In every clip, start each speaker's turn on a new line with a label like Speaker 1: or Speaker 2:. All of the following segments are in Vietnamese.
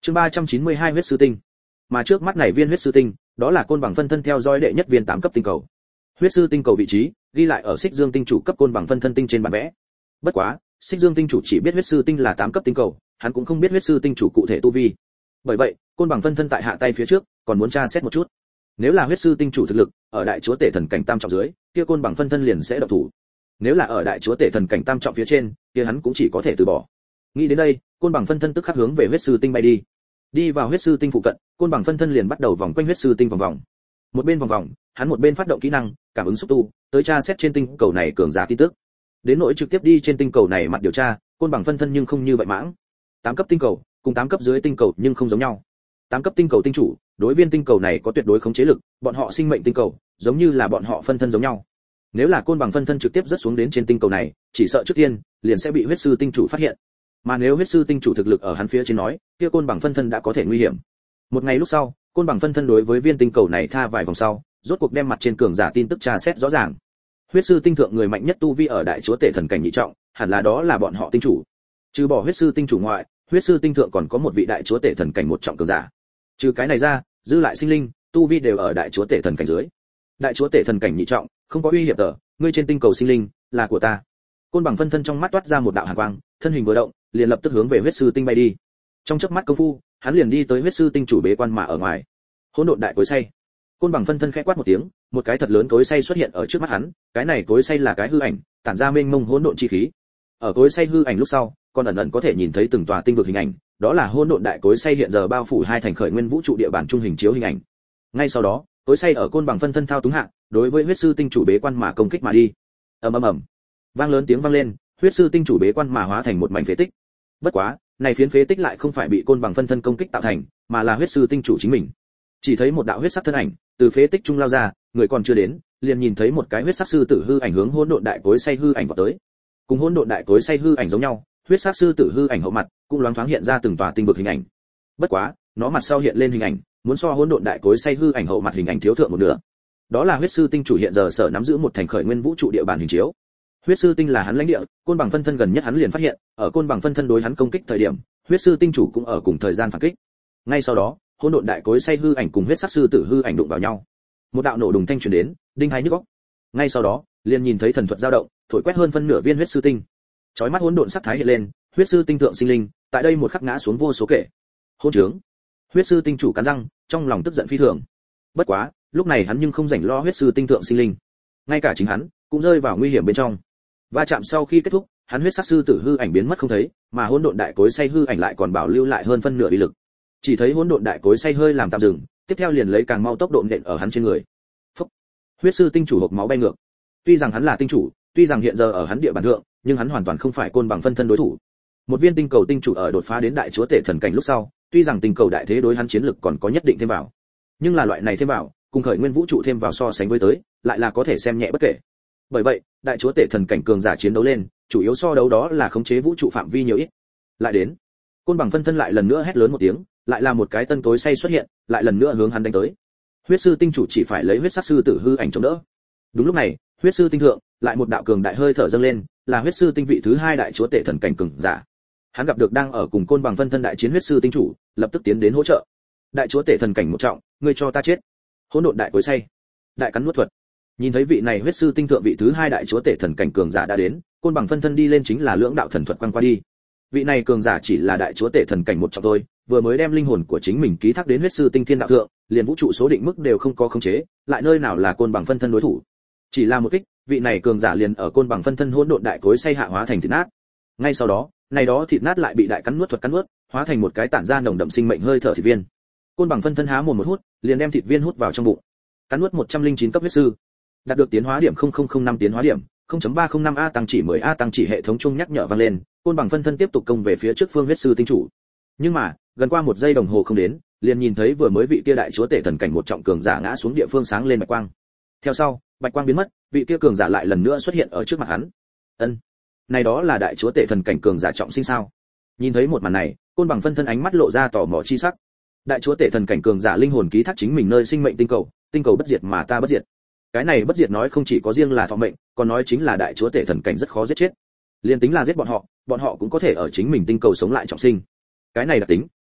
Speaker 1: Chương 392 huyết sư tinh. Mà trước mắt này viên huyết sư tinh, đó là côn bằng phân thân theo dõi đệ nhất viên 8 cấp tinh cầu. Huyết sư tinh cầu vị trí ghi lại ở Xích Dương tinh chủ cấp côn bằng phân thân tinh trên bản vẽ. Bất quá, Xích Dương tinh chủ chỉ biết huyết sư tinh là 8 cấp tinh cầu, hắn cũng không biết huyết sư tinh chủ cụ thể tu vi. Bởi vậy, côn bằng phân thân tại hạ tay phía trước, còn muốn tra xét một chút. Nếu là huyết sư tinh chủ thực lực, ở đại chúa tể thần cảnh tam trọng dưới, kia côn bằng phân thân liền sẽ động thủ. Nếu là ở đại chúa tể thần cảnh tam trọng phía trên, kia hắn cũng chỉ có thể từ bỏ. Nghĩ đến đây, côn bằng phân thân tức khắc hướng về huyết sư tinh bay đi. Đi vào huyết sư tinh phụ cận, côn bằng phân thân liền bắt đầu vòng quanh huyết sư tinh vòng vòng. Một bên vòng vòng, hắn một bên phát động kỹ năng cảm ứng xúc tu, tới tra xét trên tinh cầu này cường giả tin tức. Đến nỗi trực tiếp đi trên tinh cầu này mặt điều tra, côn bằng phân thân nhưng không như vậy mãng. 8 cấp tinh cầu, cùng 8 cấp dưới tinh cầu nhưng không giống nhau. 8 cấp tinh cầu tinh chủ, đối viên tinh cầu này có tuyệt đối khống chế lực, bọn họ sinh mệnh tinh cầu, giống như là bọn họ phân thân giống nhau. Nếu là côn bằng phân thân trực tiếp rớt xuống đến trên tinh cầu này, chỉ sợ trước tiên liền sẽ bị huyết sư tinh chủ phát hiện. Mà nếu huyết sư tinh chủ thực lực ở hắn phía trên nói, kia côn bằng phân thân đã có thể nguy hiểm. Một ngày lúc sau, côn bằng phân thân đối với viên tinh cầu này tha vài vòng sau, rốt cuộc đem mặt trên cường giả tin tức tra xét rõ ràng. Huyết sư tinh thượng người mạnh nhất tu vi ở đại chúa tể thần cảnh nhị trọng, hẳn là đó là bọn họ tinh chủ. Trừ bỏ huyết sư tinh chủ ngoại, huyết sư tinh thượng còn có một vị đại chúa tể thần cảnh một trọng cường giả. Trừ cái này ra, dư lại sinh linh, tu vi đều ở đại chúa tể thần cảnh dưới. Đại chúa tể thần cảnh nhị trọng, không có uy hiểm tờ, ngươi trên tinh cầu sinh linh là của ta. Côn bằng phân thân trong mắt toát ra một đạo hàn quang, thân hình vừa động, liền lập tức hướng về huyết sư tinh bay đi. Trong chớp mắt công phu, hắn liền đi tới huyết sư tinh chủ bế quan mà ở ngoài. Hỗn độn đại cối xay. Côn bằng phân thân khẽ quát một tiếng, một cái thật lớn cối xay xuất hiện ở trước mắt hắn, cái này cối xay là cái hư ảnh, tản ra mênh mông hỗn độn chi khí. Ở cối xay hư ảnh lúc sau, còn ẩn ẩn có thể nhìn thấy từng tòa tinh vực hình ảnh, đó là hỗn độn đại cối xay hiện giờ bao phủ hai thành khởi nguyên vũ trụ địa bản trung hình chiếu hình ảnh. Ngay sau đó, cối xay ở côn bằng phân thân thao túng hạ, đối với huyết sư tinh chủ bế quan mà công kích mà đi. Ầm ầm ầm. Vang lớn tiếng vang lên, huyết sư tinh chủ bế quan mà hóa thành một mảnh phế tích. Bất quá, này phiến phế tích lại không phải bị côn bằng phân thân công kích tạo thành, mà là huyết sư tinh chủ chính mình. Chỉ thấy một đạo huyết sắc thân ảnh từ phế tích trung lao ra, người còn chưa đến, liền nhìn thấy một cái huyết sắc sư tử hư ảnh hướng hỗn độn đại cối xay hư ảnh vào tới. Cùng hỗn độn đại cối xay hư ảnh giống nhau, huyết sắc sư tử hư ảnh hậu mặt cũng loáng thoáng hiện ra từng tòa tinh vực hình ảnh. Bất quá, nó mặt sau hiện lên hình ảnh, muốn so hỗn độn đại cối xay hư ảnh hậu mặt hình ảnh thiếu thượng một nửa. Đó là huyết sư tinh chủ hiện giờ sở nắm giữ một thành khởi nguyên vũ trụ địa bản hình chiếu. Huyết sư tinh là hắn lãnh địa, côn bằng phân thân gần nhất hắn liền phát hiện, ở côn bằng phân thân đối hắn công kích thời điểm, huyết sư tinh chủ cũng ở cùng thời gian phản kích. Ngay sau đó, hỗn độn đại cối xay hư ảnh cùng huyết sắc sư tử hư ảnh đụng vào nhau. Một đạo nổ đùng thanh truyền đến, đinh hai nhức óc. Ngay sau đó, liền nhìn thấy thần thuật dao động, thổi quét hơn phân nửa viên huyết sư tinh. Chói mắt hỗn độn sắc thái hiện lên, huyết sư tinh thượng sinh linh, tại đây một khắc ngã xuống vô số kể. Hỗn trướng. Huyết sư tinh chủ cắn răng, trong lòng tức giận phi thường. Bất quá, lúc này hắn nhưng không rảnh lo huyết sư tinh thượng sinh linh. Ngay cả chính hắn cũng rơi vào nguy hiểm bên trong. Va chạm sau khi kết thúc, hắn huyết sắc sư tử hư ảnh biến mất không thấy, mà hỗn độn đại cối xay hư ảnh lại còn bảo lưu lại hơn phân nửa uy lực. Chỉ thấy hỗn độn đại cối xay hơi làm tạm dừng, tiếp theo liền lấy càng mau tốc độ nện ở hắn trên người. Phốc. Huyết sư tinh chủ hộc máu bay ngược. Tuy rằng hắn là tinh chủ, tuy rằng hiện giờ ở hắn địa bàn thượng, nhưng hắn hoàn toàn không phải côn bằng phân thân đối thủ. Một viên tinh cầu tinh chủ ở đột phá đến đại chúa tể thần cảnh lúc sau, tuy rằng tinh cầu đại thế đối hắn chiến lực còn có nhất định thêm vào, nhưng là loại này thêm vào, cùng khởi nguyên vũ trụ thêm vào so sánh với tới, lại là có thể xem nhẹ bất kể. Bởi vậy, đại chúa tể thần cảnh cường giả chiến đấu lên, chủ yếu so đấu đó là khống chế vũ trụ phạm vi nhiều ít. Lại đến, côn bằng phân thân lại lần nữa hét lớn một tiếng, lại là một cái tân tối say xuất hiện, lại lần nữa hướng hắn đánh tới. Huyết sư tinh chủ chỉ phải lấy huyết sắc sư tử hư ảnh chống đỡ. Đúng lúc này, huyết sư tinh thượng lại một đạo cường đại hơi thở dâng lên, là huyết sư tinh vị thứ hai đại chúa tể thần cảnh cường giả. Hắn gặp được đang ở cùng côn bằng phân thân đại chiến huyết sư tinh chủ, lập tức tiến đến hỗ trợ. Đại chúa tể thần cảnh một trọng, ngươi cho ta chết. Hỗn độn đại cối say, đại cắn nuốt thuật. Nhìn thấy vị này huyết sư tinh thượng vị thứ hai đại chúa tể thần cảnh cường giả đã đến, côn bằng phân thân đi lên chính là lưỡng đạo thần thuật quăng qua đi. Vị này cường giả chỉ là đại chúa tể thần cảnh một trọng thôi, vừa mới đem linh hồn của chính mình ký thác đến huyết sư tinh thiên đạo thượng, liền vũ trụ số định mức đều không có khống chế, lại nơi nào là côn bằng phân thân đối thủ. Chỉ là một kích, vị này cường giả liền ở côn bằng phân thân hỗn độn đại cối xay hạ hóa thành thịt nát. Ngay sau đó, này đó thịt nát lại bị đại cắn nuốt thuật cắn nuốt, hóa thành một cái tản ra nồng đậm sinh mệnh hơi thở thịt viên. Côn bằng phân thân há mồm một hút, liền đem thịt viên hút vào trong bụng. Cắn nuốt 109 cấp huyết sư. Đạt được tiến hóa điểm 0005 tiến hóa điểm, 0.305A tăng chỉ 10A tăng chỉ hệ thống chung nhắc nhở vang lên, côn bằng phân thân tiếp tục công về phía trước phương huyết sư tinh chủ. Nhưng mà, gần qua một giây đồng hồ không đến, liền nhìn thấy vừa mới vị kia đại chúa tể thần cảnh một trọng cường giả ngã xuống địa phương sáng lên bạch quang. Theo sau, bạch quang biến mất, vị kia cường giả lại lần nữa xuất hiện ở trước mặt hắn. Ân, này đó là đại chúa tể thần cảnh cường giả trọng sinh sao? Nhìn thấy một màn này, côn bằng phân thân ánh mắt lộ ra tò mò chi sắc. Đại chúa tể thần cảnh cường giả linh hồn ký thác chính mình nơi sinh mệnh tinh cầu bất diệt mà ta bất diệt. Cái này bất diệt nói không chỉ có riêng là thọ mệnh, còn nói chính là đại chúa tể thần cảnh rất khó giết chết. Liên tính là giết bọn họ cũng có thể ở chính mình tinh cầu sống lại trọng sinh. Cái này đặc tính,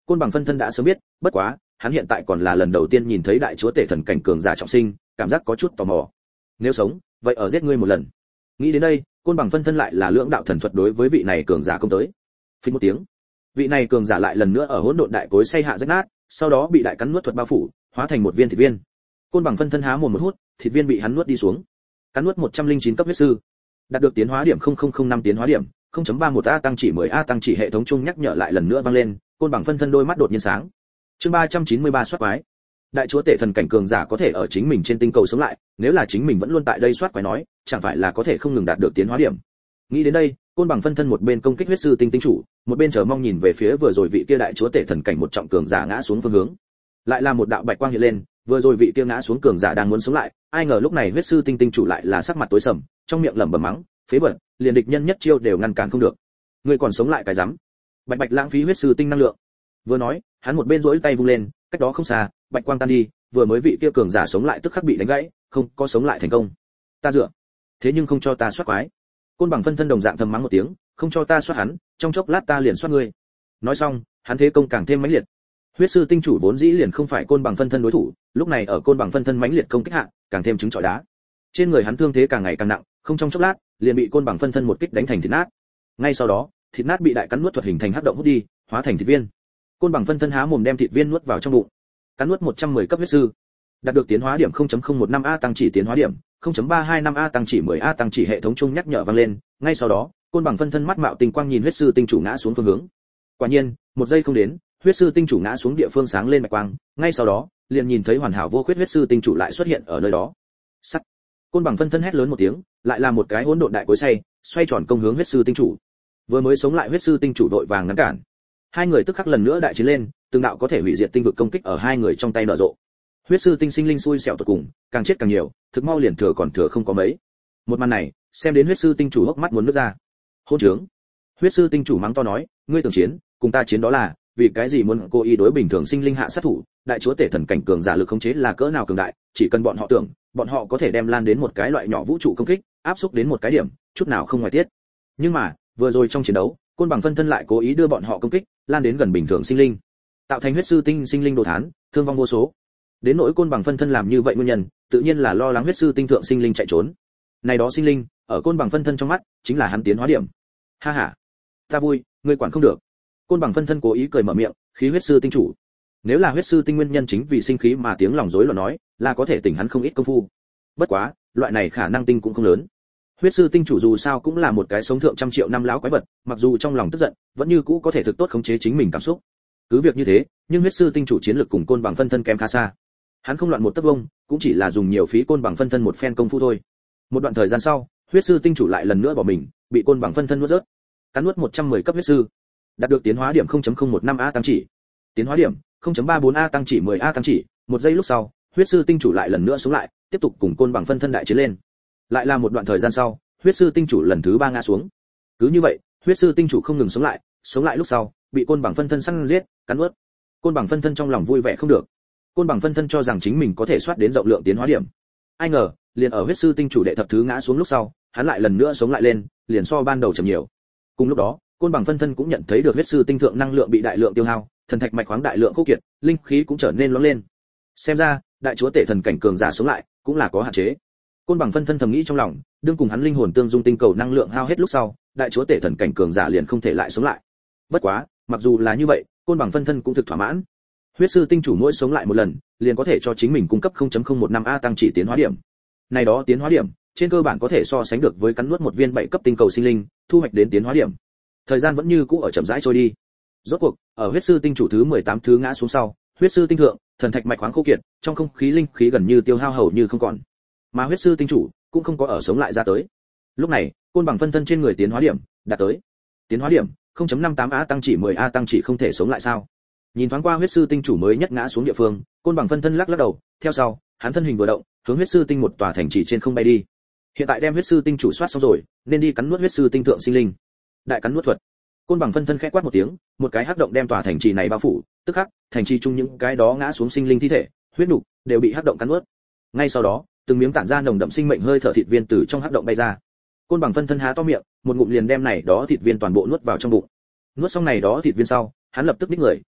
Speaker 1: Côn Bằng phân thân đã sớm biết, bất quá, hắn hiện tại còn là lần đầu tiên nhìn thấy đại chúa tể thần cảnh cường giả trọng sinh, cảm giác có chút tò mò. Nếu sống, vậy ở giết ngươi một lần. Nghĩ đến đây, Côn Bằng phân thân lại là lưỡng đạo thần thuật đối với vị này cường giả công tới. Phình một tiếng, vị này cường giả lại lần nữa ở hỗn độn đại cối xay hạ rách nát, sau đó bị đại cắn nuốt thuật bao phủ, hóa thành một viên thịt viên. Côn Bằng phân thân há mồm một hút, thịt viên bị hắn nuốt đi xuống. Cắn nuốt 109 cấp huyết sư. Đạt được tiến hóa điểm 0005 tiến hóa điểm, 0.31A tăng chỉ 10A tăng chỉ hệ thống chung nhắc nhở lại lần nữa vang lên, Côn Bằng phân thân đôi mắt đột nhiên sáng. Chương 393 soát quái. Đại chúa tể thần cảnh cường giả có thể ở chính mình trên tinh cầu sống lại, nếu là chính mình vẫn luôn tại đây soát quái nói, chẳng phải là có thể không ngừng đạt được tiến hóa điểm. Nghĩ đến đây, Côn Bằng phân thân một bên công kích huyết sư tinh chủ, một bên chờ mong nhìn về phía vừa rồi vị kia đại chúa tể thần cảnh một trọng cường giả ngã xuống phương hướng. Lại là một đạo bạch quang hiện lên, vừa rồi vị kia ngã xuống cường giả đang muốn sống lại, ai ngờ lúc này huyết sư tinh chủ lại là sắc mặt tối sầm, trong miệng lẩm bẩm mắng, phế vật, liền địch nhân nhất chiêu đều ngăn cản không được. Ngươi còn sống lại cái rắm. Bạch bạch lãng phí huyết sư tinh năng lượng. Vừa nói, hắn một bên duỗi tay vung lên, cách đó không xa, bạch quang tan đi, vừa mới vị kia cường giả sống lại tức khắc bị đánh gãy, không có sống lại thành công. Ta dựa, thế nhưng không cho ta soát quái. Côn Bằng phân thân đồng dạng thầm mắng một tiếng, không cho ta soát hắn, trong chốc lát ta liền soát ngươi. Nói xong, hắn thế công càng thêm mãnh liệt. Huyết sư tinh chủ vốn dĩ liền không phải Côn Bằng phân thân đối thủ, lúc này ở Côn Bằng phân thân mãnh liệt công kích hạ, càng thêm trứng trọi đá. Trên người hắn thương thế càng ngày càng nặng, không trong chốc lát, liền bị Côn Bằng phân thân một kích đánh thành thịt nát. Ngay sau đó, thịt nát bị đại cắn nuốt thuật hình thành hắc động hút đi, hóa thành thịt viên. Côn Bằng phân thân há mồm đem thịt viên nuốt vào trong bụng. Cắn nuốt 110 cấp huyết sư. Đạt được tiến hóa điểm 0.015A tăng chỉ tiến hóa điểm, 0.325A tăng chỉ 10A tăng chỉ hệ thống chung nhắc nhở vang lên, ngay sau đó, Côn Bằng phân thân mắt mạo tình quang nhìn huyết sư tinh chủ ngã xuống phương hướng. Quả nhiên, một giây không đến, huyết sư tinh chủ ngã xuống địa phương sáng lên bạch quang, ngay sau đó, liền nhìn thấy hoàn hảo vô khuyết huyết sư tinh chủ lại xuất hiện ở nơi đó. Sắt. Côn Bằng phân thân hét lớn một tiếng, lại là một cái hỗn độn đại cối xay, xoay tròn công hướng huyết sư tinh chủ. Vừa mới sống lại huyết sư tinh chủ vội vàng ngăn cản. Hai người tức khắc lần nữa đại chiến lên, từng đạo có thể hủy diệt tinh vực công kích ở hai người trong tay nở rộ. Huyết sư tinh sinh linh xui xẻo tột cùng, càng chết càng nhiều, thực mau liền thừa còn thừa không có mấy. Một màn này, xem đến huyết sư tinh chủ hốc mắt muốn nước ra. Hỗn trướng. Huyết sư tinh chủ mắng to nói, ngươi tưởng chiến, cùng ta chiến đó là, vì cái gì muốn cố ý đối bình thường sinh linh hạ sát thủ, đại chúa tể thần cảnh cường giả lực khống chế là cỡ nào cường đại, chỉ cần bọn họ tưởng, bọn họ có thể đem lan đến một cái loại nhỏ vũ trụ công kích, áp xúc đến một cái điểm, chút nào không ngoài tiết. Nhưng mà, vừa rồi trong chiến đấu, Côn Bằng phân thân lại cố ý đưa bọn họ công kích, lan đến gần bình thường sinh linh, tạo thành huyết sư tinh sinh linh đồ thán, thương vong vô số. Đến nỗi Côn Bằng phân thân làm như vậy nguyên nhân, tự nhiên là lo lắng huyết sư tinh thượng sinh linh chạy trốn. Này đó sinh linh, ở Côn Bằng phân thân trong mắt, chính là hắn tiến hóa điểm. Ha ha, ta vui, ngươi quản không được. Côn Bằng phân thân cố ý cười mở miệng, khí huyết sư tinh chủ. Nếu là huyết sư tinh nguyên nhân chính vì sinh khí mà tiếng lòng rối loạn nói, là có thể tỉnh hắn không ít công phu. Bất quá, loại này khả năng tinh cũng không lớn. Huyết sư tinh chủ dù sao cũng là một cái sống thượng trăm triệu năm lão quái vật, mặc dù trong lòng tức giận, vẫn như cũ có thể thực tốt khống chế chính mình cảm xúc. Cứ việc như thế, nhưng huyết sư tinh chủ chiến lực cùng Côn Bằng phân thân kém khá xa. Hắn không loạn một tấc vông, cũng chỉ là dùng nhiều phí Côn Bằng phân thân một phen công phu thôi. Một đoạn thời gian sau, huyết sư tinh chủ lại lần nữa bỏ mình, bị Côn Bằng phân thân nuốt rớt. Cắn nuốt 110 cấp huyết sư. Đạt được tiến hóa điểm 0.015A tăng chỉ. Tiến hóa điểm 0.34A tăng chỉ 10A tăng chỉ, một giây lúc sau, huyết sư tinh chủ lại lần nữa xuống lại, tiếp tục cùng Côn Bằng phân thân đại chiến lên. Lại là một đoạn thời gian sau, huyết sư tinh chủ lần thứ 3 ngã xuống. Cứ như vậy, huyết sư tinh chủ không ngừng sống lại lúc sau, bị Côn Bằng phân thân săn giết, cắn nuốt. Côn Bằng phân thân trong lòng vui vẻ không được. Côn Bằng phân thân cho rằng chính mình có thể soát đến rộng lượng tiến hóa điểm. Ai ngờ, liền ở huyết sư tinh chủ đệ thập thứ ngã xuống lúc sau, hắn lại lần nữa sống lại lên, liền so ban đầu chậm nhiều. Cùng lúc đó, Côn Bằng phân thân cũng nhận thấy được huyết sư tinh thượng năng lượng bị đại lượng tiêu hao, thần thạch mạch khoáng đại lượng khô kiệt, linh khí cũng trở nên loãng lên. Xem ra, đại chúa tể thần cảnh cường giả sống lại, cũng là có hạn chế. Côn Bằng phân thân thầm nghĩ trong lòng, đương cùng hắn linh hồn tương dung tinh cầu năng lượng hao hết lúc sau, đại chúa tể thần cảnh cường giả liền không thể lại sống lại. Bất quá, mặc dù là như vậy, Côn Bằng phân thân cũng thực thỏa mãn. Huyết sư tinh chủ mỗi sống lại một lần, liền có thể cho chính mình cung cấp 0.015A tăng chỉ tiến hóa điểm. Này đó tiến hóa điểm, trên cơ bản có thể so sánh được với cắn nuốt một viên 7 cấp tinh cầu sinh linh, thu hoạch đến tiến hóa điểm. Thời gian vẫn như cũ ở chậm rãi trôi đi. Rốt cuộc, ở huyết sư tinh chủ thứ 18 thứ ngã xuống sau, huyết sư tinh thượng, thần thạch mạch khoáng khô kiệt, trong không khí linh khí gần như tiêu hao hầu như không còn. Mà huyết sư tinh chủ cũng không có ở sống lại ra tới. Lúc này, Côn Bằng phân thân trên người tiến hóa điểm đạt tới. Tiến hóa điểm 0.58A tăng chỉ 10A tăng chỉ không thể sống lại sao? Nhìn thoáng qua huyết sư tinh chủ mới nhất ngã xuống địa phương, Côn Bằng phân thân lắc lắc đầu, theo sau, hắn thân hình vừa động, hướng huyết sư tinh một tòa thành trì trên không bay đi. Hiện tại đem huyết sư tinh chủ soát xong rồi, nên đi cắn nuốt huyết sư tinh thượng sinh linh. Đại cắn nuốt thuật. Côn Bằng phân thân khẽ quát một tiếng, một cái hắc động đem tòa thành trì này bao phủ, tức khắc, thành trì chung những cái đó ngã xuống sinh linh thi thể, huyết nục đều bị hắc động cắn nuốt. Ngay sau đó, từng miếng tản ra nồng đậm sinh mệnh hơi thở thịt viên từ trong hắc động bay ra. Côn Bằng phân thân há to miệng, một ngụm liền đem này đó thịt viên toàn bộ nuốt vào trong bụng. Nuốt xong này đó thịt viên sau, hắn lập tức ních người,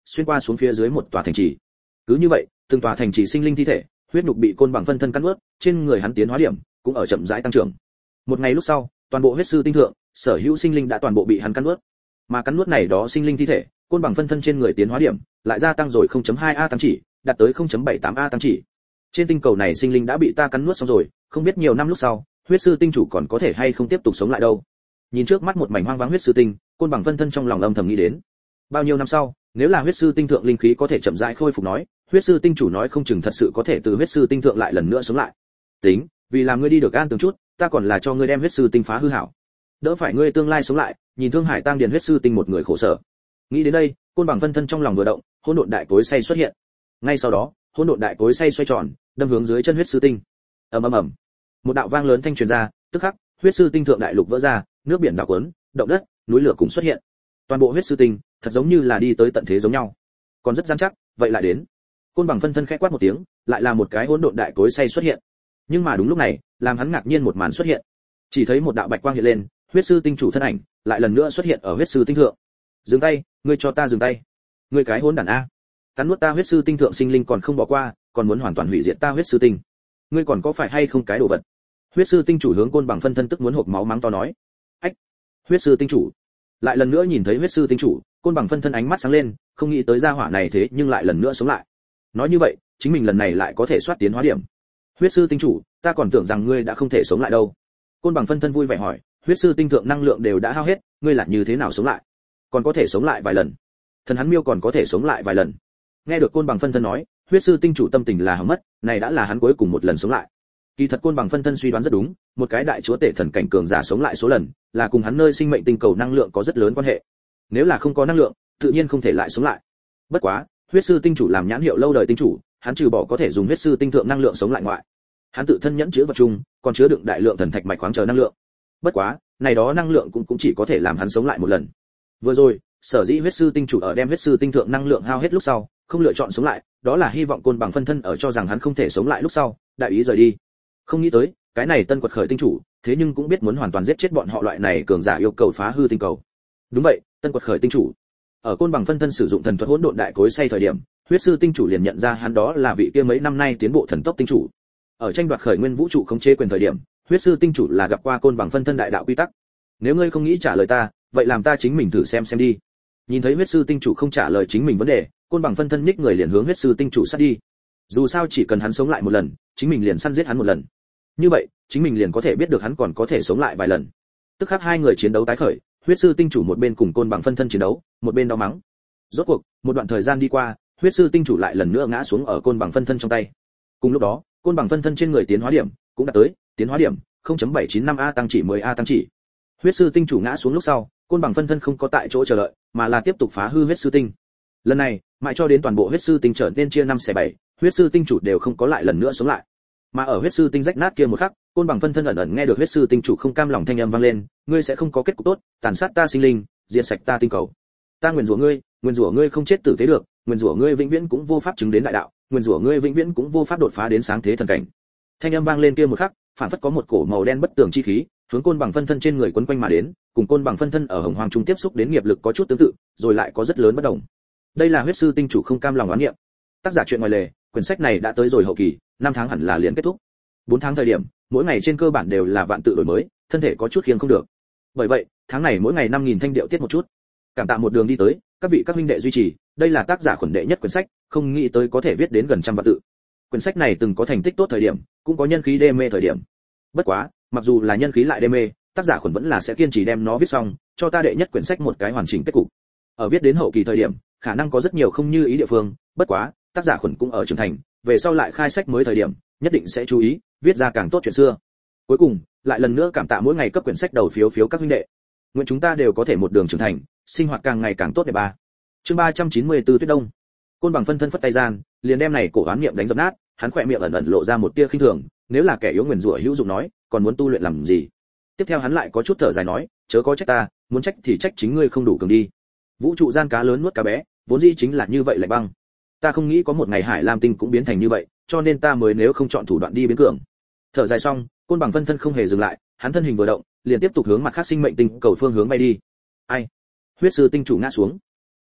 Speaker 1: xuyên qua xuống phía dưới một tòa thành trì. Cứ như vậy, từng tòa thành trì sinh linh thi thể, huyết nhục bị côn bằng phân thân cắn nuốt, trên người hắn tiến hóa điểm cũng ở chậm rãi tăng trưởng. Một ngày lúc sau, toàn bộ huyết sư tinh thượng, sở hữu sinh linh đã toàn bộ bị hắn cắn nuốt. Mà cắn nuốt này đó sinh linh thi thể, côn bằng phân thân trên người tiến hóa điểm lại gia tăng rồi 0.2 a tăng chỉ, đạt tới 0.78 a tăng chỉ. Trên tinh cầu này sinh linh đã bị ta cắn nuốt xong rồi, không biết nhiều năm lúc sau, huyết sư tinh chủ còn có thể hay không tiếp tục sống lại đâu. Nhìn trước mắt một mảnh hoang vắng huyết sư tinh, côn bằng phân thân trong lòng âm thầm nghĩ đến. Bao nhiêu năm sau, nếu là huyết sư tinh thượng linh khí có thể chậm rãi khôi phục nói, huyết sư tinh chủ nói không chừng thật sự có thể từ huyết sư tinh thượng lại lần nữa sống lại. Tính, vì làm ngươi đi được an tường chút, ta còn là cho ngươi đem huyết sư tinh phá hư hảo. Đỡ phải ngươi tương lai sống lại, nhìn Thương Hải Tăng Điền huyết sư tinh một người khổ sở. Nghĩ đến đây, côn bằng phân thân trong lòng vừa động, hỗn độn đại cối xay xuất hiện. Ngay sau đó, hỗn độn đại cối xay xoay tròn, đâm hướng dưới chân huyết sư tinh. Ầm ầm ầm. Một đạo vang lớn thanh truyền ra, tức khắc, huyết sư tinh thượng đại lục vỡ ra, nước biển đảo cuốn, động đất, núi lửa cùng xuất hiện. Toàn bộ huyết sư tinh, thật giống như là đi tới tận thế giống nhau. Còn rất rắn chắc, vậy lại đến. Côn bằng phân thân khẽ quát một tiếng, lại là một cái hỗn độn đại cối xay xuất hiện. Nhưng mà đúng lúc này, làm hắn ngạc nhiên một màn xuất hiện. Chỉ thấy một đạo bạch quang hiện lên, huyết sư tinh chủ thân ảnh lại lần nữa xuất hiện ở huyết sư tinh thượng. Dừng tay, ngươi cho ta dừng tay. Ngươi cái hỗn đản a. Cắn nuốt ta huyết sư tinh thượng sinh linh còn không bỏ qua, còn muốn hoàn toàn hủy diệt ta huyết sư tinh. Ngươi còn có phải hay không cái đồ vật? Huyết sư tinh chủ hướng côn bằng phân thân tức muốn hộc máu mắng to nói. Ách. Huyết sư tinh chủ. Lại lần nữa nhìn thấy huyết sư tinh chủ, côn bằng phân thân ánh mắt sáng lên, không nghĩ tới gia hỏa này thế nhưng lại lần nữa sống lại. Nói như vậy, chính mình lần này lại có thể soát tiến hóa điểm. Huyết sư tinh chủ, ta còn tưởng rằng ngươi đã không thể sống lại đâu. Côn bằng phân thân vui vẻ hỏi, huyết sư tinh thượng năng lượng đều đã hao hết, ngươi là như thế nào sống lại? Còn có thể sống lại vài lần. Thần hắn miêu còn có thể sống lại vài lần. Nghe được côn bằng phân thân nói, huyết sư tinh chủ tâm tình là hỏng mất, này đã là hắn cuối cùng một lần sống lại. Kỳ thật côn bằng phân thân suy đoán rất đúng, một cái đại chúa tể thần cảnh cường giả sống lại số lần, là cùng hắn nơi sinh mệnh tinh cầu năng lượng có rất lớn quan hệ. Nếu là không có năng lượng, tự nhiên không thể lại sống lại. Bất quá, huyết sư tinh chủ làm nhãn hiệu lâu đời tinh chủ, hắn trừ bỏ có thể dùng huyết sư tinh thượng năng lượng sống lại ngoại, hắn tự thân nhẫn chứa vật chung, còn chứa đựng đại lượng thần thạch mạch khoáng chờ năng lượng. Bất quá, này đó năng lượng cũng chỉ có thể làm hắn sống lại một lần. Vừa rồi, sở dĩ huyết sư tinh chủ ở đem huyết sư tinh thượng năng lượng hao hết lúc sau, không lựa chọn sống lại, đó là hy vọng côn bằng phân thân ở cho rằng hắn không thể sống lại lúc sau, đại ý rời đi. Không nghĩ tới, cái này tân quật khởi tinh chủ, thế nhưng cũng biết muốn hoàn toàn giết chết bọn họ loại này cường giả yêu cầu phá hư tinh cầu. Đúng vậy, tân quật khởi tinh chủ. Ở côn bằng phân thân sử dụng thần thuật hỗn độn đại cối xay thời điểm, huyết sư tinh chủ liền nhận ra hắn đó là vị kia mấy năm nay tiến bộ thần tốc tinh chủ. Ở tranh đoạt khởi nguyên vũ trụ khống chế quyền thời điểm, huyết sư tinh chủ là gặp qua côn bằng phân thân đại đạo quy tắc. Nếu ngươi không nghĩ trả lời ta, vậy làm ta chính mình thử xem đi. Nhìn thấy huyết sư tinh chủ không trả lời chính mình vấn đề, côn bằng phân thân nhích người liền hướng huyết sư tinh chủ sát đi. Dù sao chỉ cần hắn sống lại một lần, chính mình liền săn giết hắn một lần. Như vậy, chính mình liền có thể biết được hắn còn có thể sống lại vài lần. Tức khắc hai người chiến đấu tái khởi, huyết sư tinh chủ một bên cùng côn bằng phân thân chiến đấu, một bên đau mắng. Rốt cuộc, một đoạn thời gian đi qua, huyết sư tinh chủ lại lần nữa ngã xuống ở côn bằng phân thân trong tay. Cùng lúc đó, côn bằng phân thân trên người tiến hóa điểm cũng đạt tới tiến hóa điểm 0.795 a tăng chỉ 10 a tăng chỉ. Huyết sư tinh chủ ngã xuống lúc sau, côn bằng phân thân không có tại chỗ chờ đợi, mà là tiếp tục phá hư huyết sư tinh. Lần này, mãi cho đến toàn bộ huyết sư tinh trở nên chia 5/7, huyết sư tinh chủ đều không có lại lần nữa sống lại. Mà ở huyết sư tinh rách nát kia một khắc, côn bằng phân thân ẩn ẩn nghe được huyết sư tinh chủ không cam lòng thanh âm vang lên, ngươi sẽ không có kết cục tốt, tàn sát ta sinh linh, diệt sạch ta tinh cầu. Ta nguyền rủa ngươi không chết tử tế được, nguyền rủa ngươi vĩnh viễn cũng vô pháp chứng đến đại đạo, nguyền rủa ngươi vĩnh viễn cũng vô pháp đột phá đến sáng thế thần cảnh. Thanh âm vang lên kia một khắc, phản phất có một cổ màu đen bất tường chi khí, hướng côn bằng phân thân trên người quấn quanh mà đến, cùng côn bằng phân thân ở hồng hoàng trung tiếp xúc đến nghiệp lực có chút tương tự, rồi lại có rất lớn bất đồng. Đây là huyết sư tinh chủ không cam lòng oán niệm. Tác giả truyện ngoài lề, quyển sách này đã tới rồi hậu kỳ, 5 tháng hẳn là liền kết thúc. 4 tháng thời điểm, mỗi ngày trên cơ bản đều là vạn tự đổi mới, thân thể có chút khiêng không được. Bởi vậy, tháng này mỗi ngày 5000 thanh điệu tiết một chút. Cảm tạ một đường đi tới, các vị các huynh đệ duy trì, đây là tác giả khuẩn đệ nhất quyển sách, không nghĩ tới có thể viết đến gần trăm vạn tự. Quyển sách này từng có thành tích tốt thời điểm, cũng có nhân khí đê mê thời điểm. Bất quá, mặc dù là nhân khí lại đê mê, tác giả khuẩn vẫn là sẽ kiên trì đem nó viết xong, cho ta đệ nhất quyển sách một cái hoàn chỉnh kết cục. Ở viết đến hậu kỳ thời điểm, khả năng có rất nhiều không như ý địa phương, bất quá, tác giả khuẩn cũng ở trưởng thành, về sau lại khai sách mới thời điểm, nhất định sẽ chú ý, viết ra càng tốt chuyện xưa. Cuối cùng, lại lần nữa cảm tạ mỗi ngày cấp quyển sách đầu phiếu các huynh đệ. Nguyện chúng ta đều có thể một đường trưởng thành, sinh hoạt càng ngày càng tốt đẹp ba. Chương 394 Tuyết Đông. Côn bằng phân thân phất tay gian, liền đem này cổ oán niệm đánh dập nát, hắn khỏe miệng ẩn ẩn lộ ra một tia khinh thường, nếu là kẻ yếu nguyền rủa hữu dụng nói, còn muốn tu luyện làm gì? Tiếp theo hắn lại có chút thở dài nói, chớ có trách ta, muốn trách thì trách chính ngươi không đủ cường đi. Vũ trụ gian cá lớn nuốt cá bé, vốn dĩ chính là như vậy lạnh băng. Ta không nghĩ có một ngày Hải Lam tinh cũng biến thành như vậy, cho nên ta mới nếu không chọn thủ đoạn đi biến cường. Thở dài xong, côn bằng phân thân không hề dừng lại, hắn thân hình vừa động, liền tiếp tục hướng mặt khác sinh mệnh tinh cầu phương hướng bay đi. Ai? Huyết sư tinh chủ ngã xuống.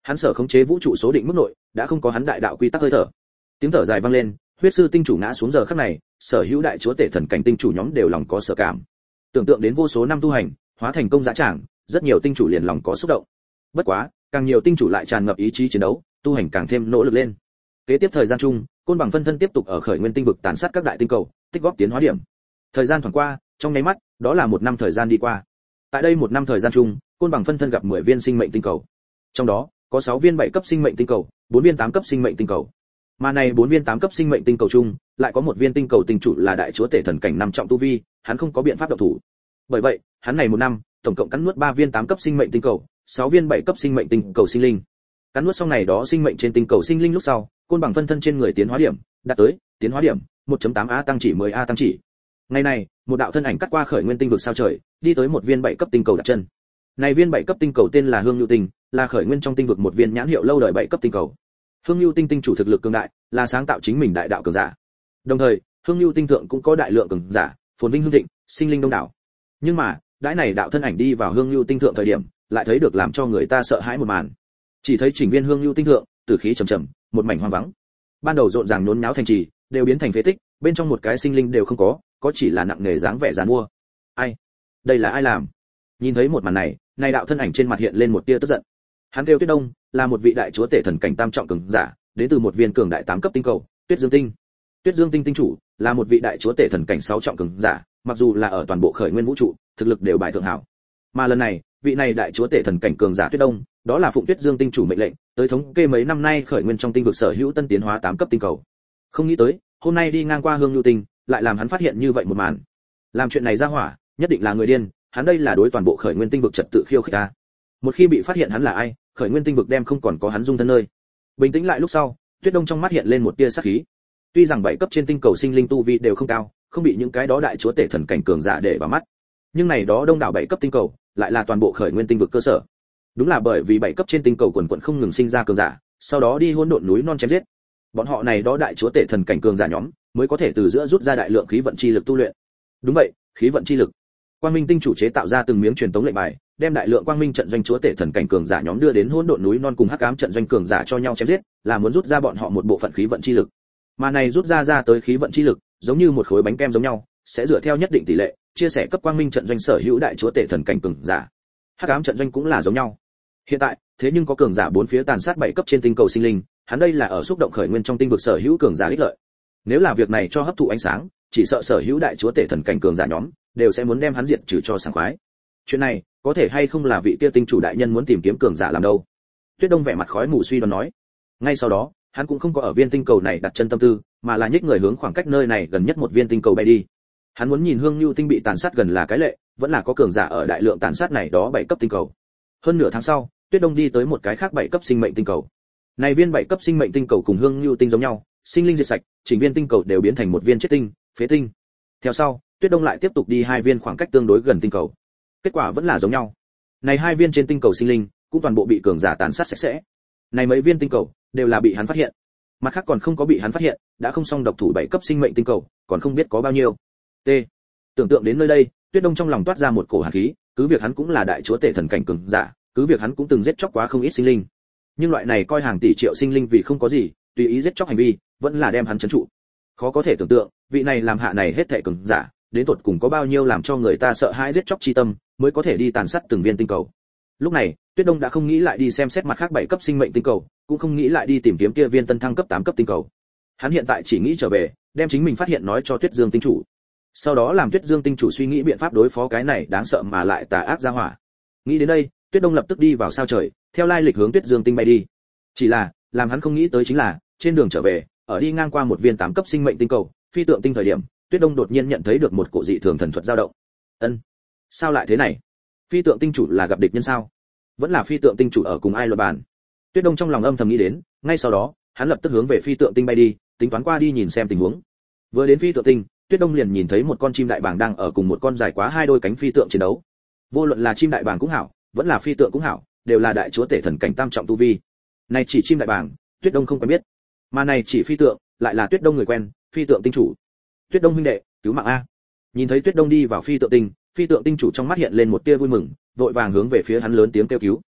Speaker 1: Hắn sở khống chế vũ trụ số định mức nội, đã không có hắn đại đạo quy tắc hơi thở. Tiếng thở dài vang lên, huyết sư tinh chủ ngã xuống giờ khắc này, sở hữu đại chúa tể thần cảnh tinh chủ nhóm đều lòng có sở cảm. Tưởng tượng đến vô số năm tu hành, hóa thành công dã tràng, rất nhiều tinh chủ liền lòng có xúc động. Bất quá, càng nhiều tinh chủ lại tràn ngập ý chí chiến đấu, tu hành càng thêm nỗ lực lên. Kế tiếp thời gian chung, côn bằng phân thân tiếp tục ở khởi nguyên tinh vực tàn sát các đại tinh cầu, tích góp tiến hóa điểm. Thời gian thoáng qua, trong nháy mắt, đó là một năm thời gian đi qua. Tại đây một năm thời gian chung, côn bằng phân thân gặp 10 viên sinh mệnh tinh cầu. Trong đó, có 6 viên 7 cấp sinh mệnh tinh cầu, 4 viên 8 cấp sinh mệnh tinh cầu. Mà này 4 viên 8 cấp sinh mệnh tinh cầu chung, lại có một viên tinh cầu tinh chủ là đại chúa tể thần cảnh 5 trọng tu vi, hắn không có biện pháp động thủ. Bởi vậy, hắn này một năm, tổng cộng cắn nuốt 3 viên 8 cấp sinh mệnh tinh cầu, 6 viên 7 cấp sinh mệnh tinh cầu sinh linh. Cắn nuốt xong này đó sinh mệnh trên tinh cầu sinh linh lúc sau, côn bằng phân thân trên người tiến hóa điểm đạt tới tiến hóa điểm 1.8 a tăng chỉ 10 a tăng chỉ. Ngày này, một đạo thân ảnh cắt qua khởi nguyên tinh vực sao trời, đi tới một viên 7 cấp tinh cầu đặt chân. Này viên 7 cấp tinh cầu tên là Hương Nhu Tinh, là khởi nguyên trong tinh vực một viên nhãn hiệu lâu đời 7 cấp tinh cầu. Hương Nhu Tinh tinh chủ thực lực cường đại, là sáng tạo chính mình đại đạo cường giả. Đồng thời, Hương Nhu Tinh thượng cũng có đại lượng cường giả, phồn vinh hưng thịnh, sinh linh đông đảo. Nhưng mà, đãi này đạo thân ảnh đi vào Hương Nhu Tinh thượng thời điểm, lại thấy được làm cho người ta sợ hãi một màn. Chỉ thấy chỉnh viên Hương Nhu Tinh thượng, tử khí trầm trầm, một mảnh hoang vắng. Ban đầu rộn ràng nhốn nháo thành trì, đều biến thành phế tích, bên trong một cái sinh linh đều không có chỉ là nặng nề dáng vẻ giàn mua. Ai? Đây là ai làm? Nhìn thấy một màn này, này đạo thân ảnh trên mặt hiện lên một tia tức giận. Hắn kêu Tuyết Đông, là một vị đại chúa tể thần cảnh tam trọng cường giả, đến từ một viên cường đại 8 cấp tinh cầu, Tuyết Dương Tinh. Tuyết Dương Tinh tinh chủ là một vị đại chúa tể thần cảnh 6 trọng cường giả, mặc dù là ở toàn bộ khởi nguyên vũ trụ, thực lực đều bài thượng hảo. Mà lần này, vị này đại chúa tể thần cảnh cường giả Tuyết Đông, đó là phụng Tuyết Dương Tinh chủ mệnh lệnh, tới thống kê mấy năm nay khởi nguyên trong tinh vực sở hữu tân tiến hóa 8 cấp tinh cầu. Không nghĩ tới, hôm nay đi ngang qua Hương Nhu Tinh, lại làm hắn phát hiện như vậy một màn. Làm chuyện này ra hỏa, nhất định là người điên, hắn đây là đối toàn bộ khởi nguyên tinh vực trật tự khiêu khích ta. Một khi bị phát hiện hắn là ai, khởi nguyên tinh vực đem không còn có hắn dung thân nơi. Bình tĩnh lại lúc sau, Tuyết Đông trong mắt hiện lên một tia sát khí. Tuy rằng 7 cấp trên tinh cầu sinh linh tu vi đều không cao, không bị những cái đó đại chúa tể thần cảnh cường giả để vào mắt. Nhưng này đó đông đảo 7 cấp tinh cầu, lại là toàn bộ khởi nguyên tinh vực cơ sở. Đúng là bởi vì 7 cấp trên tinh cầu quần quần không ngừng sinh ra cường giả, sau đó đi hỗn độn núi non chém giết. Bọn họ này đó đại chúa tể thần cảnh cường giả nhóm, mới có thể từ giữa rút ra đại lượng khí vận chi lực tu luyện. Đúng vậy, khí vận chi lực. Quang Minh tinh chủ chế tạo ra từng miếng truyền tống lệnh bài, đem đại lượng quang minh trận doanh chúa tể thần cảnh cường giả nhóm đưa đến hỗn độn núi non cùng hắc ám trận doanh cường giả cho nhau chém giết, là muốn rút ra bọn họ một bộ phận khí vận chi lực. Mà này rút ra tới khí vận chi lực, giống như một khối bánh kem giống nhau, sẽ dựa theo nhất định tỷ lệ, chia sẻ cấp quang minh trận doanh sở hữu đại chúa tể thần cảnh cường giả. Hắc ám trận doanh cũng là giống nhau. Hiện tại, thế nhưng có cường giả bốn phía tàn sát 7 cấp trên tinh cầu sinh linh, hắn đây là ở xúc động khởi nguyên trong tinh vực sở hữu cường giả ích lợi. Nếu là việc này cho hấp thụ ánh sáng, chỉ sợ sở hữu đại chúa tể thần cảnh cường giả nhóm đều sẽ muốn đem hắn diệt trừ cho sảng khoái. Chuyện này, có thể hay không là vị kia tinh chủ đại nhân muốn tìm kiếm cường giả làm đâu? Tuyết Đông vẻ mặt khói mù suy đoán nói. Ngay sau đó, hắn cũng không có ở viên tinh cầu này đặt chân tâm tư, mà là nhích người hướng khoảng cách nơi này gần nhất một viên tinh cầu bay đi. Hắn muốn nhìn Hương Nhu Tinh bị tàn sát gần là cái lệ, vẫn là có cường giả ở đại lượng tàn sát này đó 7 cấp tinh cầu. Hơn nửa tháng sau, Tuyết Đông đi tới một cái khác 7 cấp sinh mệnh tinh cầu. Này viên 7 cấp sinh mệnh tinh cầu cùng Hương Nhu Tinh giống nhau, sinh linh diệt sạch, chỉnh viên tinh cầu đều biến thành một viên chết tinh, phế tinh. Theo sau, Tuyết Đông lại tiếp tục đi 2 viên khoảng cách tương đối gần tinh cầu. Kết quả vẫn là giống nhau. Này 2 viên trên tinh cầu sinh linh cũng toàn bộ bị cường giả tàn sát sạch sẽ. Này mấy viên tinh cầu đều là bị hắn phát hiện. Mặt khác còn không có bị hắn phát hiện, đã không xong độc thủ 7 cấp sinh mệnh tinh cầu, còn không biết có bao nhiêu. T. Tưởng tượng đến nơi đây, Tuyết Đông trong lòng toát ra một cổ hàn khí, cứ việc hắn cũng là đại chúa tể thần cảnh cường giả, cứ việc hắn cũng từng giết chóc quá không ít sinh linh. Nhưng loại này coi hàng tỷ triệu sinh linh vì không có gì, tùy ý giết chóc hành vi, vẫn là đem hắn trấn trụ. Khó có thể tưởng tượng, vị này làm hạ này hết thảy cường giả, đến tột cùng có bao nhiêu làm cho người ta sợ hãi giết chóc chi tâm, mới có thể đi tàn sát từng viên tinh cầu. Lúc này, Tuyết Đông đã không nghĩ lại đi xem xét mặt khác 7 cấp sinh mệnh tinh cầu, cũng không nghĩ lại đi tìm kiếm kia viên tân thăng cấp 8 cấp tinh cầu. Hắn hiện tại chỉ nghĩ trở về, đem chính mình phát hiện nói cho Tuyết Dương tinh chủ. Sau đó làm Tuyết Dương tinh chủ suy nghĩ biện pháp đối phó cái này đáng sợ mà lại tà ác gia hỏa. Nghĩ đến đây, Tuyết Đông lập tức đi vào sao trời, theo lai lịch hướng Tuyết Dương tinh bay đi. Chỉ là, làm hắn không nghĩ tới chính là, trên đường trở về, ở đi ngang qua một viên 8 cấp sinh mệnh tinh cầu, phi tượng tinh thời điểm, Tuyết Đông đột nhiên nhận thấy được một cổ dị thường thần thuật dao động. Ân, sao lại thế này? Phi tượng tinh chủ là gặp địch nhân sao? Vẫn là phi tượng tinh chủ ở cùng ai luận bàn? Tuyết Đông trong lòng âm thầm nghĩ đến, ngay sau đó, hắn lập tức hướng về phi tượng tinh bay đi, tính toán qua đi nhìn xem tình huống. Vừa đến phi tượng tinh, Tuyết Đông liền nhìn thấy một con chim đại bàng đang ở cùng một con dài quá 2 đôi cánh phi tượng chiến đấu. Vô luận là chim đại bàng cũng hảo, vẫn là phi tượng cũng hảo, đều là đại chúa tể thần cảnh tam trọng tu vi. Này chỉ chim đại bàng, Tuyết Đông không quen biết, mà này chỉ phi tượng, lại là Tuyết Đông người quen, phi tượng tinh chủ. Tuyết Đông huynh đệ, cứu mạng a! Nhìn thấy Tuyết Đông đi vào phi tượng tinh chủ trong mắt hiện lên một tia vui mừng, vội vàng hướng về phía hắn lớn tiếng kêu cứu.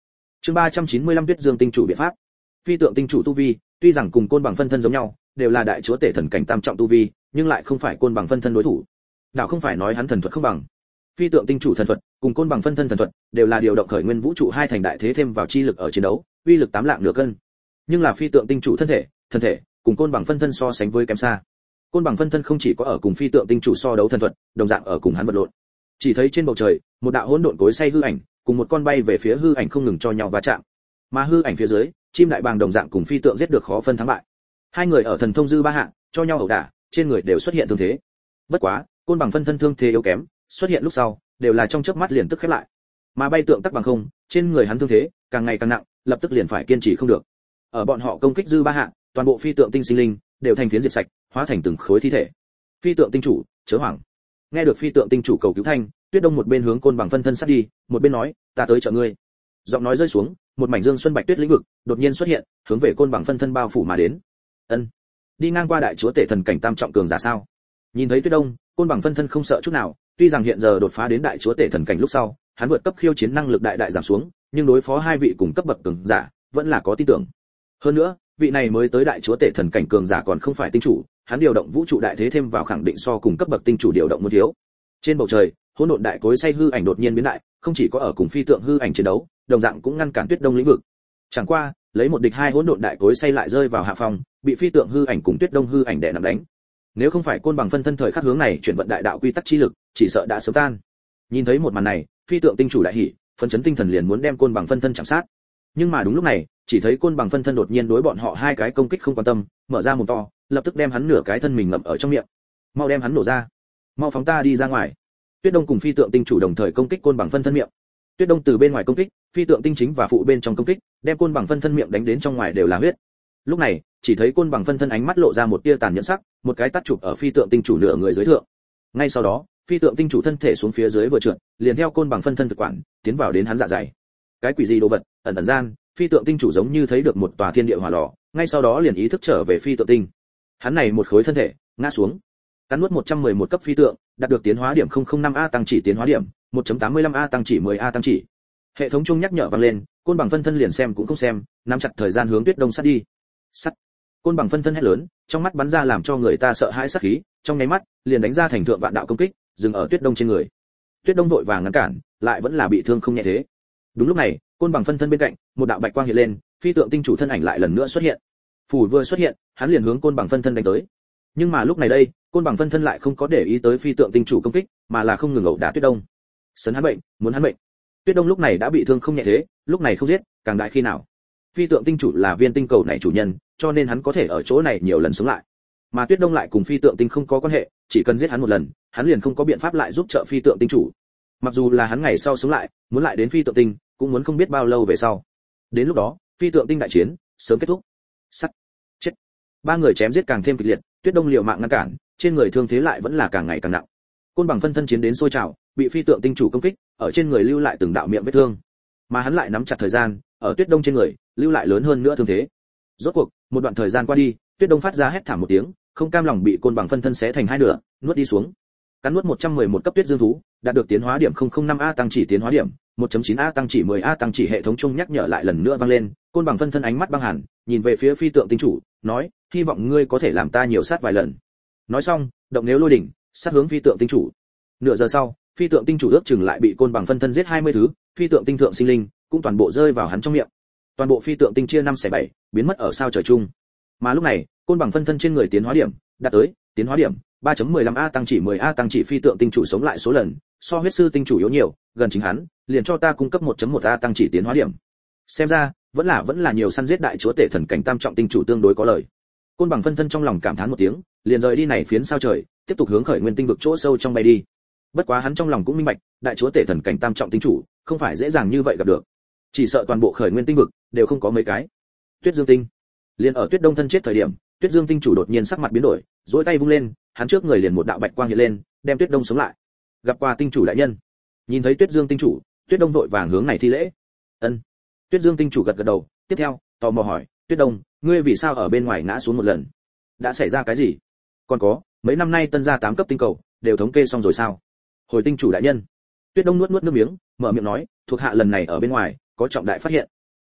Speaker 1: Chương 395 Tuyết Dương tinh chủ biện pháp. Phi tượng tinh chủ tu vi, tuy rằng cùng côn bằng phân thân giống nhau, đều là đại chúa tể thần cảnh tam trọng tu vi, nhưng lại không phải côn bằng phân thân đối thủ. Đạo không phải nói hắn thần thuật không bằng. Phi tượng tinh chủ thần thuật, cùng côn bằng phân thân thần thuật, đều là điều động khởi nguyên vũ trụ hai thành đại thế thêm vào chi lực ở chiến đấu, uy lực 8 lạng nửa cân. Nhưng là phi tượng tinh chủ thân thể, cùng côn bằng phân thân so sánh với kém xa. Côn bằng phân thân không chỉ có ở cùng phi tượng tinh chủ so đấu thần thuật, đồng dạng ở cùng hắn vật lộn. Chỉ thấy trên bầu trời, một đạo hỗn độn cối xay hư ảnh, cùng một con bay về phía hư ảnh không ngừng cho nhau va chạm. Mà hư ảnh phía dưới, chim đại bàng đồng dạng cùng phi tượng giết được khó phân thắng bại. Hai người ở thần thông dư ba hạ, cho nhau ẩu đả, trên người đều xuất hiện thương thế. Bất quá, côn bằng phân thân thương thế yếu kém, xuất hiện lúc sau, đều là trong chớp mắt liền tức khép lại. Mà bay tượng tắc bằng không, trên người hắn thương thế càng ngày càng nặng, lập tức liền phải kiên trì không được. Ở bọn họ công kích dư ba hạ, toàn bộ phi tượng tinh sinh linh đều thành phiến diệt sạch, hóa thành từng khối thi thể. Phi tượng tinh chủ, chớ hoảng. Nghe được phi tượng tinh chủ cầu cứu thanh, Tuyết Đông một bên hướng côn bằng phân thân sát đi, một bên nói, ta tới trợ ngươi. Giọng nói rơi xuống, một mảnh dương xuân bạch tuyết lĩnh vực đột nhiên xuất hiện, hướng về côn bằng phân thân bao phủ mà đến. Ân, đi ngang qua đại chúa tể thần cảnh tam trọng cường giả sao? Nhìn thấy Tuyết Đông, côn bằng phân thân không sợ chút nào, tuy rằng hiện giờ đột phá đến đại chúa tể thần cảnh lúc sau, hắn vượt cấp khiêu chiến năng lực đại giảm xuống, nhưng đối phó hai vị cùng cấp bậc cường giả, vẫn là có tin tưởng. Hơn nữa, vị này mới tới đại chúa tể thần cảnh cường giả còn không phải tinh chủ, hắn điều động vũ trụ đại thế thêm vào khẳng định so cùng cấp bậc tinh chủ điều động muốn thiếu. Trên bầu trời, hỗn độn đại cối xay hư ảnh đột nhiên biến đại, không chỉ có ở cùng phi tượng hư ảnh chiến đấu, đồng dạng cũng ngăn cản Tuyết Đông lĩnh vực. Chẳng qua, lấy một địch hai hỗn độn đại cối xay lại rơi vào hạ phòng, bị phi tượng hư ảnh cùng Tuyết Đông hư ảnh đè nặng đánh. Nếu không phải côn bằng phân thân thời khắc hướng này chuyển vận đại đạo quy tắc chi lực, chỉ sợ đã sớm tan. Nhìn thấy một màn này, phi tượng tinh chủ đại hỉ, phấn chấn tinh thần liền muốn đem côn bằng phân thân chạm sát. Nhưng mà đúng lúc này, chỉ thấy côn bằng phân thân đột nhiên đối bọn họ hai cái công kích không quan tâm, mở ra mồm to, lập tức đem hắn nửa cái thân mình ngậm ở trong miệng. Mau đem hắn nổ ra, mau phóng ta đi ra ngoài. Tuyết Đông cùng phi tượng tinh chủ đồng thời công kích côn bằng phân thân miệng. Tuyết Đông từ bên ngoài công kích, phi tượng tinh chính và phụ bên trong công kích, đem côn bằng phân thân miệng đánh đến trong ngoài đều là huyết. Lúc này, chỉ thấy côn bằng phân thân ánh mắt lộ ra một tia tàn nhẫn sắc, một cái tát chụp ở phi tượng tinh chủ nửa người dưới thượng. Ngay sau đó, phi tượng tinh chủ thân thể xuống phía dưới vừa trượt, liền theo côn bằng phân thân thực quản, tiến vào đến hắn dạ dày. Cái quỷ gì đồ vật, ẩn ẩn gian, phi tượng tinh chủ giống như thấy được một tòa thiên địa hỏa lò, ngay sau đó liền ý thức trở về phi tượng tinh. Hắn này một khối thân thể ngã xuống, cắn nuốt 111 cấp phi tượng, đạt được tiến hóa điểm 005A tăng chỉ tiến hóa điểm, 1.85A tăng chỉ 10A tăng chỉ. Hệ thống chung nhắc nhở vang lên, côn bằng phân thân liền xem cũng không xem, nắm chặt thời gian hướng Tuyết Đông sát đi. Sắt. Côn bằng phân thân hét lớn, trong mắt bắn ra làm cho người ta sợ hãi sát khí, trong nháy mắt liền đánh ra thành thượng vạn đạo công kích, dừng ở Tuyết Đông trên người. Tuyết Đông vội vàng ngăn cản, lại vẫn là bị thương không nhẹ thế. Đúng lúc này, côn bằng phân thân bên cạnh, một đạo bạch quang hiện lên, phi tượng tinh chủ thân ảnh lại lần nữa xuất hiện. Phủ vừa xuất hiện, hắn liền hướng côn bằng phân thân đánh tới. Nhưng mà lúc này đây, côn bằng phân thân lại không có để ý tới phi tượng tinh chủ công kích, mà là không ngừng ẩu đả Tuyết Đông. Sấn hắn bệnh, muốn hắn bệnh. Tuyết Đông lúc này đã bị thương không nhẹ thế, lúc này không giết, càng đại khi nào. Phi tượng tinh chủ là viên tinh cầu này chủ nhân, cho nên hắn có thể ở chỗ này nhiều lần sống lại. Mà Tuyết Đông lại cùng phi tượng tinh không có quan hệ, chỉ cần giết hắn một lần, hắn liền không có biện pháp lại giúp trợ phi tượng tinh chủ. Mặc dù là hắn ngày sau sống lại, muốn lại đến phi tượng tinh, cũng muốn không biết bao lâu về sau. Đến lúc đó, phi tượng tinh đại chiến sớm kết thúc. Sắt, chết. Ba người chém giết càng thêm kịch liệt, Tuyết Đông liều mạng ngăn cản, trên người thương thế lại vẫn là càng ngày càng nặng. Côn bằng phân thân chiến đến sôi trào, bị phi tượng tinh chủ công kích, ở trên người lưu lại từng đạo miệng vết thương. Mà hắn lại nắm chặt thời gian, ở Tuyết Đông trên người lưu lại lớn hơn nữa thương thế. Rốt cuộc, một đoạn thời gian qua đi, Tuyết Đông phát ra hét thảm một tiếng, không cam lòng bị côn bằng phân thân xé thành hai nửa, nuốt đi xuống. Cắn nuốt 111 cấp tuyết dương thú, đạt được tiến hóa điểm 005A tăng chỉ tiến hóa điểm, 1.9A tăng chỉ 10A tăng chỉ hệ thống chung nhắc nhở lại lần nữa vang lên, côn bằng phân thân ánh mắt băng hàn, nhìn về phía phi tượng tinh chủ, nói, hy vọng ngươi có thể làm ta nhiều sát vài lần. Nói xong, động nếu lôi đỉnh, sát hướng phi tượng tinh chủ. Nửa giờ sau, phi tượng tinh chủ ước chừng lại bị côn bằng phân thân giết 20 thứ, phi tượng tinh thượng sinh linh cũng toàn bộ rơi vào hắn trong miệng. Toàn bộ phi tượng tinh chia 5/7, biến mất ở sao trời chung. Mà lúc này, côn bằng phân thân trên người tiến hóa điểm đạt tới tiến hóa điểm 3.15A tăng chỉ 10A tăng chỉ phi tượng tinh chủ sống lại số lần, so huyết sư tinh chủ yếu nhiều, gần chính hắn, liền cho ta cung cấp 1.1A tăng chỉ tiến hóa điểm. Xem ra, vẫn là nhiều săn giết đại chúa tể thần cảnh tam trọng tinh chủ tương đối có lợi. Côn bằng phân thân trong lòng cảm thán một tiếng, liền rời đi này phiến sao trời, tiếp tục hướng khởi nguyên tinh vực chỗ sâu trong bay đi. Bất quá hắn trong lòng cũng minh bạch, đại chúa tể thần cảnh tam trọng tinh chủ, không phải dễ dàng như vậy gặp được. Chỉ sợ toàn bộ khởi nguyên tinh vực đều không có mấy cái. Tuyết Dương tinh. Liền ở Tuyết Đông thân chết thời điểm, Tuyết Dương tinh chủ đột nhiên sắc mặt biến đổi, duỗi tay vung lên, hắn trước người liền một đạo bạch quang hiện lên, đem Tuyết Đông sống lại. Gặp qua tinh chủ đại nhân. Nhìn thấy Tuyết Dương tinh chủ, Tuyết Đông vội vàng hướng này thi lễ. Ân. Tuyết Dương tinh chủ gật gật đầu, tiếp theo, tò mò hỏi, Tuyết Đông, ngươi vì sao ở bên ngoài ngã xuống một lần? Đã xảy ra cái gì? Còn có, mấy năm nay tân gia 8 cấp tinh cầu, đều thống kê xong rồi sao? Hồi tinh chủ đại nhân. Tuyết Đông nuốt nước miếng, mở miệng nói, thuộc hạ lần này ở bên ngoài, có trọng đại phát hiện.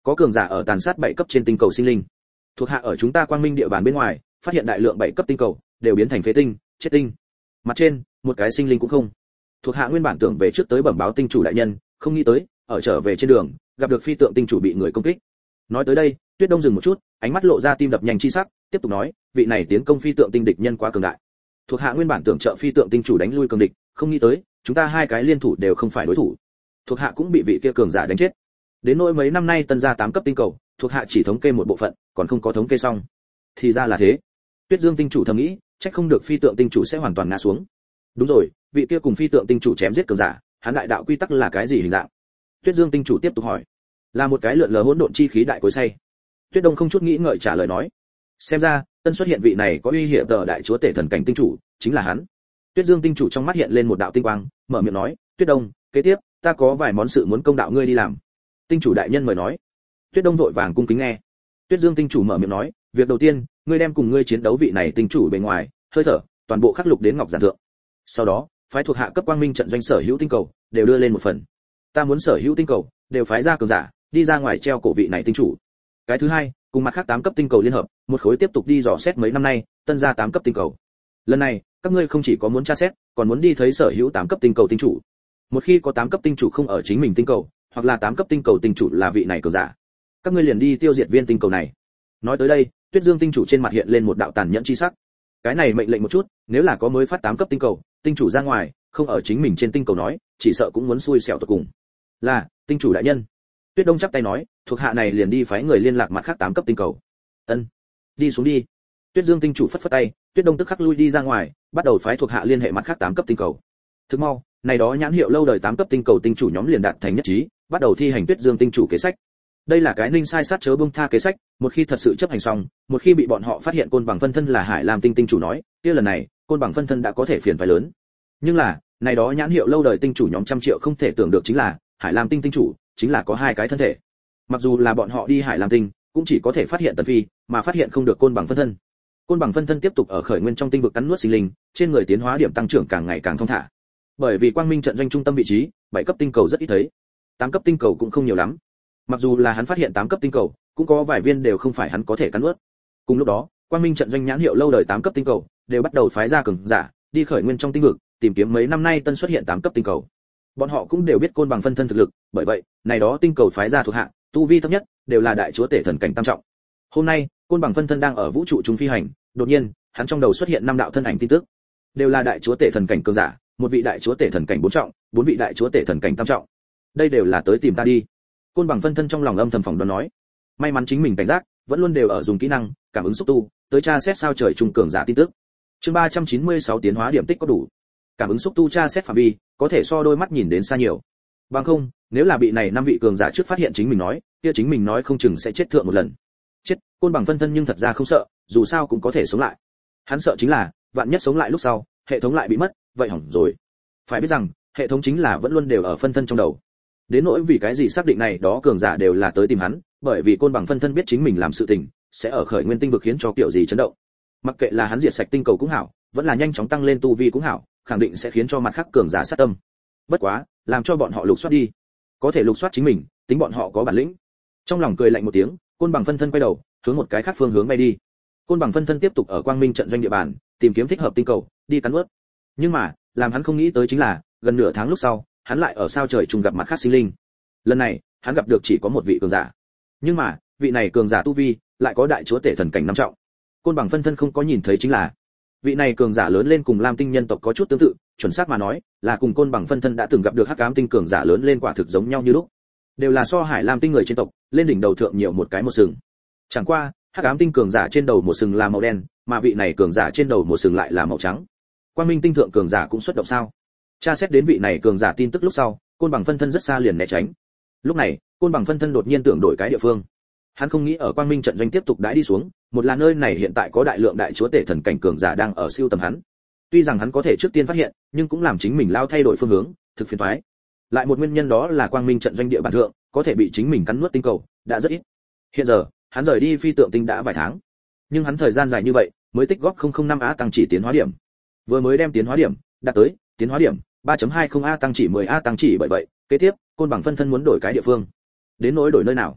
Speaker 1: Có cường giả ở tàn sát 7 cấp trên tinh cầu sinh linh. Thuộc hạ ở chúng ta Quang Minh địa bàn bên ngoài, phát hiện đại lượng 7 cấp tinh cầu đều biến thành phế tinh, chết tinh. Mặt trên, một cái sinh linh cũng không. Thuộc hạ nguyên bản tưởng về trước tới bẩm báo tinh chủ đại nhân, không nghĩ tới, ở trở về trên đường, gặp được phi tượng tinh chủ bị người công kích. Nói tới đây, Tuyết Đông dừng một chút, ánh mắt lộ ra tim đập nhanh chi sắc, tiếp tục nói, vị này tiến công phi tượng tinh địch nhân quá cường đại. Thuộc hạ nguyên bản tưởng trợ phi tượng tinh chủ đánh lui cường địch, không nghĩ tới, chúng ta hai cái liên thủ đều không phải đối thủ. Thuộc hạ cũng bị vị kia cường giả đánh chết. Đến nỗi mấy năm nay tân gia 8 cấp tinh cầu, thuộc hạ chỉ thống kê một bộ phận, còn không có thống kê xong. Thì ra là thế. Tuyết Dương tinh chủ thầm nghĩ, chắc không được phi tượng tinh chủ sẽ hoàn toàn ngã xuống. Đúng rồi, vị kia cùng phi tượng tinh chủ chém giết cường giả, hắn đại đạo quy tắc là cái gì hình dạng? Tuyết Dương tinh chủ tiếp tục hỏi. Là một cái lượn lờ hỗn độn chi khí đại cối xay. Tuyết Đông không chút nghĩ ngợi trả lời nói. Xem ra, tân xuất hiện vị này có uy hiểm tờ đại chúa tể thần cảnh tinh chủ, chính là hắn. Tuyết Dương tinh chủ trong mắt hiện lên một đạo tinh quang, mở miệng nói, Tuyết Đông, kế tiếp, ta có vài món sự muốn công đạo ngươi đi làm. Tinh chủ đại nhân mời nói. Tuyết Đông vội vàng cung kính nghe. Tuyết Dương tinh chủ mở miệng nói, việc đầu tiên, ngươi đem cùng ngươi chiến đấu vị này tinh chủ bề ngoài, hơi thở, toàn bộ khắc lục đến ngọc giản thượng. Sau đó, phái thuộc hạ cấp quang minh trận doanh sở hữu tinh cầu, đều đưa lên một phần. Ta muốn sở hữu tinh cầu, đều phái ra cường giả, đi ra ngoài treo cổ vị này tinh chủ. Cái thứ hai, cùng mặt khác 8 cấp tinh cầu liên hợp, một khối tiếp tục đi dò xét mấy năm nay, tân ra 8 cấp tinh cầu. Lần này, các ngươi không chỉ có muốn tra xét, còn muốn đi thấy sở hữu 8 cấp tinh cầu tinh chủ. Một khi có 8 cấp tinh chủ không ở chính mình tinh cầu, hoặc là 8 cấp tinh cầu tinh chủ là vị này cường giả, các ngươi liền đi tiêu diệt viên tinh cầu này. Nói tới đây, Tuyết Dương tinh chủ trên mặt hiện lên một đạo tàn nhẫn chi sắc. Cái này mệnh lệnh một chút, nếu là có mới phát 8 cấp tinh cầu, tinh chủ ra ngoài, không ở chính mình trên tinh cầu nói, chỉ sợ cũng muốn xui xẻo tột cùng. Là, tinh chủ đại nhân. Tuyết Đông chắp tay nói, thuộc hạ này liền đi phái người liên lạc mặt khác 8 cấp tinh cầu. Ân, đi xuống đi. Tuyết Dương tinh chủ phất phất tay, Tuyết Đông tức khắc lui đi ra ngoài, bắt đầu phái thuộc hạ liên hệ mặt khác 8 cấp tinh cầu. Thức mau, này đó nhãn hiệu lâu đời 8 cấp tinh cầu tinh chủ nhóm liền đạt thành nhất trí, bắt đầu thi hành Tuyết Dương tinh chủ kế sách. Đây là cái ninh sai sát chớ bông tha kế sách, một khi thật sự chấp hành xong, một khi bị bọn họ phát hiện côn bằng phân thân là Hải Lam tinh tinh chủ nói, kia lần này, côn bằng phân thân đã có thể phiền phải lớn. Nhưng là, này đó nhãn hiệu lâu đời tinh chủ nhóm trăm triệu không thể tưởng được chính là, Hải Lam tinh tinh chủ chính là có hai cái thân thể. Mặc dù là bọn họ đi Hải Lam tinh, cũng chỉ có thể phát hiện Tần Phi, mà phát hiện không được côn bằng phân thân. Côn bằng phân thân tiếp tục ở khởi nguyên trong tinh vực cắn nuốt sinh linh, trên người tiến hóa điểm tăng trưởng càng ngày càng thông thả. Bởi vì quang minh trận doanh trung tâm vị trí, 7 cấp tinh cầu rất ít thấy, 8 cấp tinh cầu cũng không nhiều lắm. Mặc dù là hắn phát hiện 8 cấp tinh cầu, cũng có vài viên đều không phải hắn có thể cắn nuốt. Cùng lúc đó, quang minh trận doanh nhãn hiệu lâu đời 8 cấp tinh cầu đều bắt đầu phái ra cường giả, đi khởi nguyên trong tinh vực, tìm kiếm mấy năm nay tân xuất hiện 8 cấp tinh cầu. Bọn họ cũng đều biết côn bằng phân thân thực lực, bởi vậy, này đó tinh cầu phái ra thuộc hạ, tu vi thấp nhất đều là đại chúa tể thần cảnh tam trọng. Hôm nay, côn bằng phân thân đang ở vũ trụ trung phi hành, đột nhiên, hắn trong đầu xuất hiện 5 đạo thân ảnh tin tức. Đều là đại chúa tể thần cảnh cường giả, một vị đại chúa tể thần cảnh 4 trọng, 4 vị đại chúa tể thần cảnh tam trọng. Đây đều là tới tìm ta đi. Côn bằng phân thân trong lòng âm thầm phỏng đoán nói. May mắn chính mình cảnh giác, vẫn luôn đều ở dùng kỹ năng cảm ứng xúc tu, tới tra xét sao trời trung cường giả tin tức. Chương 396 tiến hóa điểm tích có đủ. Cảm ứng xúc tu tra xét phạm vi, có thể so đôi mắt nhìn đến xa nhiều. Bằng không, nếu là bị này 5 vị cường giả trước phát hiện chính mình nói, kia chính mình nói không chừng sẽ chết thượng một lần. Chết, côn bằng phân thân nhưng thật ra không sợ, dù sao cũng có thể sống lại. Hắn sợ chính là, vạn nhất sống lại lúc sau, hệ thống lại bị mất, vậy hỏng rồi. Phải biết rằng, hệ thống chính là vẫn luôn đều ở phân thân trong đầu. Đến nỗi vì cái gì xác định này đó cường giả đều là tới tìm hắn, bởi vì côn bằng phân thân biết chính mình làm sự tình, sẽ ở khởi nguyên tinh vực khiến cho kiểu gì chấn động. Mặc kệ là hắn diệt sạch tinh cầu cũng hảo, vẫn là nhanh chóng tăng lên tu vi cũng hảo, khẳng định sẽ khiến cho mặt khác cường giả sát tâm. Bất quá, làm cho bọn họ lục soát đi. Có thể lục soát chính mình, tính bọn họ có bản lĩnh. Trong lòng cười lạnh một tiếng, côn bằng phân thân quay đầu, hướng một cái khác phương hướng bay đi. Côn bằng phân thân tiếp tục ở quang minh trận doanh địa bàn, tìm kiếm thích hợp tinh cầu, đi cắn nuốt. Nhưng mà, làm hắn không nghĩ tới chính là, gần nửa tháng lúc sau, hắn lại ở sao trời trùng gặp mặt khác sinh linh. Lần này, hắn gặp được chỉ có một vị cường giả. Nhưng mà, vị này cường giả tu vi, lại có đại chúa tể thần cảnh 5 trọng. Côn bằng phân thân không có nhìn thấy chính là, vị này cường giả lớn lên cùng Lam tinh nhân tộc có chút tương tự, chuẩn xác mà nói, là cùng côn bằng phân thân đã từng gặp được hắc ám tinh cường giả lớn lên quả thực giống nhau như lúc. Đều là so Hải Lam tinh người trên tộc, lên đỉnh đầu thượng nhiều một cái một sừng. Chẳng qua, hắc ám tinh cường giả trên đầu một sừng là màu đen, mà vị này cường giả trên đầu một sừng lại là màu trắng. Quang minh tinh thượng cường giả cũng xuất động sao? Tra xét đến vị này cường giả tin tức lúc sau, côn bằng phân thân rất xa liền né tránh. Lúc này, côn bằng phân thân đột nhiên tưởng đổi cái địa phương. Hắn không nghĩ ở quang minh trận doanh tiếp tục đãi đi xuống, một là nơi này hiện tại có đại lượng đại chúa tể thần cảnh cường giả đang ở siêu tầm hắn. Tuy rằng hắn có thể trước tiên phát hiện, nhưng cũng làm chính mình lao thay đổi phương hướng, thực phiền toái. Lại một nguyên nhân đó là quang minh trận doanh địa bản thượng, có thể bị chính mình cắn nuốt tinh cầu, đã rất ít. Hiện giờ, hắn rời đi phi tượng tinh đã vài tháng, nhưng hắn thời gian dài như vậy, mới tích góp 005 A tăng chỉ tiến hóa điểm. Vừa mới đem tiến hóa điểm đạt tới, tiến hóa điểm 3.20 A tăng chỉ 10 A tăng chỉ, bởi vậy, kế tiếp, côn bằng phân thân muốn đổi cái địa phương. Đến nỗi đổi nơi nào?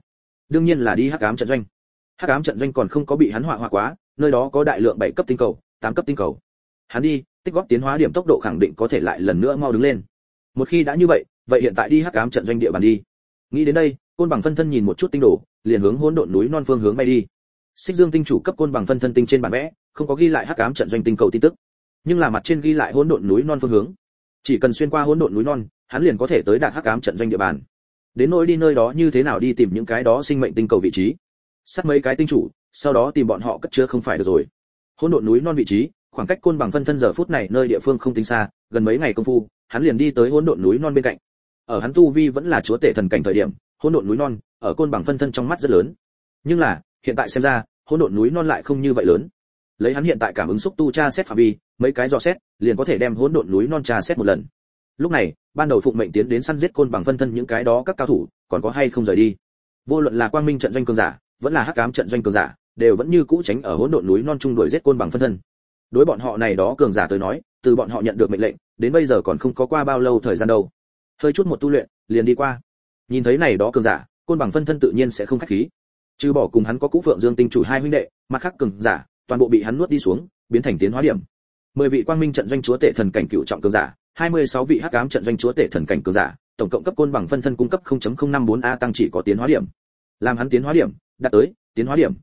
Speaker 1: đương nhiên là đi hắc ám trận doanh. Hắc ám trận doanh còn không có bị hắn họa quá, nơi đó có đại lượng 7 cấp tinh cầu, 8 cấp tinh cầu. Hắn đi, tích góp tiến hóa điểm tốc độ khẳng định có thể lại lần nữa mau đứng lên. Một khi đã như vậy, vậy hiện tại đi hắc ám trận doanh địa bàn đi. Nghĩ đến đây, Côn Bằng phân thân nhìn một chút tinh đồ, liền hướng hỗn độn núi non phương hướng bay đi. Xích Dương tinh chủ cấp Côn Bằng phân thân tinh trên bản vẽ, không có ghi lại hắc ám trận doanh tinh cầu tin tức, nhưng là mặt trên ghi lại hỗn độn núi non phương hướng. Chỉ cần xuyên qua hỗn độn núi non, hắn liền có thể tới đạt hắc ám trận doanh địa bàn. Đến nỗi đi nơi đó như thế nào đi tìm những cái đó sinh mệnh tinh cầu vị trí, sát mấy cái tinh chủ, sau đó tìm bọn họ cất chứa không phải được rồi. Hỗn độn núi non vị trí, khoảng cách Côn Bằng phân thân giờ phút này nơi địa phương không tính xa, gần mấy ngày công phu, hắn liền đi tới hỗn độn núi non bên cạnh. Ở hắn tu vi vẫn là chúa tể thần cảnh thời điểm, hỗn độn núi non ở Côn Bằng phân thân trong mắt rất lớn. Nhưng là, hiện tại xem ra, hỗn độn núi non lại không như vậy lớn. Lấy hắn hiện tại cảm ứng xúc tu tra xét phạm vi, mấy cái dò xét, liền có thể đem hỗn độn núi non tra xét một lần. Lúc này, ban đầu phụng mệnh tiến đến săn giết Côn Bằng phân thân những cái đó các cao thủ, còn có hay không rời đi. Vô luận là Quang Minh trận doanh cường giả, vẫn là Hắc Ám trận doanh cường giả, đều vẫn như cũ tránh ở hỗn độn núi non trung đuổi giết Côn Bằng phân thân. Đối bọn họ này đó cường giả tới nói, từ bọn họ nhận được mệnh lệnh, đến bây giờ còn không có qua bao lâu thời gian đâu. Hơi chút một tu luyện, liền đi qua. Nhìn thấy này đó cường giả, Côn Bằng phân thân tự nhiên sẽ không khách khí. Trừ bỏ cùng hắn có Cũ Phượng Dương tinh chủ hai huynh đệ, mặt khác cường giả, toàn bộ bị hắn nuốt đi xuống, biến thành tiến hóa điểm. 10 vị Quang Minh trận doanh chúa tể thần cảnh cựu trọng cường giả, 26 vị Hắc Ám trận doanh chúa tể thần cảnh cường giả, tổng cộng cấp Côn Bằng phân thân cung cấp 0.054 a tăng chỉ có tiến hóa điểm. Làm hắn tiến hóa điểm, đạt tới tiến hóa điểm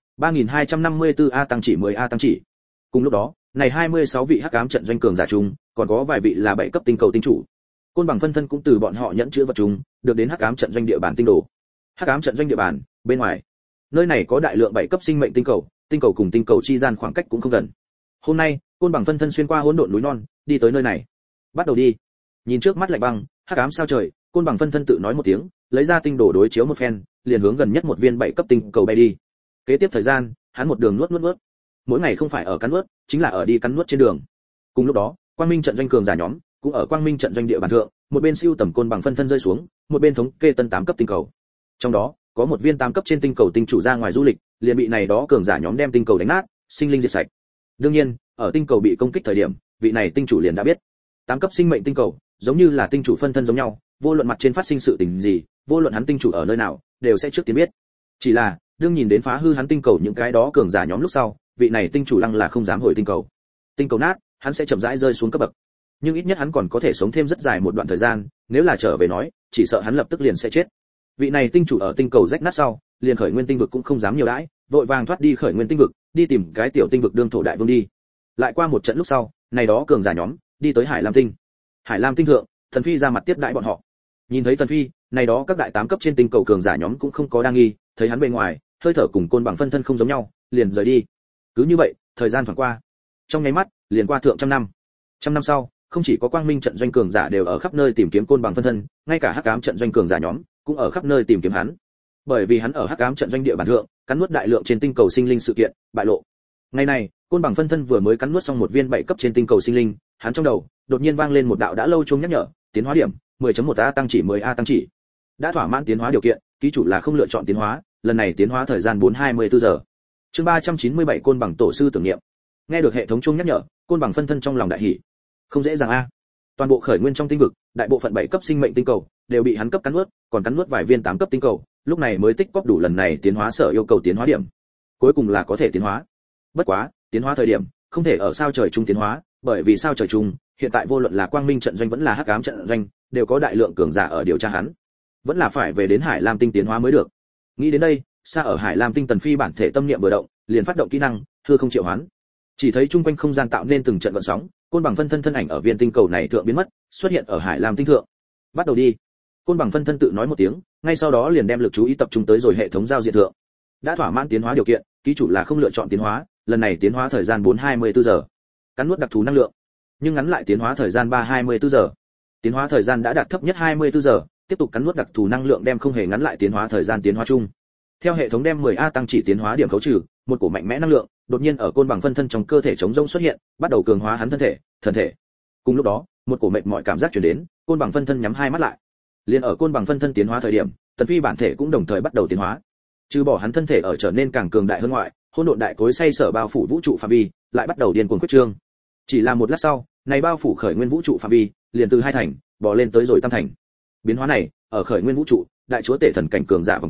Speaker 1: 3254 a tăng chỉ 10 a tăng chỉ. Cùng lúc đó, này 26 vị Hắc Ám trận doanh cường giả chung, còn có vài vị là 7 cấp tinh cầu tinh chủ. Côn Bằng phân thân cũng từ bọn họ nhẫn chứa vật chung, được đến Hắc Ám trận doanh địa bàn tinh đồ. Hắc Ám trận doanh địa bàn, bên ngoài. Nơi này có đại lượng 7 cấp sinh mệnh tinh cầu cùng tinh cầu chi gian khoảng cách cũng không gần. Hôm nay, Côn Bằng phân thân xuyên qua hỗn độn núi non, đi tới nơi này. Bắt đầu đi. Nhìn trước mắt lạnh băng, hắc ám sao trời, Côn Bằng phân thân tự nói một tiếng, lấy ra tinh đồ đối chiếu một phen, liền hướng gần nhất một viên 7 cấp tinh cầu bay đi. Kế tiếp thời gian, hắn một đường nuốt. Mỗi ngày không phải ở cắn nuốt, chính là ở đi cắn nuốt trên đường. Cùng lúc đó, Quang Minh trận doanh cường giả nhóm cũng ở Quang Minh trận doanh địa bàn thượng, một bên siêu tầm Côn Bằng phân thân rơi xuống, một bên thống kê tân 8 cấp tinh cầu. Trong đó, có một viên 8 cấp trên tinh cầu tinh chủ ra ngoài du lịch, liền bị này đó cường giả nhóm đem tinh cầu đánh nát, sinh linh diệt sạch. Đương nhiên, ở tinh cầu bị công kích thời điểm, vị này tinh chủ liền đã biết, 8 cấp sinh mệnh tinh cầu, giống như là tinh chủ phân thân giống nhau, vô luận mặt trên phát sinh sự tình gì, vô luận hắn tinh chủ ở nơi nào, đều sẽ trước tiên biết. Chỉ là, đương nhìn đến phá hư hắn tinh cầu những cái đó cường giả nhóm lúc sau, vị này tinh chủ lăng là không dám hồi tinh cầu. Tinh cầu nát, hắn sẽ chậm rãi rơi xuống cấp bậc. Nhưng ít nhất hắn còn có thể sống thêm rất dài một đoạn thời gian, nếu là trở về nói, chỉ sợ hắn lập tức liền sẽ chết. Vị này tinh chủ ở tinh cầu rách nát sau, liền khởi nguyên tinh vực cũng không dám nhiều đãi, vội vàng thoát đi khởi nguyên tinh vực, đi tìm cái tiểu tinh vực đương thổ đại vương đi. Lại qua một trận lúc sau, này đó cường giả nhóm đi tới Hải Lam tinh. Hải Lam tinh thượng, Thần Phi ra mặt tiếp đãi bọn họ. Nhìn thấy Thần Phi, này đó các đại 8 cấp trên tinh cầu cường giả nhóm cũng không có đa nghi, thấy hắn bề ngoài, hơi thở cùng Côn Bằng phân thân không giống nhau, liền rời đi. Cứ như vậy, thời gian thoáng qua. Trong nháy mắt, liền qua thượng trăm năm. Trăm năm sau, không chỉ có Quang Minh trận doanh cường giả đều ở khắp nơi tìm kiếm Côn Bằng phân thân, ngay cả Hắc Ám trận doanh cường giả nhóm cũng ở khắp nơi tìm kiếm hắn. Bởi vì hắn ở Hắc Ám trận doanh địa bàn thượng, cắn nuốt đại lượng trên tinh cầu sinh linh sự kiện, bại lộ. Ngày này, Côn Bằng phân thân vừa mới cắn nuốt xong một viên 7 cấp trên tinh cầu sinh linh, hắn trong đầu đột nhiên vang lên một đạo đã lâu chuông nhắc nhở, tiến hóa điểm 10.1 a tăng chỉ 10 a tăng chỉ. Đã thỏa mãn tiến hóa điều kiện, ký chủ là không lựa chọn tiến hóa, lần này tiến hóa thời gian 424 giờ. Chương 397 Côn Bằng tổ sư tưởng niệm. Nghe được hệ thống chuông nhắc nhở, Côn Bằng phân thân trong lòng đại hỉ. Không dễ dàng a. Toàn bộ khởi nguyên trong tinh vực, đại bộ phận 7 cấp sinh mệnh tinh cầu đều bị hắn cấp cắn nuốt, còn cắn nuốt vài viên 8 cấp tinh cầu, lúc này mới tích góp đủ lần này tiến hóa sở yêu cầu tiến hóa điểm. Cuối cùng là có thể tiến hóa. Bất quá, tiến hóa thời điểm không thể ở sao trời trung tiến hóa, bởi vì sao trời trung, hiện tại vô luận là Quang Minh trận doanh vẫn là Hắc Ám trận doanh, đều có đại lượng cường giả ở điều tra hắn. Vẫn là phải về đến Hải Lam tinh tiến hóa mới được. Nghĩ đến đây, xa ở Hải Lam tinh Tần Phi bản thể tâm niệm vừa động, liền phát động kỹ năng hư không triệu hoán. Chỉ thấy trung quanh không gian tạo nên từng trận gợn sóng, Côn Bằng phân thân thân ảnh ở viên tinh cầu này thượng biến mất, xuất hiện ở Hải Lam tinh thượng. Bắt đầu đi. Côn Bằng phân thân tự nói một tiếng, ngay sau đó liền đem lực chú ý tập trung tới rồi hệ thống giao diện thượng. Đã thỏa mãn tiến hóa điều kiện, ký chủ là không lựa chọn tiến hóa, lần này tiến hóa thời gian 424 giờ. Cắn nuốt đặc thù năng lượng, nhưng ngắn lại tiến hóa thời gian 324 giờ. Tiến hóa thời gian đã đạt thấp nhất 24 giờ, tiếp tục cắn nuốt đặc thù năng lượng đem không hề ngắn lại tiến hóa thời gian tiến hóa chung. Theo hệ thống đem 10 a tăng chỉ tiến hóa điểm khấu trừ, một cổ mạnh mẽ năng lượng đột nhiên ở Côn Bằng phân thân trong cơ thể chống rỗng xuất hiện, bắt đầu cường hóa hắn thân thể, thần thể. Cùng lúc đó, một cổ mệt mỏi cảm giác truyền đến, Côn Bằng phân thân nhắm hai mắt lại. Liên ở Côn Bằng phân thân tiến hóa thời điểm, Tần Phi bản thể cũng đồng thời bắt đầu tiến hóa. Trừ bỏ hắn thân thể ở trở nên càng cường đại hơn ngoại, hỗn độn đại cối xay sở bao phủ vũ trụ phạm vi, lại bắt đầu điên cuồng quyết trương. Chỉ là một lát sau, này bao phủ khởi nguyên vũ trụ phạm vi, liền từ 2 thành, bò lên tới rồi 3 thành. Biến hóa này, ở khởi nguyên vũ trụ, đại chúa tể thần cảnh cường giả vòng trung,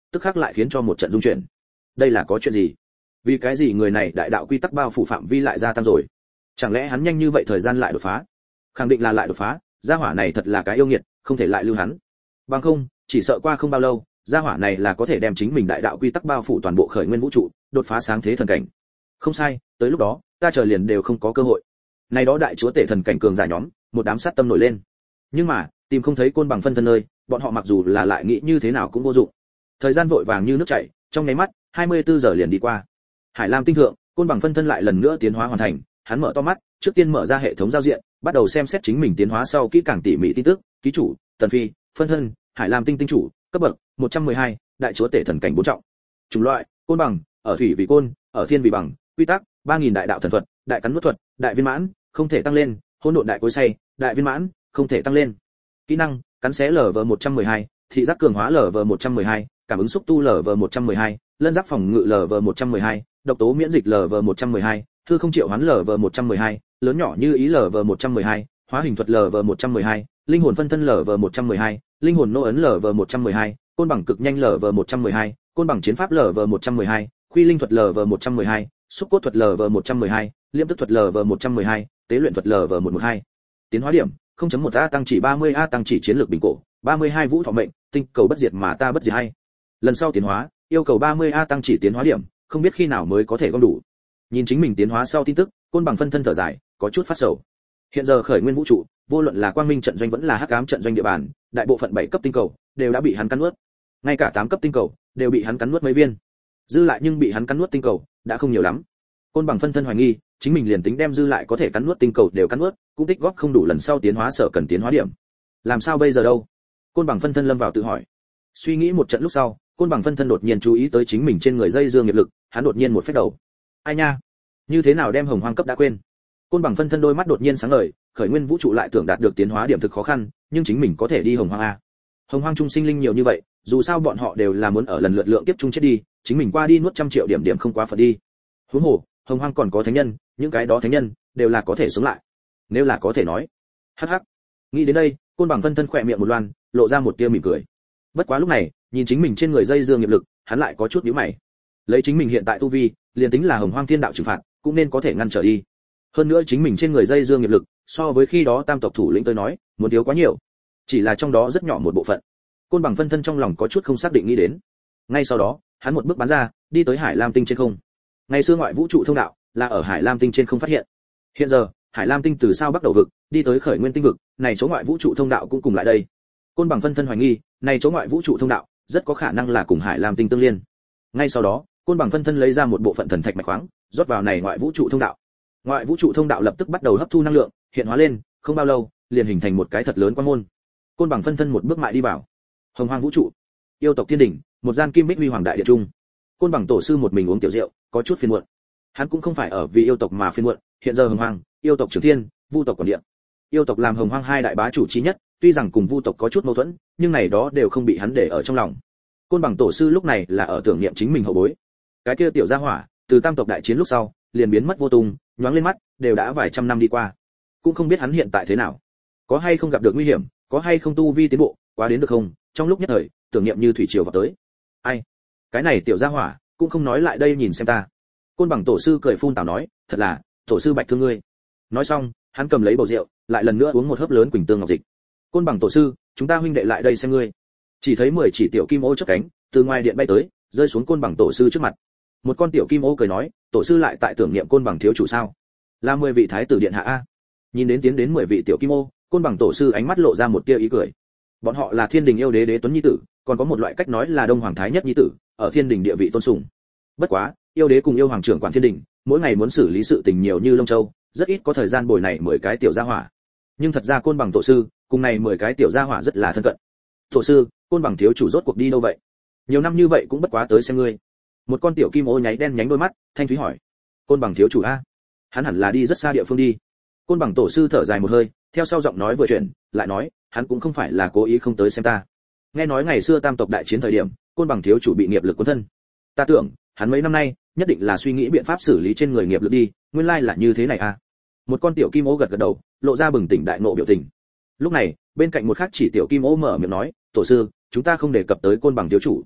Speaker 1: tức khắc lại khiến cho một trận rung chuyển. Đây là có chuyện gì? Vì cái gì người này đại đạo quy tắc bao phủ phạm vi lại gia tăng rồi? Chẳng lẽ hắn nhanh như vậy thời gian lại đột phá? Khẳng định là lại đột phá, gia hỏa này thật là cái yêu nghiệt, không thể lại lưu hắn. Bằng không, chỉ sợ qua không bao lâu, gia hỏa này là có thể đem chính mình đại đạo quy tắc bao phủ toàn bộ khởi nguyên vũ trụ, đột phá sáng thế thần cảnh. Không sai, tới lúc đó, ta chờ liền đều không có cơ hội. Này đó đại chúa tể thần cảnh cường giả nhóm, một đám sát tâm nổi lên. Nhưng mà, tìm không thấy côn bằng phân thân nơi, bọn họ mặc dù là lại nghĩ như thế nào cũng vô dụng. Thời gian vội vàng như nước chảy, trong nháy mắt, 24 giờ liền đi qua. Hải Lam tinh thượng, côn bằng phân thân lại lần nữa tiến hóa hoàn thành, hắn mở to mắt, trước tiên mở ra hệ thống giao diện, bắt đầu xem xét chính mình tiến hóa sau kỹ càng tỉ mỉ tin tức, ký chủ, Tần Phi, phân thân, Hải Lam tinh tinh chủ, cấp bậc 112, đại chúa tể thần cảnh 4 trọng. Chủng loại, côn bằng, ở thủy vì côn, ở thiên vì bằng, quy tắc, 3000 đại đạo thần thuật, đại cắn nuốt thuật, đại viên mãn, không thể tăng lên, hỗn độn đại cối xay, đại viên mãn, không thể tăng lên. Kỹ năng, cắn xé LV112, thị giác cường hóa LV112, cảm ứng xúc tu LV112, lân giáp phòng ngự LV112, độc tố miễn dịch LV112, hư không triệu hoán LV112, lớn nhỏ như ý LV112, hóa hình thuật LV112, linh hồn phân thân LV112, linh hồn nô ấn LV112, côn bằng cực nhanh LV112, côn bằng chiến pháp LV112, khuy linh thuật LV112, xúc cốt thuật LV112, liễm tức thuật LV112, tế luyện thuật LV112. Tiến hóa điểm 0.1 A tăng chỉ 30 A tăng chỉ chiến lược bình cổ, 32 vũ thọ mệnh, tinh cầu bất diệt mà ta bất diệt hay. Lần sau tiến hóa, yêu cầu 30 A tăng chỉ tiến hóa điểm, không biết khi nào mới có thể gom đủ. Nhìn chính mình tiến hóa sau tin tức, côn bằng phân thân thở dài, có chút phát sầu. Hiện giờ khởi nguyên vũ trụ, vô luận là quang minh trận doanh vẫn là hắc ám trận doanh địa bàn, đại bộ phận 7 cấp tinh cầu đều đã bị hắn cắn nuốt. Ngay cả 8 cấp tinh cầu đều bị hắn cắn nuốt mấy viên. Dư lại nhưng bị hắn cắn nuốt tinh cầu đã không nhiều lắm. Côn bằng phân thân hoài nghi, chính mình liền tính đem dư lại có thể cắn nuốt tinh cầu đều cắn nuốt, cũng tích góp không đủ lần sau tiến hóa sở cần tiến hóa điểm. Làm sao bây giờ đâu? Côn bằng phân thân lâm vào tự hỏi. Suy nghĩ một trận lúc sau, côn bằng phân thân đột nhiên chú ý tới chính mình trên người dây dương nghiệp lực, hắn đột nhiên một phép đầu. Ai nha, như thế nào đem hồng hoang cấp đã quên? Côn bằng phân thân đôi mắt đột nhiên sáng ngời, khởi nguyên vũ trụ lại tưởng đạt được tiến hóa điểm thực khó khăn, nhưng chính mình có thể đi hồng hoang a. Hồng hoang trung sinh linh nhiều như vậy, dù sao bọn họ đều là muốn ở lần lượt lượng kiếp chung chết đi, chính mình qua đi nuốt 100 triệu điểm không quá phận đi. Huống hồ, hồng hoang còn có thánh nhân, những cái đó thánh nhân đều là có thể sống lại. Nếu là có thể nói. Hắc hắc. Nghĩ đến đây, côn bằng phân thân khỏe miệng một loan, lộ ra một tia mỉm cười. Bất quá lúc này, nhìn chính mình trên người dây dương nghiệp lực, hắn lại có chút nhíu mày. Lấy chính mình hiện tại tu vi, liền tính là hồng hoang thiên đạo trừng phạt, cũng nên có thể ngăn trở đi. Hơn nữa chính mình trên người dây dương nghiệp lực, so với khi đó tam tộc thủ lĩnh tới nói, muốn thiếu quá nhiều. Chỉ là trong đó rất nhỏ một bộ phận. Côn bằng phân thân trong lòng có chút không xác định nghĩ đến. Ngay sau đó, hắn một bước bắn ra, đi tới Hải Lam tinh trên không. Ngày xưa ngoại vũ trụ thông đạo là ở Hải Lam tinh trên không phát hiện. Hiện giờ, Hải Lam tinh từ sao bắt đầu vực, đi tới khởi nguyên tinh vực, này chỗ ngoại vũ trụ thông đạo cũng cùng lại đây. Côn bằng phân thân hoài nghi, này chỗ ngoại vũ trụ thông đạo rất có khả năng là cùng Hải Lam tinh tương liên. Ngay sau đó, côn bằng phân thân lấy ra một bộ phận thần thạch mạch khoáng, rót vào này ngoại vũ trụ thông đạo. Ngoại vũ trụ thông đạo lập tức bắt đầu hấp thu năng lượng, hiện hóa lên, không bao lâu, liền hình thành một cái thật lớn quang môn. Côn bằng phân thân một bước mại đi vào. Hồng hoang vũ trụ, yêu tộc thiên đỉnh, một gian kim bích huy hoàng đại điện trung. Côn bằng tổ sư một mình uống tiểu rượu, có chút phiền muộn. Hắn cũng không phải ở vì yêu tộc mà phiền muộn, hiện giờ hồng hoang, yêu tộc trưởng thiên, vu tộc quản điện. Yêu tộc làm hồng hoang hai đại bá chủ chí nhất, tuy rằng cùng vu tộc có chút mâu thuẫn, nhưng này đó đều không bị hắn để ở trong lòng. Côn bằng tổ sư lúc này là ở tưởng niệm chính mình hậu bối. Cái kia tiểu gia hỏa, từ tam tộc đại chiến lúc sau, liền biến mất vô tung, nhoáng lên mắt, đều đã vài trăm năm đi qua. Cũng không biết hắn hiện tại thế nào, có hay không gặp được nguy hiểm, có hay không tu vi tiến bộ, quá đến được không? Trong lúc nhất thời, tưởng niệm như thủy triều vào tới. Ai? Cái này tiểu gia hỏa, cũng không nói lại đây nhìn xem ta. Côn bằng tổ sư cười phun tào nói, thật là, tổ sư bạch thương ngươi. Nói xong, hắn cầm lấy bầu rượu, lại lần nữa uống một hớp lớn quỳnh tương ngọc dịch. Côn bằng tổ sư, chúng ta huynh đệ lại đây xem ngươi. Chỉ thấy 10 chỉ tiểu kim ô chớp cánh, từ ngoài điện bay tới, rơi xuống côn bằng tổ sư trước mặt. Một con tiểu kim ô cười nói, tổ sư lại tại tưởng niệm côn bằng thiếu chủ sao? Là 10 vị thái tử điện hạ a. Nhìn đến tiến đến 10 vị tiểu kim ô, côn bằng tổ sư ánh mắt lộ ra một tia ý cười. Bọn họ là thiên đình yêu đế đế tuấn nhi tử, còn có một loại cách nói là đông hoàng thái nhất nhi tử, ở thiên đình địa vị tôn sùng. Bất quá, yêu đế cùng yêu hoàng trưởng quản thiên đình, mỗi ngày muốn xử lý sự tình nhiều như lông châu, rất ít có thời gian bồi này 10 cái tiểu gia hỏa. Nhưng thật ra côn bằng tổ sư, cùng này 10 cái tiểu gia hỏa rất là thân cận. Tổ sư, côn bằng thiếu chủ rốt cuộc đi đâu vậy? Nhiều năm như vậy cũng bất quá tới xem ngươi. Một con tiểu kim ô nháy đen nhánh đôi mắt, thanh thúy hỏi. Côn bằng thiếu chủ a? Hắn hẳn là đi rất xa địa phương đi. Côn bằng tổ sư thở dài một hơi, theo sau giọng nói vừa chuyển, lại nói, hắn cũng không phải là cố ý không tới xem ta. Nghe nói ngày xưa tam tộc đại chiến thời điểm, côn bằng thiếu chủ bị nghiệp lực cuốn thân. Ta tưởng, hắn mấy năm nay, nhất định là suy nghĩ biện pháp xử lý trên người nghiệp lực đi, nguyên lai là như thế này a. Một con tiểu kim ô gật gật đầu, lộ ra bừng tỉnh đại ngộ biểu tình. Lúc này, bên cạnh một khác chỉ tiểu kim ô mở miệng nói, tổ sư, chúng ta không đề cập tới côn bằng thiếu chủ.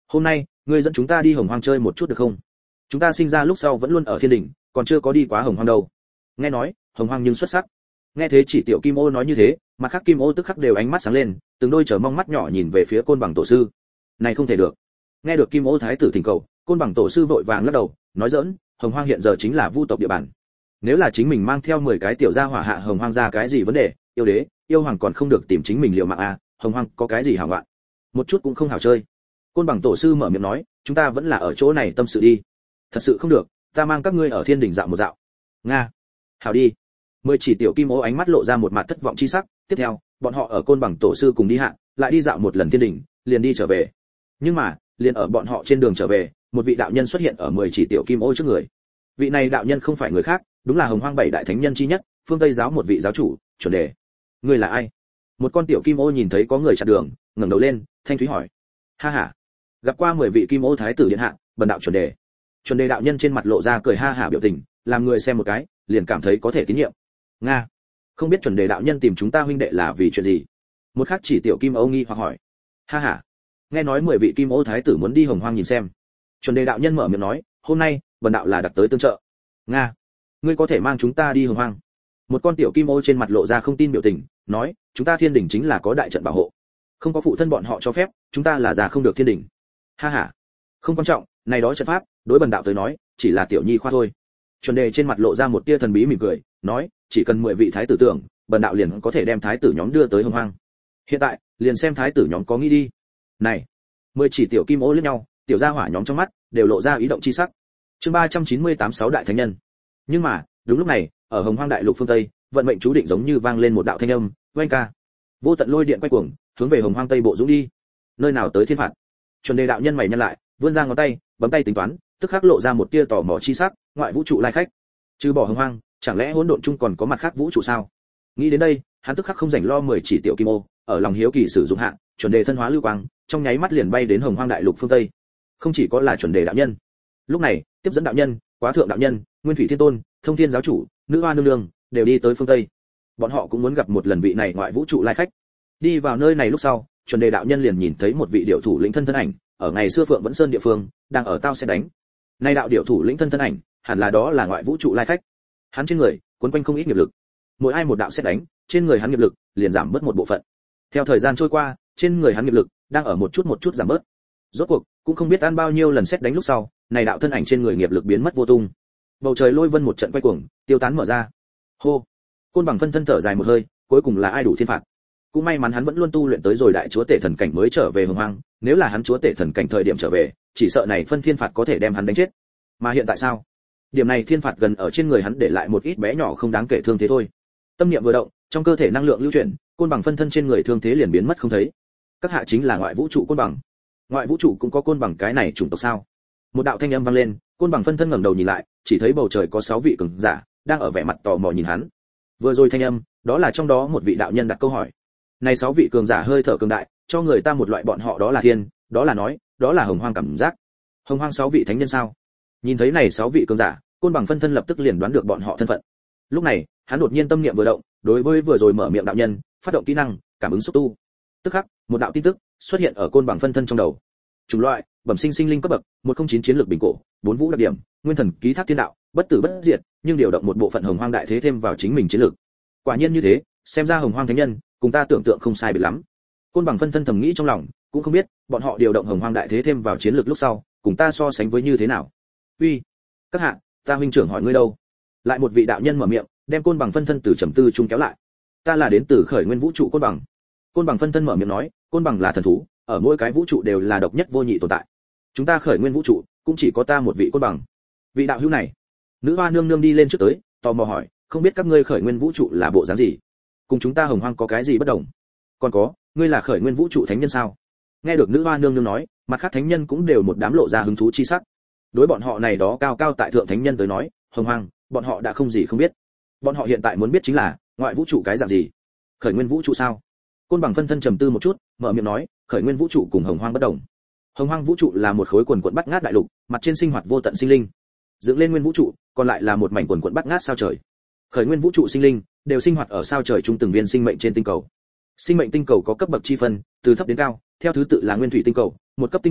Speaker 1: Hôm nay ngươi dẫn chúng ta đi Hồng Hoang chơi một chút được không? Chúng ta sinh ra lúc sau vẫn luôn ở thiên đỉnh, còn chưa có đi quá Hồng Hoang đâu. Nghe nói Hồng Hoang nhưng xuất sắc. Nghe thế chỉ tiểu Kim Ô nói như thế, mặt khác Kim Ô tức khắc đều ánh mắt sáng lên, từng đôi chờ mong mắt nhỏ nhìn về phía Côn Bằng tổ sư. Này không thể được. Nghe được Kim Ô thái tử thỉnh cầu, Côn Bằng tổ sư vội vàng lắc đầu, nói giỡn, Hồng Hoang hiện giờ chính là vu tộc địa bàn. Nếu là chính mình mang theo 10 cái tiểu gia hỏa hạ Hồng Hoang ra cái gì vấn đề, yêu đế, yêu hoàng còn không được tìm chính mình liều mạng à, Hồng Hoang có cái gì hảo loạn. Một chút cũng không hảo chơi. Côn Bằng tổ sư mở miệng nói, chúng ta vẫn là ở chỗ này tâm sự đi. Thật sự không được, ta mang các ngươi ở thiên đỉnh dạo một dạo. Nga. Hảo đi. 10 chỉ tiểu Kim Ô ánh mắt lộ ra một mặt thất vọng chi sắc, tiếp theo, bọn họ ở Côn Bằng tổ sư cùng đi hạ, lại đi dạo một lần thiên đỉnh, liền đi trở về. Nhưng mà, liền ở bọn họ trên đường trở về, một vị đạo nhân xuất hiện ở 10 chỉ tiểu Kim Ô trước người. Vị này đạo nhân không phải người khác, đúng là Hồng Hoang 7 đại thánh nhân chi nhất, Phương Tây giáo một vị giáo chủ, chuẩn đề. Ngươi là ai? Một con tiểu Kim Ô nhìn thấy có người chặn đường, ngẩng đầu lên, thanh thúy hỏi. Ha ha. Gặp qua 10 vị Kim Ô thái tử điện hạ, bần đạo chuẩn đề. Chuẩn đề đạo nhân trên mặt lộ ra cười ha hả biểu tình, làm người xem một cái, liền cảm thấy có thể tín nhiệm. Nga. Không biết chuẩn đề đạo nhân tìm chúng ta huynh đệ là vì chuyện gì? Một khắc chỉ tiểu Kim Ô nghi hoặc hỏi. Ha ha. Nghe nói 10 vị Kim Ô thái tử muốn đi Hồng Hoang nhìn xem. Chuẩn đề đạo nhân mở miệng nói, hôm nay, bần đạo là đặc tới tương trợ. Nga. Ngươi có thể mang chúng ta đi Hồng Hoang? Một con tiểu Kim Ô trên mặt lộ ra không tin biểu tình, nói, chúng ta thiên đỉnh chính là có đại trận bảo hộ, không có phụ thân bọn họ cho phép, chúng ta là già không được thiên đỉnh. Ha ha. Không quan trọng, này đó trận pháp, đối bần đạo tới nói, chỉ là tiểu nhi khoa thôi. Chuẩn đề trên mặt lộ ra một tia thần bí mỉm cười, nói, chỉ cần 10 vị thái tử tưởng, bần đạo liền có thể đem thái tử nhóm đưa tới Hồng Hoang. Hiện tại, liền xem thái tử nhóm có nghĩ đi. Này, 10 chỉ tiểu Kim Ô liếc nhau, tiểu gia hỏa nhóm trong mắt đều lộ ra ý động chi sắc. Chương 398 6 đại thánh nhân. Nhưng mà, đúng lúc này, ở Hồng Hoang đại lục phương Tây, vận mệnh chú định giống như vang lên một đạo thanh âm, oanh ca. Vô tận lôi điện quay cuồng, hướng về Hồng Hoang Tây bộ dũng đi. Nơi nào tới thiên phạt? Chuẩn đề đạo nhân mày nhăn lại, vươn ra ngón tay, bấm tay tính toán, tức khắc lộ ra một tia tò mò chi sắc, ngoại vũ trụ lai khách. Trừ bỏ Hồng Hoang, chẳng lẽ hỗn độn chung còn có mặt khác vũ trụ sao? Nghĩ đến đây, hắn tức khắc không rảnh lo 10 chỉ tiểu Kim Ô, ở lòng hiếu kỳ sử dụng hạ, chuẩn đề thân hóa lưu quang, trong nháy mắt liền bay đến Hồng Hoang đại lục phương Tây. Không chỉ có là chuẩn đề đạo nhân, lúc này, tiếp dẫn đạo nhân, quá thượng đạo nhân, nguyên thủy thiên tôn, thông thiên giáo chủ, nữ hoa nương nương đều đi tới phương Tây. Bọn họ cũng muốn gặp một lần vị này ngoại vũ trụ lai khách. Đi vào nơi này lúc sau, chuẩn đề đạo nhân liền nhìn thấy một vị điệu thủ lĩnh thân ảnh, ở ngày xưa Phượng Vẫn Sơn địa phương, đang ở tao sẽ đánh. Nay đạo điệu thủ lĩnh thân ảnh, hẳn là đó là ngoại vũ trụ lai khách. Hắn trên người quấn quanh không ít nghiệp lực, mỗi ai một đạo sẽ đánh, trên người hắn nghiệp lực liền giảm bớt một bộ phận. Theo thời gian trôi qua, trên người hắn nghiệp lực đang ở một chút giảm bớt. Rốt cuộc cũng không biết ăn bao nhiêu lần xét đánh lúc sau, này đạo thân ảnh trên người nghiệp lực biến mất vô tung. Bầu trời lôi vân một trận quay cuồng, tiêu tán mở ra. Hô. Côn Bằng phân thân thở dài một hơi, cuối cùng là ai đủ thiên phạt. Cũng may mắn hắn vẫn luôn tu luyện tới rồi đại chúa tể thần cảnh mới trở về Hồng Hoang, nếu là hắn chúa tể thần cảnh thời điểm trở về, chỉ sợ này phân thiên phạt có thể đem hắn đánh chết. Mà hiện tại sao? Điểm này thiên phạt gần ở trên người hắn để lại một ít bé nhỏ không đáng kể thương thế thôi. Tâm niệm vừa động, trong cơ thể năng lượng lưu chuyển, Côn Bằng phân thân trên người thương thế liền biến mất không thấy. Các hạ chính là ngoại vũ trụ Côn Bằng. Ngoại vũ trụ cũng có Côn Bằng cái này chủng tộc sao? Một đạo thanh âm vang lên, Côn Bằng phân thân ngẩng đầu nhìn lại, chỉ thấy bầu trời có 6 vị cường giả đang ở vẻ mặt tò mò nhìn hắn. Vừa rồi thanh âm, đó là trong đó một vị đạo nhân đặt câu hỏi. Này 6 vị cường giả hơi thở cường đại, cho người ta một loại bọn họ đó là thiên, đó là nói, đó là Hồng Hoang cảm giác. Hồng Hoang 6 vị thánh nhân sao? Nhìn thấy này 6 vị cường giả, Côn Bằng phân thân lập tức liền đoán được bọn họ thân phận. Lúc này, hắn đột nhiên tâm niệm vừa động, đối với vừa rồi mở miệng đạo nhân, phát động kỹ năng, cảm ứng xúc tu. Tức khắc, một đạo tin tức xuất hiện ở Côn Bằng phân thân trong đầu. Chủng loại, bẩm sinh sinh linh cấp bậc, 109 chiến lược bình cổ, 4 vũ đặc điểm, nguyên thần ký thác thiên đạo, bất tử bất diệt, nhưng điều động một bộ phận Hồng Hoang đại thế thêm vào chính mình chiến lược. Quả nhiên như thế, xem ra Hồng Hoang thánh nhân, cùng ta tưởng tượng không sai biệt lắm. Côn Bằng phân thân thầm nghĩ trong lòng, cũng không biết, bọn họ điều động Hồng Hoang đại thế thêm vào chiến lược lúc sau, cùng ta so sánh với như thế nào. Uy, các hạ, ta huynh trưởng hỏi ngươi đâu? Lại một vị đạo nhân mở miệng, đem Côn Bằng phân thân từ trầm tư trung kéo lại. Ta là đến từ khởi nguyên vũ trụ Côn Bằng. Côn Bằng phân thân mở miệng nói, Côn Bằng là thần thú, ở mỗi cái vũ trụ đều là độc nhất vô nhị tồn tại. Chúng ta khởi nguyên vũ trụ, cũng chỉ có ta một vị Côn Bằng. Vị đạo hữu này, nữ hoa nương nương đi lên trước tới, tò mò hỏi, không biết các ngươi khởi nguyên vũ trụ là bộ dáng gì? Cùng chúng ta Hồng Hoang có cái gì bất đồng? Còn có, ngươi là khởi nguyên vũ trụ thánh nhân sao? Nghe được nữ hoa nương nương nói, mặt khác thánh nhân cũng đều một đám lộ ra hứng thú chi sắc. Đối bọn họ này đó cao cao tại thượng thánh nhân tới nói, Hồng Hoang, bọn họ đã không gì không biết. Bọn họ hiện tại muốn biết chính là, ngoại vũ trụ cái dạng gì? Khởi nguyên vũ trụ sao? Côn Bằng phân thân trầm tư một chút, mở miệng nói, khởi nguyên vũ trụ cùng Hồng Hoang bất đồng. Hồng Hoang vũ trụ là một khối quần quần bắt ngát đại lục, mặt trên sinh hoạt vô tận sinh linh. Dựng lên nguyên vũ trụ, còn lại là một mảnh quần quần bắt ngát sao trời. Khởi nguyên vũ trụ sinh linh đều sinh hoạt ở sao trời trung từng viên sinh mệnh trên tinh cầu. Sinh mệnh tinh cầu có cấp bậc chi phân, từ thấp đến cao, theo thứ tự là nguyên thủy tinh cầu, một cấp tinh cầu,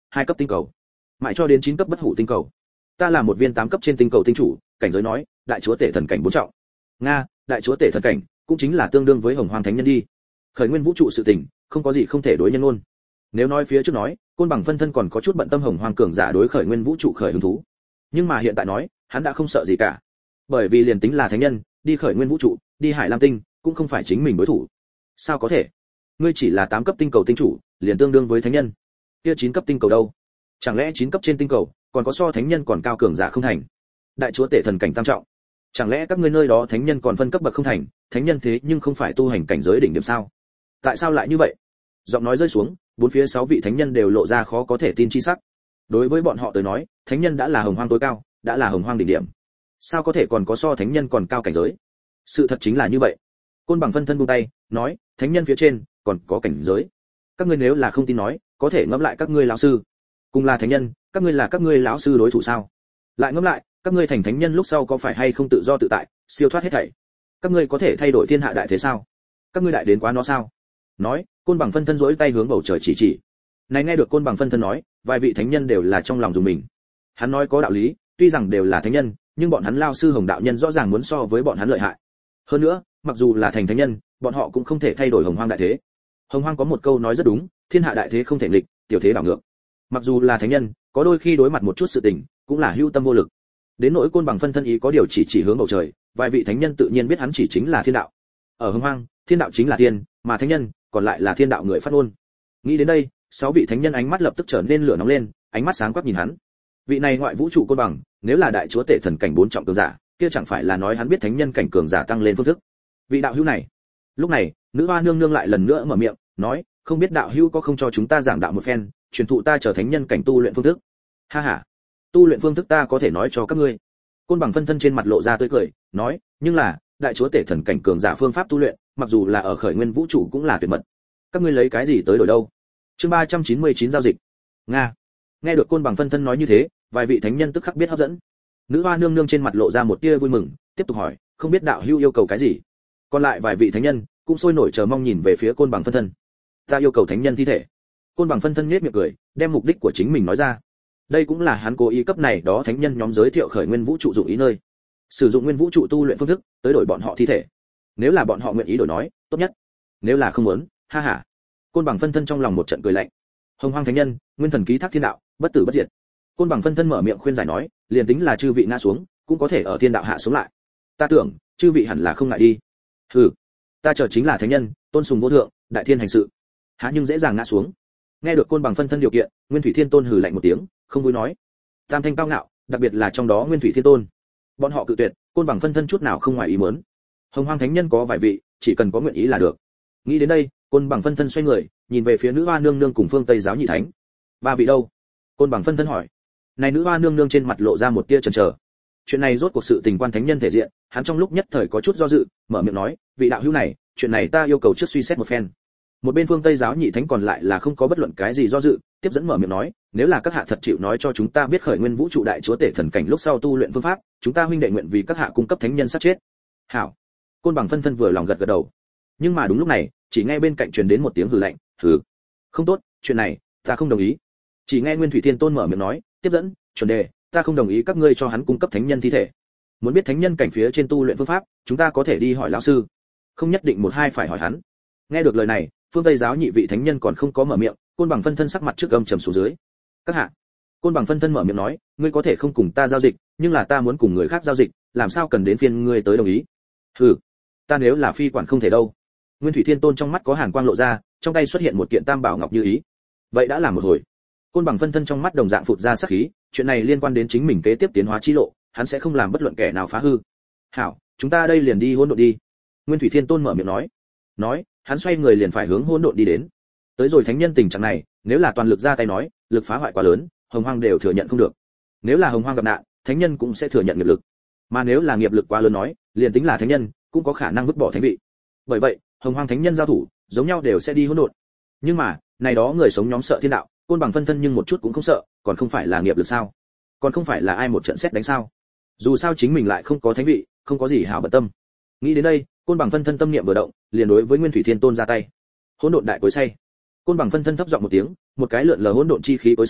Speaker 1: 2 cấp tinh cầu, mãi cho đến 9 cấp bất hủ tinh cầu. Ta là một viên 8 cấp trên tinh cầu tinh chủ, cảnh giới nói, đại chúa tể thần cảnh 4 trọng. Nga, đại chúa tể thần cảnh, cũng chính là tương đương với hồng hoang thánh nhân đi. Khởi nguyên vũ trụ sự tình, không có gì không thể đối nhân luôn. Nếu nói phía trước nói, Côn Bằng phân thân còn có chút bận tâm hồng hoang cường giả đối khởi nguyên vũ trụ khởi hứng thú. Nhưng mà hiện tại nói, hắn đã không sợ gì cả. Bởi vì liền tính là thánh nhân, đi khởi nguyên vũ trụ, đi Hải Lam tinh, cũng không phải chính mình đối thủ. Sao có thể? Ngươi chỉ là 8 cấp tinh cầu tinh chủ, liền tương đương với thánh nhân. Kia 9 cấp tinh cầu đâu? Chẳng lẽ 9 cấp trên tinh cầu còn có so thánh nhân còn cao cường giả không thành? Đại chúa tể thần cảnh tam trọng. Chẳng lẽ các ngươi nơi đó thánh nhân còn phân cấp bậc không thành, thánh nhân thế nhưng không phải tu hành cảnh giới đỉnh điểm sao? Tại sao lại như vậy? Giọng nói rơi xuống, bốn phía 6 vị thánh nhân đều lộ ra khó có thể tin chi sắc. Đối với bọn họ tới nói, thánh nhân đã là hồng hoang tối cao, đã là hồng hoang đỉnh điểm. Sao có thể còn có so thánh nhân còn cao cảnh giới? Sự thật chính là như vậy. Côn Bằng phân thân buông tay, nói, thánh nhân phía trên còn có cảnh giới. Các ngươi nếu là không tin nói, có thể ngẫm lại các ngươi lão sư. Cùng là thánh nhân, các ngươi là các ngươi lão sư đối thủ sao? Lại ngẫm lại, các ngươi thành thánh nhân lúc sau có phải hay không tự do tự tại, siêu thoát hết thảy? Các ngươi có thể thay đổi thiên hạ đại thế sao? Các ngươi đại đến quá nó sao? Nói, Côn Bằng phân thân giỗi tay hướng bầu trời chỉ chỉ. Này nghe được Côn Bằng phân thân nói, vài vị thánh nhân đều là trong lòng dùng mình. Hắn nói có đạo lý, tuy rằng đều là thánh nhân, nhưng bọn hắn lao sư Hồng đạo nhân rõ ràng muốn so với bọn hắn lợi hại. Hơn nữa, mặc dù là thành thánh nhân, bọn họ cũng không thể thay đổi hồng hoang đại thế. Hồng hoang có một câu nói rất đúng, thiên hạ đại thế không thể nghịch, tiểu thế đảo ngược. Mặc dù là thánh nhân, có đôi khi đối mặt một chút sự tình, cũng là hữu tâm vô lực. Đến nỗi Côn Bằng phân thân ý có điều chỉ hướng bầu trời, vài vị thánh nhân tự nhiên biết hắn chỉ chính là thiên đạo. Ở hồng hoang, thiên đạo chính là tiên, mà thánh nhân còn lại là thiên đạo người phát ngôn. Nghĩ đến đây, 6 vị thánh nhân ánh mắt lập tức trở nên lửa nóng lên, ánh mắt sáng quắc nhìn hắn. Vị này ngoại vũ trụ Côn Bằng, nếu là đại chúa tể thần cảnh 4 trọng cường giả, kia chẳng phải là nói hắn biết thánh nhân cảnh cường giả tăng lên phương thức. Vị đạo hữu này. Lúc này, nữ hoa nương nương lại lần nữa mở miệng, nói, không biết đạo hữu có không cho chúng ta giảng đạo một phen, truyền thụ ta trở thánh nhân cảnh tu luyện phương thức. Ha ha, tu luyện phương thức ta có thể nói cho các ngươi. Côn Bằng phân thân trên mặt lộ ra tươi cười, nói, nhưng là, đại chúa tể thần cảnh cường giả phương pháp tu luyện, mặc dù là ở khởi nguyên vũ trụ cũng là tuyệt mật. Các ngươi lấy cái gì tới đổi đâu? Chương 399 giao dịch. Nga. Nghe được Côn Bằng phân thân nói như thế, vài vị thánh nhân tức khắc biết hấp dẫn. Nữ hoa nương nương trên mặt lộ ra một tia vui mừng, tiếp tục hỏi, không biết đạo hữu yêu cầu cái gì? Còn lại vài vị thánh nhân cũng sôi nổi chờ mong nhìn về phía Côn Bằng phân thân. Ta yêu cầu thánh nhân thi thể. Côn Bằng phân thân nhếch miệng cười, đem mục đích của chính mình nói ra. Đây cũng là hắn cố ý cấp này đó thánh nhân nhóm giới thiệu khởi nguyên vũ trụ dụng ý nơi. Sử dụng nguyên vũ trụ tu luyện phương thức, tới đổi bọn họ thi thể. Nếu là bọn họ nguyện ý đổi nói, tốt nhất. Nếu là không muốn, ha ha. Côn Bằng phân thân trong lòng một trận cười lạnh. Hồng Hoang thánh nhân, nguyên thần ký thác thiên đạo, bất tử bất diệt. Côn Bằng phân thân mở miệng khuyên giải nói, liền tính là chư vị ngã xuống, cũng có thể ở thiên đạo hạ xuống lại. Ta tưởng, chư vị hẳn là không ngại đi. Hừ, ta chờ chính là thánh nhân, tôn sùng vô thượng, đại thiên hành sự. Há nhưng dễ dàng ngã xuống. Nghe được Côn Bằng phân thân điều kiện, Nguyên Thủy Thiên Tôn hừ lạnh một tiếng, không vui nói. Tam thanh cao ngạo, đặc biệt là trong đó Nguyên Thủy Thiên Tôn. Bọn họ cự tuyệt, Côn Bằng phân thân chút nào không ngoài ý muốn. Hồng Hoang thánh nhân có vài vị, chỉ cần có nguyện ý là được. Nghĩ đến đây, Côn Bằng phân thân xoay người, nhìn về phía nữ hoa nương nương cùng phương Tây giáo nhị thánh. Ba vị đâu? Côn Bằng phân thân hỏi. Này nữ hoa nương nương trên mặt lộ ra một tia chần chờ. Chuyện này rốt cuộc sự tình quan thánh nhân thể diện, hắn trong lúc nhất thời có chút do dự, mở miệng nói, vị đạo hữu này, chuyện này ta yêu cầu trước suy xét một phen. Một bên phương Tây giáo nhị thánh còn lại là không có bất luận cái gì do dự, tiếp dẫn mở miệng nói, nếu là các hạ thật chịu nói cho chúng ta biết khởi nguyên vũ trụ đại chúa tể thần cảnh lúc sau tu luyện phương pháp, chúng ta huynh đệ nguyện vì các hạ cung cấp thánh nhân sát chết. Hảo. Côn Bằng phân thân vừa lòng gật gật đầu. Nhưng mà đúng lúc này, chỉ nghe bên cạnh truyền đến một tiếng hừ lạnh, hừ. Không tốt, chuyện này, ta không đồng ý. Chỉ nghe Nguyên Thủy Thiên Tôn mở miệng nói, tiếp dẫn, chuẩn đề, ta không đồng ý các ngươi cho hắn cung cấp thánh nhân thi thể. Muốn biết thánh nhân cảnh phía trên tu luyện phương pháp, chúng ta có thể đi hỏi lão sư, không nhất định một hai phải hỏi hắn. Nghe được lời này, phương Tây giáo nhị vị thánh nhân còn không có mở miệng, Côn Bằng phân thân sắc mặt trước gầm trầm xuống dưới. Các hạ. Côn Bằng phân thân mở miệng nói, ngươi có thể không cùng ta giao dịch, nhưng là ta muốn cùng người khác giao dịch, làm sao cần đến phiên ngươi tới đồng ý? Hừ, ta nếu là phi quản không thể đâu. Nguyên Thủy Thiên Tôn trong mắt có hàn quang lộ ra, trong tay xuất hiện một kiện tam bảo ngọc như ý. Vậy đã làm một hồi. Côn Bằng phân thân trong mắt đồng dạng phụt ra sắc khí, chuyện này liên quan đến chính mình kế tiếp tiến hóa chi lộ, hắn sẽ không làm bất luận kẻ nào phá hư. Hảo, chúng ta đây liền đi hỗn độn đi. Nguyên Thủy Thiên Tôn mở miệng nói, hắn xoay người liền phải hướng hỗn độn đi đến. Tới rồi thánh nhân tình trạng này, nếu là toàn lực ra tay nói, lực phá hoại quá lớn, hồng hoang đều thừa nhận không được. Nếu là hồng hoang gặp nạn, thánh nhân cũng sẽ thừa nhận nghiệp lực. Mà nếu là nghiệp lực quá lớn nói, liền tính là thánh nhân, cũng có khả năng vứt bỏ thánh vị. Bởi vậy, hồng hoang thánh nhân giao thủ, giống nhau đều sẽ đi hỗn độn. Nhưng mà, này đó người sống nhóm sợ thiên đạo, Côn Bằng phân thân nhưng một chút cũng không sợ, còn không phải là nghiệp lực sao? Còn không phải là ai một trận xét đánh sao? Dù sao chính mình lại không có thánh vị, không có gì hảo bận tâm. Nghĩ đến đây, Côn Bằng phân thân tâm niệm vừa động, liền đối với Nguyên Thủy Thiên Tôn ra tay. Hỗn độn đại cối xay. Côn Bằng phân thân thấp giọng một tiếng, một cái lượn lờ hỗn độn chi khí cối xay,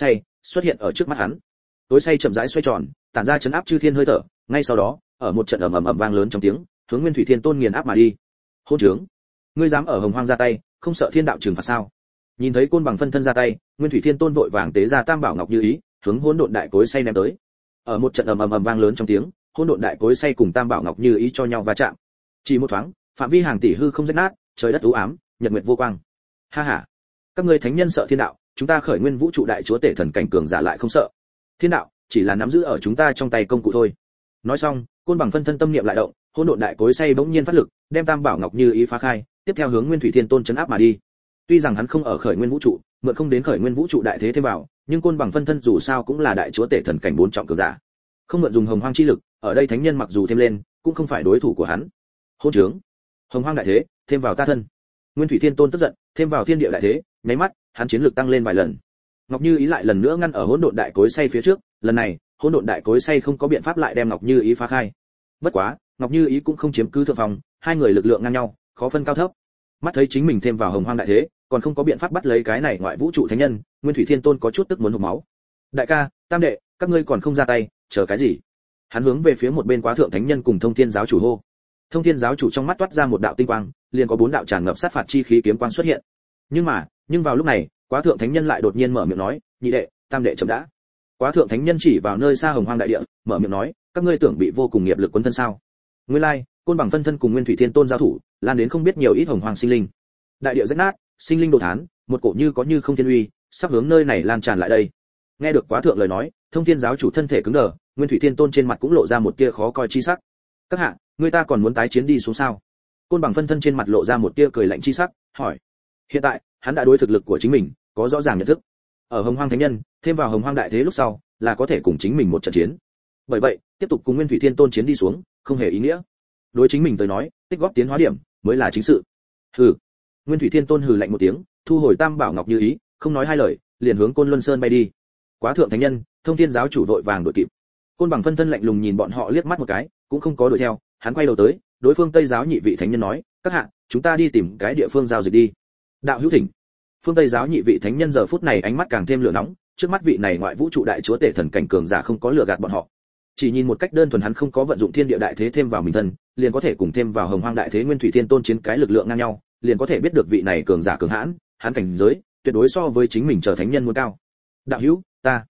Speaker 1: xuất hiện ở trước mắt hắn. Tối say chậm rãi xoay tròn, tản ra chấn áp chư thiên hơi thở, ngay sau đó, ở một trận ầm ầm vang lớn trong tiếng, hướng Nguyên Thủy Thiên Tôn nghiền áp mà đi. Hỗn trướng, ngươi dám ở Hồng Hoang ra tay, không sợ thiên đạo trừng phạt sao? Nhìn thấy côn bằng phân thân ra tay, Nguyên Thủy Thiên Tôn vội vàng tế ra Tam Bảo Ngọc Như Ý, hướng hỗn độn đại cối xay ném tới. Ở một trận ầm ầm vang lớn trong tiếng, hỗn độn đại cối xay cùng Tam Bảo Ngọc Như Ý cho nhau va chạm. Chỉ một thoáng, phạm vi hàng tỷ hư không rách nát, trời đất u ám, nhật nguyệt vô quang. Ha ha, các ngươi thánh nhân sợ thiên đạo, chúng ta khởi nguyên vũ trụ đại chúa tể thần cảnh cường giả lại không sợ. Thiên đạo chỉ là nắm giữ ở chúng ta trong tay công cụ thôi. Nói xong, côn bằng phân thân tâm niệm lại động, hỗn độn đại cối xay bỗng nhiên phát lực, đem Tam Bảo Ngọc Như Ý phá khai, tiếp theo hướng Nguyên Thủy Thiên Tôn chấn áp mà đi. Tuy rằng hắn không ở khởi nguyên vũ trụ, mượn không đến khởi nguyên vũ trụ đại thế thêm vào, nhưng côn bằng phân thân dù sao cũng là đại chúa tể thần cảnh 4 trọng cường giả. Không mượn dùng hồng hoang chi lực, ở đây thánh nhân mặc dù thêm lên, cũng không phải đối thủ của hắn. Hỗn trướng, hồng hoang đại thế, thêm vào ta thân. Nguyên Thủy Thiên Tôn tức giận, thêm vào thiên địa đại thế, nháy mắt, hắn chiến lực tăng lên vài lần. Ngọc Như Ý lại lần nữa ngăn ở hỗn độn đại cối xay phía trước, lần này, hỗn độn đại cối xay không có biện pháp lại đem Ngọc Như Ý phá khai. Bất quá, Ngọc Như Ý cũng không chiếm cứ thượng phòng, hai người lực lượng ngang nhau, khó phân cao thấp. Mắt thấy chính mình thêm vào hồng hoang đại thế, còn không có biện pháp bắt lấy cái này ngoại vũ trụ thánh nhân, Nguyên Thủy Thiên Tôn có chút tức muốn hộc máu. Đại ca, tam đệ, các ngươi còn không ra tay, chờ cái gì? Hắn hướng về phía một bên Quá Thượng thánh nhân cùng Thông Thiên giáo chủ hô. Thông Thiên giáo chủ trong mắt toát ra một đạo tinh quang, liền có 4 đạo tràn ngập sát phạt chi khí kiếm quang xuất hiện. Nhưng vào lúc này, Quá Thượng thánh nhân lại đột nhiên mở miệng nói, nhị đệ, tam đệ chậm đã. Quá Thượng thánh nhân chỉ vào nơi xa hồng hoang đại địa, mở miệng nói, các ngươi tưởng bị vô cùng nghiệp lực quấn thân sao? Nguyên lai, côn bằng phân thân cùng Nguyên Thủy Thiên Tôn giao thủ, lan đến không biết nhiều ít hồng hoang sinh linh. Đại địa rách nát, sinh linh đồ thán, một cổ như có như không thiên uy, sắp hướng nơi này lan tràn lại đây. Nghe được Quá Thượng lời nói, Thông Thiên giáo chủ thân thể cứng đờ, Nguyên Thủy Thiên Tôn trên mặt cũng lộ ra một tia khó coi chi sắc. Các hạ, người ta còn muốn tái chiến đi xuống sao? Côn bằng phân thân trên mặt lộ ra một tia cười lạnh chi sắc, hỏi. Hiện tại, hắn đã đối thực lực của chính mình có rõ ràng nhận thức. Ở hồng hoang thánh nhân, thêm vào hồng hoang đại thế lúc sau, là có thể cùng chính mình một trận chiến. Bởi vậy, tiếp tục cùng Nguyên Thủy Thiên Tôn chiến đi xuống, không hề ý nghĩa. Đối chính mình tới nói, tích góp tiến hóa điểm mới là chính sự. Hừ. Nguyên Thủy Thiên Tôn hừ lạnh một tiếng, thu hồi Tam Bảo Ngọc Như Ý, không nói hai lời, liền hướng Côn Luân Sơn bay đi. Quá Thượng thánh nhân, Thông Thiên giáo chủ vội vàng đuổi kịp. Côn bằng phân thân lạnh lùng nhìn bọn họ liếc mắt một cái, cũng không có đuổi theo, hắn quay đầu tới, đối phương Tây giáo nhị vị thánh nhân nói, các hạ, chúng ta đi tìm cái địa phương giao dịch đi. Đạo hữu thỉnh. Phương Tây giáo nhị vị thánh nhân giờ phút này ánh mắt càng thêm lửa nóng, trước mắt vị này ngoại vũ trụ đại chúa tể thần cảnh cường giả không có lừa gạt bọn họ. Chỉ nhìn một cách đơn thuần hắn không có vận dụng thiên địa đại thế thêm vào mình thân, liền có thể cùng thêm vào hồng hoang đại thế Nguyên Thủy Thiên Tôn chiến cái lực lượng ngang nhau, liền có thể biết được vị này cường giả cường hãn, hắn cảnh giới tuyệt đối so với chính mình trở thánh nhân muốn cao. Đạo hữu,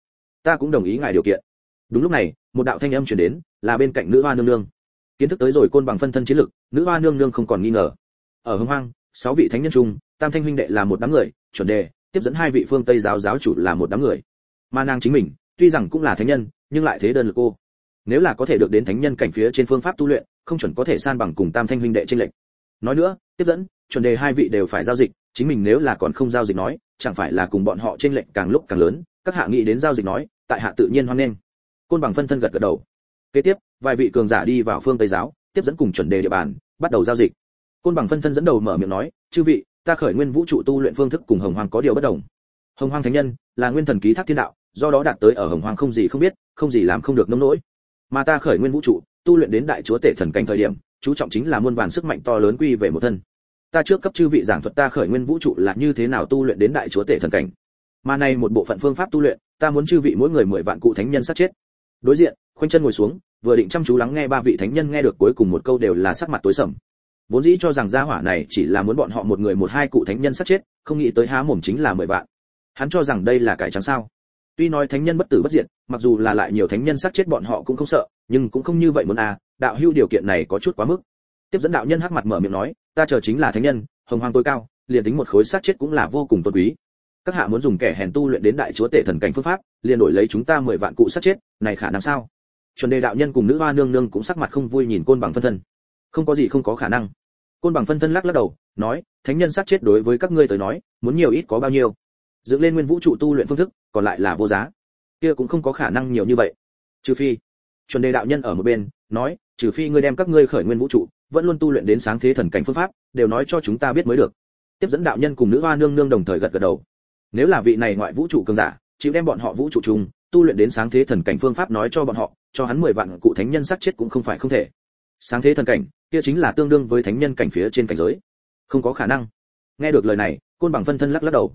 Speaker 1: ta cũng đồng ý ngài điều kiện. Đúng lúc này, một đạo thanh âm truyền đến, là bên cạnh nữ hoa nương nương. Kiến thức tới rồi côn bằng phân thân chiến lực, nữ hoa nương nương không còn nghi ngờ. Ở hồng hoang, 6 vị thánh nhân chung, Tam Thanh huynh đệ là một đám người, chuẩn đề, tiếp dẫn 2 vị phương Tây giáo giáo chủ là một đám người. Mà nàng chính mình, tuy rằng cũng là thánh nhân, nhưng lại thế đơn lực cô. Nếu là có thể được đến thánh nhân cảnh phía trên phương pháp tu luyện, không chuẩn có thể san bằng cùng Tam Thanh huynh đệ chênh lệch. Nói nữa, tiếp dẫn, chuẩn đề 2 vị đều phải giao dịch, chính mình nếu là còn không giao dịch nói, chẳng phải là cùng bọn họ chênh lệch càng lúc càng lớn, các hạ nghĩ đến giao dịch nói, tại hạ tự nhiên hoan nghênh. Côn bằng phân thân gật gật đầu. Kế tiếp, vài vị cường giả đi vào phương Tây giáo, tiếp dẫn cùng chuẩn đề địa bàn, bắt đầu giao dịch. Côn bằng phân thân dẫn đầu mở miệng nói, chư vị, ta khởi nguyên vũ trụ tu luyện phương thức cùng hồng hoang có điều bất đồng. Hồng hoang thánh nhân là nguyên thần ký thác thiên đạo, do đó đạt tới ở hồng hoang không gì không biết, không gì làm không được nông nỗi. Mà ta khởi nguyên vũ trụ tu luyện đến đại chúa tể thần cảnh thời điểm, chú trọng chính là muôn vàn sức mạnh to lớn quy về một thân. Ta trước cấp chư vị giảng thuật ta khởi nguyên vũ trụ là như thế nào tu luyện đến đại chúa tể thần cảnh. Mà này một bộ phận phương pháp tu luyện, ta muốn chư vị mỗi người 10 vạn cụ thánh nhân sát chết. Đối diện, khoanh chân ngồi xuống, vừa định chăm chú lắng nghe 3 vị thánh nhân nghe được cuối cùng một câu đều là sắc mặt tối sầm. Vốn dĩ cho rằng gia hỏa này chỉ là muốn bọn họ một người 1-2 cụ thánh nhân sát chết, không nghĩ tới há mồm chính là 10 vạn. Hắn cho rằng đây là cải trắng sao? Tuy nói thánh nhân bất tử bất diệt, mặc dù là lại nhiều thánh nhân sát chết bọn họ cũng không sợ, nhưng cũng không như vậy muốn đạo hữu điều kiện này có chút quá mức. Tiếp dẫn đạo nhân hắc mặt mở miệng nói, ta chờ chính là thánh nhân, hồng hoang tối cao, liền tính một khối sát chết cũng là vô cùng tôn quý. Các hạ muốn dùng kẻ hèn tu luyện đến đại chúa tể thần cảnh phương pháp, liền đổi lấy chúng ta 10 vạn cụ sát chết, này khả năng sao? Chuẩn đề đạo nhân cùng nữ hoa nương nương cũng sắc mặt không vui nhìn côn bằng phân thân. Không có gì không có khả năng. Côn bằng phân thân lắc lắc đầu, nói, thánh nhân sát chết đối với các ngươi tới nói, muốn nhiều ít có bao nhiêu. Dựng lên nguyên vũ trụ tu luyện phương thức, còn lại là vô giá. Kia cũng không có khả năng nhiều như vậy. Trừ phi. Chuẩn đề đạo nhân ở một bên, nói, trừ phi ngươi đem các ngươi khởi nguyên vũ trụ, vẫn luôn tu luyện đến sáng thế thần cảnh phương pháp, đều nói cho chúng ta biết mới được. Tiếp dẫn đạo nhân cùng nữ hoa nương nương đồng thời gật gật đầu. Nếu là vị này ngoại vũ trụ cường giả, chịu đem bọn họ vũ trụ chung, tu luyện đến sáng thế thần cảnh phương pháp nói cho bọn họ, cho hắn 10 vạn cụ thánh nhân sát chết cũng không phải không thể. Sáng thế thần cảnh, kia chính là tương đương với thánh nhân cảnh phía trên cảnh giới. Không có khả năng. Nghe được lời này, côn bằng phân thân lắc lắc đầu.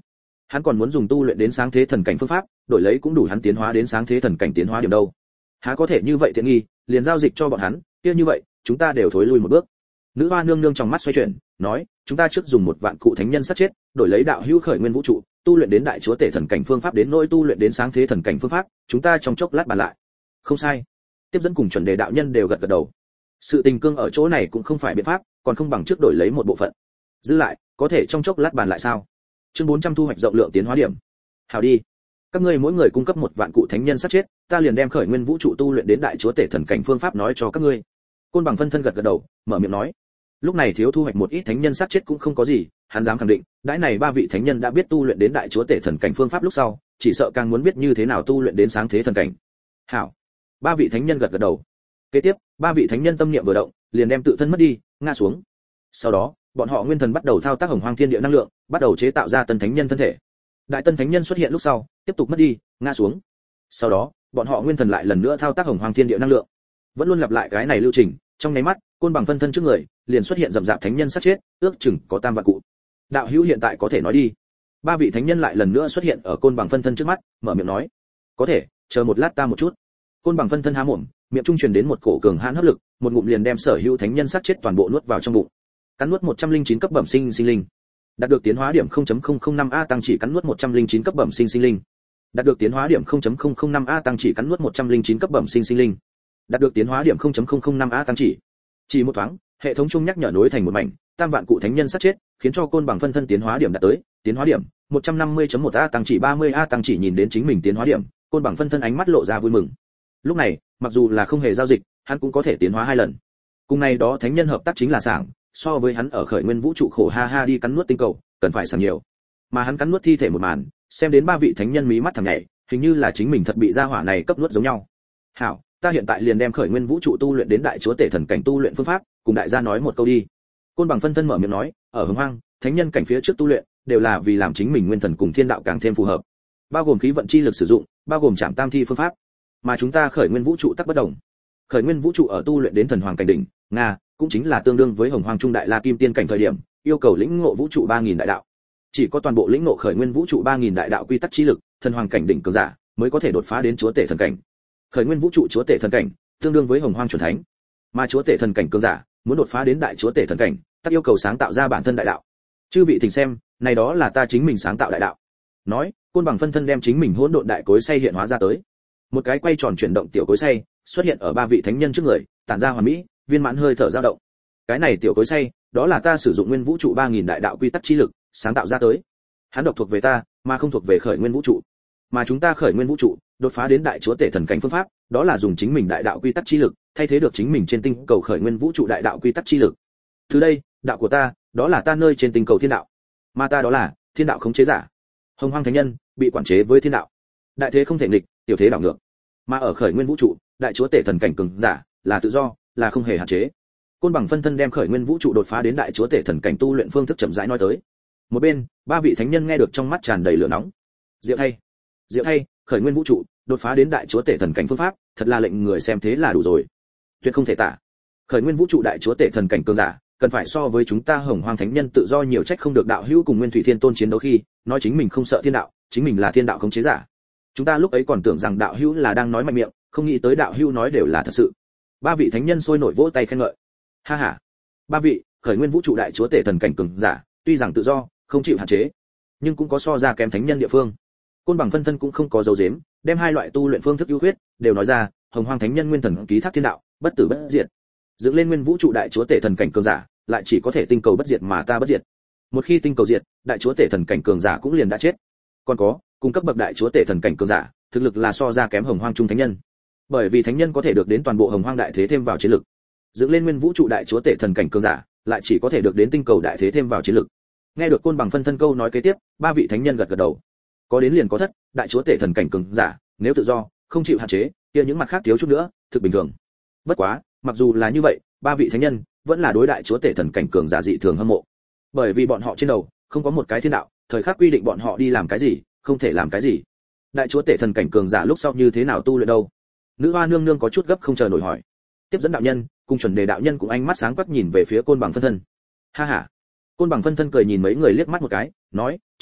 Speaker 1: Hắn còn muốn dùng tu luyện đến sáng thế thần cảnh phương pháp, đổi lấy cũng đủ hắn tiến hóa đến sáng thế thần cảnh tiến hóa điểm đâu. Há có thể như vậy tiện nghi, liền giao dịch cho bọn hắn, kia như vậy, chúng ta đều thối lui một bước. Nữ hoa nương nương trong mắt xoay chuyển, nói, chúng ta trước dùng một vạn cụ thánh nhân sát chết, đổi lấy đạo hữu khởi nguyên vũ trụ, tu luyện đến đại chúa tể thần cảnh phương pháp đến nỗi tu luyện đến sáng thế thần cảnh phương pháp, chúng ta trong chốc lát bàn lại. Không sai. Tiếp dẫn cùng chuẩn đề đạo nhân đều gật gật đầu. Sự tình cương ở chỗ này cũng không phải biện pháp, còn không bằng trước đổi lấy một bộ phận. Giữ lại, có thể trong chốc lát bàn lại sao? Chương 400 thu hoạch rộng lượng tiến hóa điểm. Hảo đi. Các ngươi mỗi người cung cấp một vạn cụ thánh nhân sát chết, ta liền đem khởi nguyên vũ trụ tu luyện đến đại chúa tể thần cảnh phương pháp nói cho các ngươi. Côn Bằng phân thân gật gật đầu, mở miệng nói. Lúc này thiếu thu hoạch một ít thánh nhân sát chết cũng không có gì, hắn dám khẳng định, đãi này ba vị thánh nhân đã biết tu luyện đến đại chúa tể thần cảnh phương pháp lúc sau, chỉ sợ càng muốn biết như thế nào tu luyện đến sáng thế thần cảnh. Hảo. Ba vị thánh nhân gật gật đầu. Kế tiếp, ba vị thánh nhân tâm niệm vừa động, liền đem tự thân mất đi, ngã xuống. Sau đó, bọn họ nguyên thần bắt đầu thao tác hồng hoang thiên địa năng lượng, bắt đầu chế tạo ra tân thánh nhân thân thể. Đại tân thánh nhân xuất hiện lúc sau, tiếp tục mất đi, ngã xuống. Sau đó, bọn họ nguyên thần lại lần nữa thao tác hồng hoang thiên địa năng lượng. Vẫn luôn lặp lại cái này lưu trình, trong nháy mắt, Côn Bằng phân thân trước người, liền xuất hiện rậm rạp thánh nhân sát chết, ước chừng có tam vạn cụ. Đạo hữu hiện tại có thể nói đi. Ba vị thánh nhân lại lần nữa xuất hiện ở Côn Bằng phân thân trước mắt, mở miệng nói. Có thể, chờ một lát ta một chút. Côn Bằng phân thân há mồm, miệng trung truyền đến một cổ cường hãn hấp lực, một ngụm liền đem sở hữu thánh nhân sát chết toàn bộ nuốt vào trong bụng. Cắn nuốt 109 cấp bẩm sinh sinh linh. Đạt được tiến hóa điểm 0.005A tăng chỉ cắn nuốt 109 cấp bẩm sinh sinh linh. Đạt được tiến hóa điểm 0.005A tăng chỉ cắn nuốt 109 cấp bẩm sinh sinh linh. Đạt được tiến hóa điểm 0.005A tăng chỉ. Chỉ một thoáng, hệ thống chung nhắc nhở nối thành một mảnh, tam vạn cụ thánh nhân sát chết, khiến cho Côn Bằng phân thân tiến hóa điểm đạt tới, tiến hóa điểm 150.1A tăng chỉ 30A tăng chỉ nhìn đến chính mình tiến hóa điểm, Côn Bằng phân thân ánh mắt lộ ra vui mừng. Lúc này, mặc dù là không hề giao dịch, hắn cũng có thể tiến hóa 2 lần. Cùng này đó thánh nhân hợp tác chính là sảng, so với hắn ở khởi nguyên vũ trụ khổ ha ha đi cắn nuốt tinh cầu, cần phải sảng nhiều. Mà hắn cắn nuốt thi thể một màn, xem đến ba vị thánh nhân mí mắt thằng nhảy, hình như là chính mình thật bị gia hỏa này cấp nuốt giống nhau. Hảo, ta hiện tại liền đem khởi nguyên vũ trụ tu luyện đến đại chúa tể thần cảnh tu luyện phương pháp, cùng đại gia nói một câu đi. Côn Bằng phân thân mở miệng nói, ở hồng hoang, thánh nhân cảnh phía trước tu luyện, đều là vì làm chính mình nguyên thần cùng thiên đạo càng thêm phù hợp. Bao gồm khí vận chi lực sử dụng, bao gồm trảm tam thi phương pháp. Mà chúng ta khởi nguyên vũ trụ tắc bất đồng. Khởi nguyên vũ trụ ở tu luyện đến thần hoàng cảnh đỉnh, nga, cũng chính là tương đương với hồng hoang trung đại la kim tiên cảnh thời điểm, yêu cầu lĩnh ngộ vũ trụ 3000 đại đạo. Chỉ có toàn bộ lĩnh ngộ khởi nguyên vũ trụ 3000 đại đạo quy tắc chi lực, thần hoàng cảnh đỉnh cường giả mới có thể đột phá đến chúa tể thần cảnh. Khởi nguyên vũ trụ chúa tể thần cảnh, tương đương với hồng hoang chuẩn thánh. Mà chúa tể thần cảnh cường giả, muốn đột phá đến đại chúa tể thần cảnh, tất yêu cầu sáng tạo ra bản thân đại đạo. Chư vị thỉnh xem, này đó là ta chính mình sáng tạo đại đạo. Nói, Côn Bằng phân thân đem chính mình hỗn độn đại cối xay hiện hóa ra tới. Một cái quay tròn chuyển động tiểu cối xay xuất hiện ở ba vị thánh nhân trước người, tản ra hoàn mỹ, viên mãn hơi thở dao động. Cái này tiểu cối xay, đó là ta sử dụng nguyên vũ trụ 3000 đại đạo quy tắc chi lực, sáng tạo ra tới. Hắn độc thuộc về ta, mà không thuộc về khởi nguyên vũ trụ. Mà chúng ta khởi nguyên vũ trụ, đột phá đến đại chúa tể thần cảnh phương pháp, đó là dùng chính mình đại đạo quy tắc chi lực, thay thế được chính mình trên tinh cầu khởi nguyên vũ trụ đại đạo quy tắc chi lực. Từ đây, đạo của ta, đó là ta nơi trên tinh cầu thiên đạo. Mà ta đó là thiên đạo khống chế giả. Hồng hoang thánh nhân bị quản chế với thiên đạo. Đại thế không thể nghịch, tiểu thế đảo ngược. Mà ở khởi nguyên vũ trụ, đại chúa tể thần cảnh cường giả là tự do, là không hề hạn chế. Côn Bằng phân thân đem khởi nguyên vũ trụ đột phá đến đại chúa tể thần cảnh tu luyện phương thức chậm rãi nói tới. Một bên, ba vị thánh nhân nghe được trong mắt tràn đầy lửa nóng. Diệu thay, khởi nguyên vũ trụ, đột phá đến đại chúa tể thần cảnh phương pháp, thật là lệnh người xem thế là đủ rồi. Tuyệt không thể tả. Khởi nguyên vũ trụ đại chúa tể thần cảnh cường giả, cần phải so với chúng ta hồng hoang thánh nhân tự do nhiều trách không được đạo hữu cùng nguyên thủy thiên tôn chiến đấu khi, nói chính mình không sợ thiên đạo, chính mình là thiên đạo khống chế giả. Chúng ta lúc ấy còn tưởng rằng đạo hữu là đang nói mạnh miệng, không nghĩ tới đạo hữu nói đều là thật sự. Ba vị thánh nhân sôi nổi vỗ tay khen ngợi. Ha ha. Ba vị, khởi nguyên vũ trụ đại chúa tể thần cảnh cường giả, tuy rằng tự do, không chịu hạn chế, nhưng cũng có so ra kém thánh nhân địa phương. Côn Bằng phân thân cũng không có dấu giếm, đem hai loại tu luyện phương thức ưu khuyết đều nói ra, hồng hoang thánh nhân nguyên thần ký thác thiên đạo, bất tử bất diệt. Dựng lên nguyên vũ trụ đại chúa tể thần cảnh cường giả, lại chỉ có thể tinh cầu bất diệt mà ta bất diệt. Một khi tinh cầu diệt, đại chúa tể thần cảnh cường giả cũng liền đã chết. Còn có, cung cấp bậc đại chúa tể thần cảnh cường giả, thực lực là so ra kém hồng hoang trung thánh nhân. Bởi vì thánh nhân có thể được đến toàn bộ hồng hoang đại thế thêm vào chiến lực. Dựng lên nguyên vũ trụ đại chúa tể thần cảnh cường giả, lại chỉ có thể được đến tinh cầu đại thế thêm vào chiến lực. Nghe được Côn Bằng phân thân câu nói kế tiếp, ba vị thánh nhân gật gật đầu. Có đến liền có thất, đại chúa tể thần cảnh cường giả, nếu tự do, không chịu hạn chế, kia những mặt khác thiếu chút nữa, thực bình thường. Bất quá, mặc dù là như vậy, ba vị thánh nhân vẫn là đối đại chúa tể thần cảnh cường giả dị thường hâm mộ. Bởi vì bọn họ trên đầu không có một cái thiên đạo, thời khắc quy định bọn họ đi làm cái gì, không thể làm cái gì. Đại chúa tể thần cảnh cường giả lúc sau như thế nào tu luyện đâu? Nữ hoa nương nương có chút gấp không chờ nổi hỏi. Tiếp dẫn đạo nhân, cùng chuẩn đề đạo nhân cũng ánh mắt sáng quắc nhìn về phía Côn Bằng phân thân. Ha ha. Côn Bằng phân thân cười nhìn mấy người liếc mắt một cái, nói, chư vị,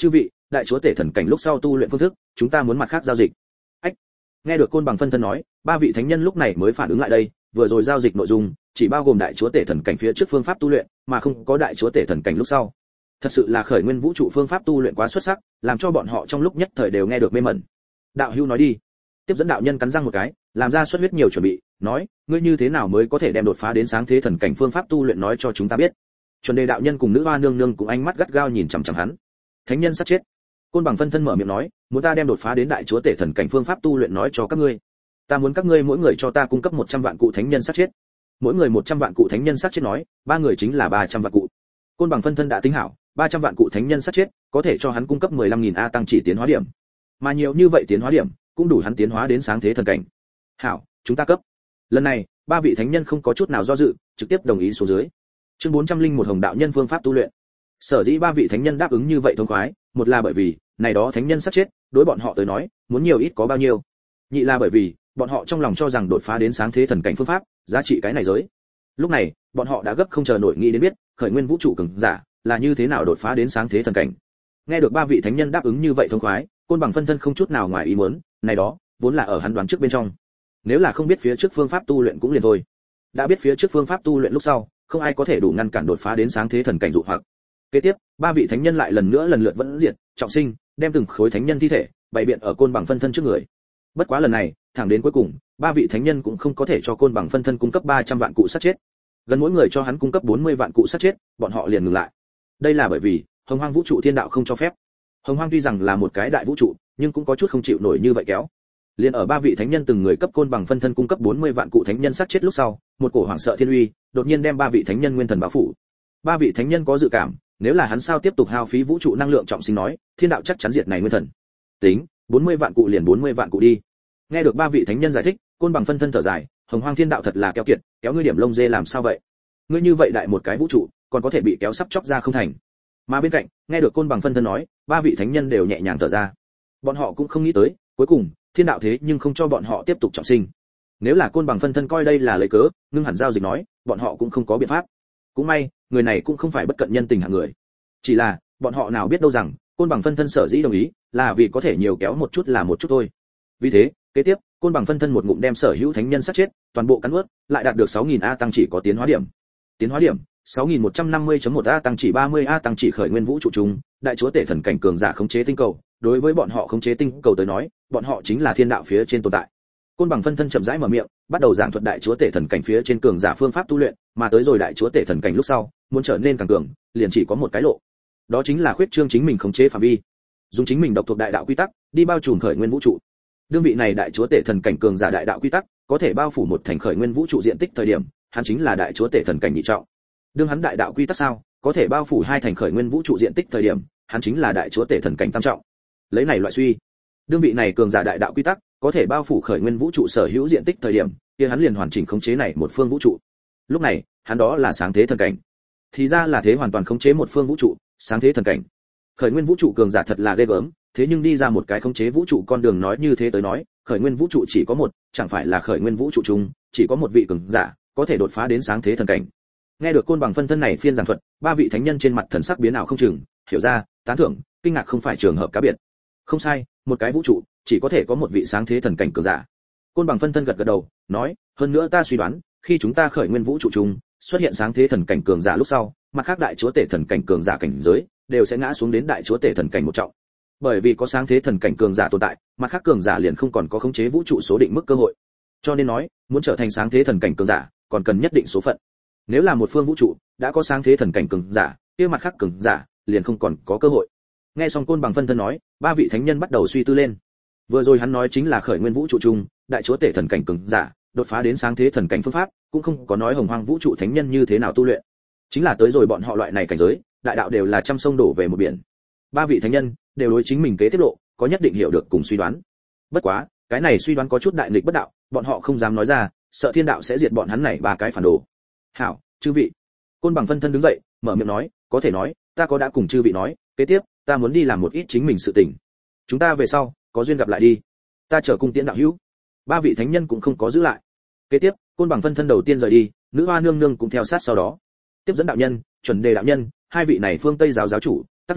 Speaker 1: đại chúa tể thần cảnh lúc sau tu luyện phương thức, chúng ta muốn mặt khác giao dịch. Ách. Nghe được Côn Bằng phân thân nói, ba vị thánh nhân lúc này mới phản ứng lại đây, vừa rồi giao dịch nội dung chỉ bao gồm đại chúa tể thần cảnh phía trước phương pháp tu luyện, mà không có đại chúa tể thần cảnh lúc sau. Thật sự là khởi nguyên vũ trụ phương pháp tu luyện quá xuất sắc, làm cho bọn họ trong lúc nhất thời đều nghe được mê mẩn. Đạo hữu nói đi. Tiếp dẫn đạo nhân cắn răng một cái, làm ra xuất huyết nhiều chuẩn bị, nói, ngươi như thế nào mới có thể đem đột phá đến sáng thế thần cảnh phương pháp tu luyện nói cho chúng ta biết. Chuẩn đề đạo nhân cùng nữ hoa nương nương cùng ánh mắt gắt gao nhìn chằm chằm hắn. Thánh nhân sắp chết. Côn Bằng phân thân mở miệng nói, muốn ta đem đột phá đến đại chúa tể thần cảnh phương pháp tu luyện nói cho các ngươi. Ta muốn các ngươi mỗi người cho ta cung cấp 100 vạn cụ thánh nhân sắp chết. Mỗi người 100 vạn cụ thánh nhân sắp chết nói, ba người chính là 300 vạn cụ. Côn Bằng phân thân đã tính hảo, 300 vạn cụ thánh nhân sắp chết, có thể cho hắn cung cấp 15.000 A tăng chỉ tiến hóa điểm. Mà nhiều như vậy tiến hóa điểm, cũng đủ hắn tiến hóa đến sáng thế thần cảnh. Hảo, chúng ta cấp. Lần này, ba vị thánh nhân không có chút nào do dự, trực tiếp đồng ý số dưới. Chương 401 Hồng đạo nhân phương pháp tu luyện. Sở dĩ ba vị thánh nhân đáp ứng như vậy thông khoái, một là bởi vì, này đó thánh nhân sắp chết, đối bọn họ tới nói, muốn nhiều ít có bao nhiêu. Nhị là bởi vì, bọn họ trong lòng cho rằng đột phá đến sáng thế thần cảnh phương pháp, giá trị cái này giới. Lúc này, bọn họ đã gấp không chờ nổi nghĩ đến biết, khởi nguyên vũ trụ cường giả là như thế nào đột phá đến sáng thế thần cảnh. Nghe được ba vị thánh nhân đáp ứng như vậy thông khoái, Côn Bằng phân thân không chút nào ngoài ý muốn, này đó vốn là ở hắn đoán trước bên trong. Nếu là không biết phía trước phương pháp tu luyện cũng liền thôi. Đã biết phía trước phương pháp tu luyện lúc sau, không ai có thể đủ ngăn cản đột phá đến sáng thế thần cảnh dụ hoặc. Kế tiếp, ba vị thánh nhân lại lần nữa lần lượt vẫn diệt, trọng sinh, đem từng khối thánh nhân thi thể bày biện ở Côn Bằng phân thân trước người. Bất quá lần này, thẳng đến cuối cùng, ba vị thánh nhân cũng không có thể cho Côn Bằng phân thân cung cấp 300 vạn cụ sát chết. Gần mỗi người cho hắn cung cấp 40 vạn cụ sát chết, bọn họ liền ngừng lại. Đây là bởi vì, Hồng Hoang vũ trụ thiên đạo không cho phép. Hồng Hoang tuy rằng là một cái đại vũ trụ, nhưng cũng có chút không chịu nổi như vậy kéo. Liên ở ba vị thánh nhân từng người cấp Côn Bằng phân thân cung cấp 40 vạn cụ thánh nhân sát chết lúc sau, một cổ hoảng sợ thiên uy, đột nhiên đem ba vị thánh nhân nguyên thần bao phủ. Ba vị thánh nhân có dự cảm, nếu là hắn sao tiếp tục hao phí vũ trụ năng lượng trọng sinh nói, thiên đạo chắc chắn diệt này nguyên thần. Tính, 40 vạn cụ liền 40 vạn cụ đi. Nghe được ba vị thánh nhân giải thích, Côn Bằng phân thân thở dài, Hồng Hoang thiên đạo thật là keo kiệt, kéo ngươi điểm lông dê làm sao vậy? Ngươi như vậy đại một cái vũ trụ, còn có thể bị kéo sắp chóc ra không thành. Mà bên cạnh, nghe được Côn Bằng phân thân nói, ba vị thánh nhân đều nhẹ nhàng thở ra. Bọn họ cũng không nghĩ tới, cuối cùng, thiên đạo thế nhưng không cho bọn họ tiếp tục trọng sinh. Nếu là Côn Bằng phân thân coi đây là lấy cớ, ngưng hẳn giao dịch nói, bọn họ cũng không có biện pháp. Cũng may, người này cũng không phải bất cận nhân tình hạng người. Chỉ là, bọn họ nào biết đâu rằng, Côn Bằng phân thân sở dĩ đồng ý, là vì có thể nhiều kéo một chút là một chút thôi. Vì thế, kế tiếp, Côn Bằng phân thân một ngụm đem sở hữu thánh nhân sát chết, toàn bộ cắn nuốt, lại đạt được 6000 A tăng chỉ có tiến hóa điểm. Tiến hóa điểm 6150.1 A tăng chỉ 30 A tăng chỉ khởi nguyên vũ trụ trùng, đại chúa tể thần cảnh cường giả khống chế tinh cầu, đối với bọn họ khống chế tinh cầu tới nói, bọn họ chính là thiên đạo phía trên tồn tại. Côn Bằng phân thân chậm rãi mở miệng, bắt đầu giảng thuật đại chúa tể thần cảnh phía trên cường giả phương pháp tu luyện, mà tới rồi đại chúa tể thần cảnh lúc sau, muốn trở nên càng cường, liền chỉ có một cái lộ. Đó chính là khuyết trương chính mình khống chế phạm vi, dùng chính mình độc thuộc đại đạo quy tắc, đi bao trùm khởi nguyên vũ trụ. Đương vị này đại chúa tể thần cảnh cường giả đại đạo quy tắc, có thể bao phủ một thành khởi nguyên vũ trụ diện tích thời điểm, hắn chính là đại chúa tể thần cảnh nhị trọng. Đương hắn đại đạo quy tắc sao, có thể bao phủ hai thành khởi nguyên vũ trụ diện tích thời điểm, hắn chính là đại chúa tể thần cảnh tam trọng. Lấy này loại suy, đương vị này cường giả đại đạo quy tắc, có thể bao phủ khởi nguyên vũ trụ sở hữu diện tích thời điểm, kia hắn liền hoàn chỉnh khống chế này một phương vũ trụ. Lúc này, hắn đó là sáng thế thần cảnh. Thì ra là thế, hoàn toàn khống chế một phương vũ trụ, sáng thế thần cảnh. Khởi nguyên vũ trụ cường giả thật là ghê gớm, thế nhưng đi ra một cái khống chế vũ trụ con đường nói như thế tới nói, khởi nguyên vũ trụ chỉ có một, chẳng phải là khởi nguyên vũ trụ chung, chỉ có một vị cường giả có thể đột phá đến sáng thế thần cảnh. Nghe được Côn Bằng phân thân này phiên giảng thuật, ba vị thánh nhân trên mặt thần sắc biến ảo không chừng, hiểu ra, tán thưởng, kinh ngạc không phải trường hợp cá biệt. Không sai, một cái vũ trụ chỉ có thể có một vị sáng thế thần cảnh cường giả. Côn Bằng phân thân gật gật đầu, nói, hơn nữa ta suy đoán, khi chúng ta khởi nguyên vũ trụ chung xuất hiện sáng thế thần cảnh cường giả lúc sau, mặt khác đại chúa tể thần cảnh cường giả cảnh giới đều sẽ ngã xuống đến đại chúa tể thần cảnh một trọng. Bởi vì có sáng thế thần cảnh cường giả tồn tại, mặt khác cường giả liền không còn có khống chế vũ trụ số định mức cơ hội. Cho nên nói, muốn trở thành sáng thế thần cảnh cường giả, còn cần nhất định số phận. Nếu là một phương vũ trụ đã có sáng thế thần cảnh cường giả, kia mặt khác cường giả liền không còn có cơ hội. Nghe xong Côn Bằng phân thân nói, ba vị thánh nhân bắt đầu suy tư lên. Vừa rồi hắn nói chính là khởi nguyên vũ trụ chung, đại chúa tể thần cảnh cường giả đột phá đến sáng thế thần cảnh phương pháp, cũng không có nói Hồng Hoang vũ trụ thánh nhân như thế nào tu luyện. Chính là tới rồi bọn họ loại này cảnh giới, đại đạo đều là trăm sông đổ về một biển. Ba vị thánh nhân đều đối chính mình kế tiết lộ, có nhất định hiểu được cùng suy đoán. Bất quá, cái này suy đoán có chút đại nghịch bất đạo, bọn họ không dám nói ra, sợ thiên đạo sẽ diệt bọn hắn này ba cái phản đồ. Hảo, chư vị. Côn Bằng phân thân đứng dậy, mở miệng nói, có thể nói, ta có đã cùng chư vị nói, kế tiếp, ta muốn đi làm một ít chính mình sự tình. Chúng ta về sau, có duyên gặp lại đi. Ta chờ cung tiễn đạo hữu. Ba vị thánh nhân cũng không có giữ lại. Kế tiếp, Côn Bằng phân thân đầu tiên rời đi, nữ hoa nương nương cũng theo sát sau đó. Tiếp dẫn đạo nhân, chuẩn đề đạo nhân, hai vị này phương Tây giáo giáo chủ, tắc lưu lại,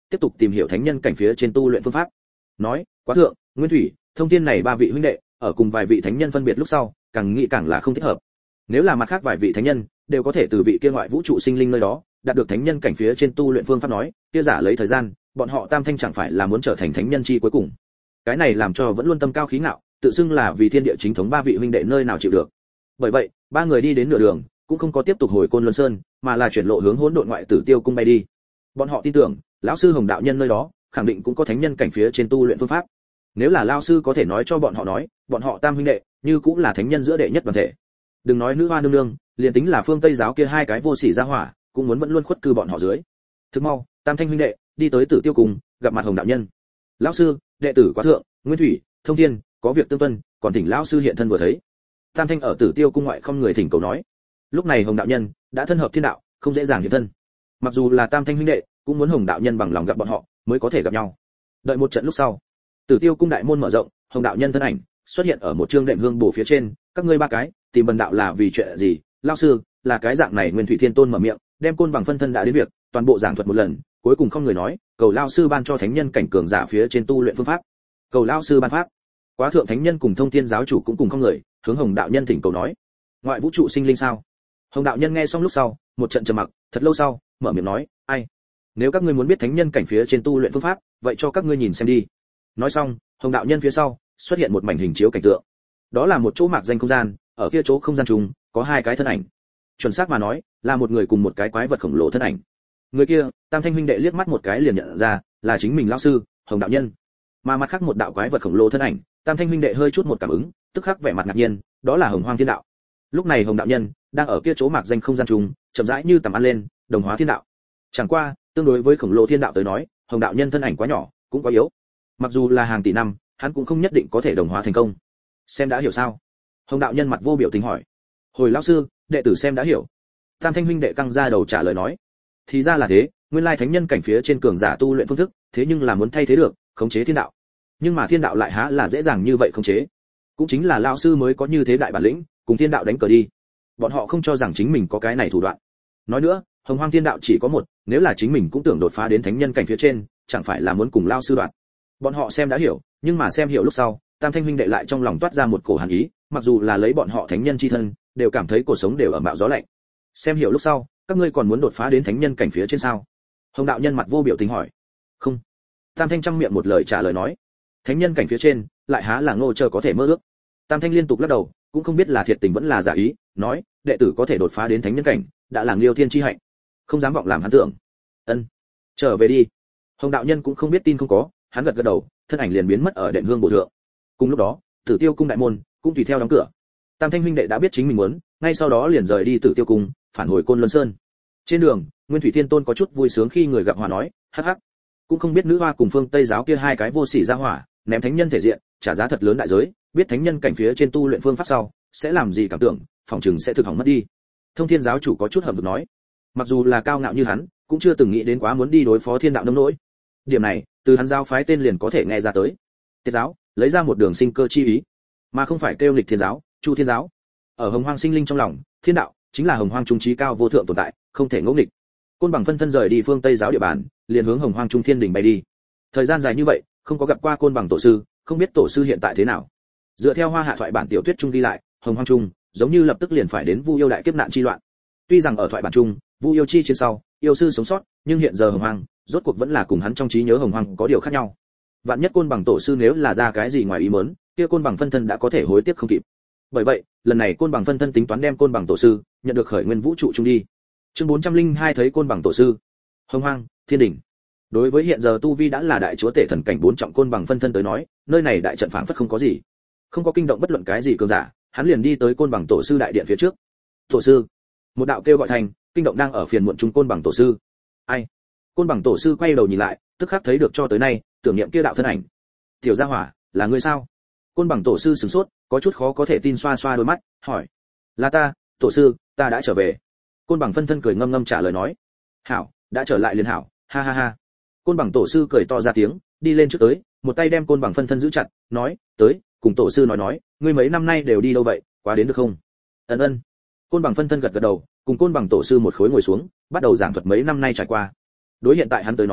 Speaker 1: tiếp tục tìm hiểu thánh nhân cảnh phía trên tu luyện phương pháp. Nói, Quá thượng, Nguyên Thủy, Thông Thiên này ba vị huynh đệ, ở cùng vài vị thánh nhân phân biệt lúc sau, càng nghĩ càng là không thích hợp. Nếu là mặt khác vài vị thánh nhân, đều có thể từ vị kia ngoại vũ trụ sinh linh nơi đó, đạt được thánh nhân cảnh phía trên tu luyện phương pháp nói, kia giả lấy thời gian, bọn họ Tam Thanh chẳng phải là muốn trở thành thánh nhân chi cuối cùng. Cái này làm cho vẫn luôn tâm cao khí ngạo, tự xưng là vì thiên địa chính thống ba vị huynh đệ nơi nào chịu được. Bởi vậy, ba người đi đến nửa đường, cũng không có tiếp tục hồi Côn Luân Sơn, mà là chuyển lộ hướng Hỗn Độn ngoại tử Tiêu cung bay đi. Bọn họ tin tưởng, lão sư Hồng đạo nhân nơi đó, khẳng định cũng có thánh nhân cảnh phía trên tu luyện phương pháp. Nếu là lão sư có thể nói cho bọn họ nói, bọn họ Tam huynh đệ, như cũng là thánh nhân giữa đệ nhất đoàn thể. Đừng nói nữ hoa nương nương, liền tính là phương Tây giáo kia hai cái vô sỉ ra hỏa, cũng muốn vẫn luôn khuất cư bọn họ dưới. Thức mau, Tam thanh huynh đệ đi tới Tử Tiêu cung, gặp mặt Hồng đạo nhân. Lão sư, đệ tử Quá thượng, Nguyên Thủy, Thông Thiên, có việc tương tuân, còn thỉnh lão sư hiện thân vừa thấy. Tam thanh ở Tử Tiêu cung ngoại không người thỉnh cầu nói. Lúc này Hồng đạo nhân đã thân hợp thiên đạo, không dễ dàng hiện thân. Mặc dù là Tam thanh huynh đệ, cũng muốn Hồng đạo nhân bằng lòng gặp bọn họ, mới có thể gặp nhau. Đợi một trận lúc sau, Tử Tiêu cung đại môn mở rộng, Hồng đạo nhân thân ảnh xuất hiện ở một chương đệm hương bổ phía trên, các ngươi ba cái tìm bần đạo là vì chuyện gì? Lão sư, là cái dạng này. Nguyên Thủy Thiên Tôn mở miệng, đem côn bằng phân thân đã đến việc, toàn bộ giảng thuật một lần, cuối cùng không người nói, cầu lão sư ban cho thánh nhân cảnh cường giả phía trên tu luyện phương pháp. Cầu lão sư ban pháp. Quá thượng thánh nhân cùng Thông Thiên giáo chủ cũng cùng không người, hướng Hồng đạo nhân thỉnh cầu nói, ngoại vũ trụ sinh linh sao? Hồng đạo nhân nghe xong lúc sau, một trận trầm mặc, thật lâu sau, mở miệng nói, ai? Nếu các ngươi muốn biết thánh nhân cảnh phía trên tu luyện phương pháp, vậy cho các ngươi nhìn xem đi. Nói xong, Hồng đạo nhân phía sau xuất hiện một mảnh hình chiếu cảnh tượng. Đó là một chỗ mạc danh không gian, ở kia chỗ không gian trùng có hai cái thân ảnh. Chuẩn xác mà nói, là một người cùng một cái quái vật khổng lồ thân ảnh. Người kia, Tam thanh huynh đệ liếc mắt một cái liền nhận ra, là chính mình lão sư, Hồng đạo nhân. Mà mặt khác một đạo quái vật khổng lồ thân ảnh, Tam thanh huynh đệ hơi chút một cảm ứng, tức khắc vẻ mặt ngạc nhiên, đó là Hồng Hoang Thiên đạo. Lúc này Hồng đạo nhân đang ở kia chỗ mạc danh không gian trùng, chậm rãi như tầm ăn lên, đồng hóa thiên đạo. Chẳng qua, tương đối với khổng lồ thiên đạo tới nói, Hồng đạo nhân thân ảnh quá nhỏ, cũng quá yếu. Mặc dù là hàng tỷ năm, hắn cũng không nhất định có thể đồng hóa thành công. Xem đã hiểu sao? Hồng đạo nhân mặt vô biểu tình hỏi. Hồi lão sư, đệ tử xem đã hiểu. Tam thanh huynh đệ căng ra đầu trả lời nói. Thì ra là thế, nguyên lai thánh nhân cảnh phía trên cường giả tu luyện phương thức, thế nhưng là muốn thay thế được, khống chế thiên đạo. Nhưng mà thiên đạo lại há là dễ dàng như vậy khống chế. Cũng chính là lão sư mới có như thế đại bản lĩnh, cùng thiên đạo đánh cờ đi. Bọn họ không cho rằng chính mình có cái này thủ đoạn. Nói nữa, Hồng Hoang Thiên đạo chỉ có một, nếu là chính mình cũng tưởng đột phá đến thánh nhân cảnh phía trên, chẳng phải là muốn cùng lão sư đoạn. Bọn họ xem đã hiểu, nhưng mà xem hiểu lúc sau, Tam thanh huynh đệ lại trong lòng toát ra một cổ hàn ý, mặc dù là lấy bọn họ thánh nhân chi thân, đều cảm thấy cuộc sống đều ở mạo gió lạnh. Xem hiểu lúc sau, các ngươi còn muốn đột phá đến thánh nhân cảnh phía trên sao? Hồng đạo nhân mặt vô biểu tình hỏi. Không. Tam thanh trong miệng một lời trả lời nói. Thánh nhân cảnh phía trên, lại há là ngô chờ có thể mơ ước. Tam thanh liên tục lắc đầu, cũng không biết là thiệt tình vẫn là giả ý, nói, đệ tử có thể đột phá đến thánh nhân cảnh, đã là Liêu Thiên chi hạnh, không dám vọng làm hắn tưởng. Ân, trở về đi. Hồng đạo nhân cũng không biết tin không có, hắn gật gật đầu, thân ảnh liền biến mất ở đệm hương bổ thượng. Cùng lúc đó, Tử Tiêu cung đại môn cũng tùy theo đóng cửa. Tam thanh huynh đệ đã biết chính mình muốn, ngay sau đó liền rời đi Tử Tiêu cung, phản hồi Côn Luân Sơn. Trên đường, Nguyên Thủy Thiên Tôn có chút vui sướng khi người gặp hòa nói, hắc hắc, cũng không biết nữ hoa cùng phương Tây giáo kia hai cái vô sỉ ra hỏa, ném thánh nhân thể diện, trả giá thật lớn đại giới, biết thánh nhân cảnh phía trên tu luyện phương pháp sau, sẽ làm gì cảm tưởng, phòng chừng sẽ thực hỏng mất đi. Thông Thiên giáo chủ có chút hậm hực nói, mặc dù là cao ngạo như hắn, cũng chưa từng nghĩ đến quá muốn đi đối phó thiên đạo nông nỗi. Điểm này, từ hắn giáo phái tên liền có thể nghe ra tới. Tiết giáo lấy ra một đường sinh cơ chi ý, mà không phải kêu lịch thiên giáo, chu thiên giáo. Ở Hồng Hoang sinh linh trong lòng, thiên đạo chính là Hồng Hoang trung trí cao vô thượng tồn tại, không thể ngỗ nghịch. Côn bằng phân thân rời đi phương Tây giáo địa bàn, liền hướng Hồng Hoang trung thiên đỉnh bay đi. Thời gian dài như vậy, không có gặp qua Côn bằng tổ sư, không biết tổ sư hiện tại thế nào. Dựa theo Hoa Hạ thoại bản tiểu thuyết trung ghi lại, Hồng Hoang trung giống như lập tức liền phải đến Vu yêu đại kiếp nạn chi loạn. Tuy rằng ở thoại bản trung, Vu yêu chi trên sau, yêu sư sống sót, nhưng hiện giờ Hồng Hoang rốt cuộc vẫn là cùng hắn trong trí nhớ Hồng Hoang có điều khác nhau. Vạn nhất Côn bằng tổ sư nếu là ra cái gì ngoài ý muốn, kia Côn bằng phân thân đã có thể hối tiếc không kịp. Bởi vậy, lần này Côn bằng phân thân tính toán đem Côn bằng tổ sư nhận được khởi nguyên vũ trụ trung đi. Chương 402 thấy Côn bằng tổ sư. Hồng Hoang, Thiên đỉnh. Đối với hiện giờ tu vi đã là đại chúa tể thần cảnh 4 trọng Côn bằng phân thân tới nói, nơi này đại trận phảng phất không có gì, không có kinh động bất luận cái gì cường giả, hắn liền đi tới Côn bằng tổ sư đại điện phía trước. Tổ sư. Một đạo kêu gọi thành, kinh động đang ở phiền muộn trung Côn bằng tổ sư. Ai? Côn bằng tổ sư quay đầu nhìn lại, tức khắc thấy được cho tới nay tưởng niệm kia đạo thân ảnh. Tiểu gia hỏa, là ngươi sao? Côn bằng tổ sư sửng sốt, có chút khó có thể tin xoa xoa đôi mắt, hỏi. Là ta, tổ sư, ta đã trở về. Côn bằng phân thân cười ngâm ngâm trả lời nói. Hảo, đã trở lại liền hảo, ha ha ha. Côn bằng tổ sư cười to ra tiếng, đi lên trước tới, một tay đem côn bằng phân thân giữ chặt, nói, tới, cùng tổ sư nói, ngươi mấy năm nay đều đi đâu vậy, quá đến được không? Ân ân. Côn bằng phân thân gật gật đầu, cùng côn bằng tổ sư một khối ngồi xuống, bắt đầu giảng thuật mấy năm nay trải qua. Đối hiện tại hắn tới nói,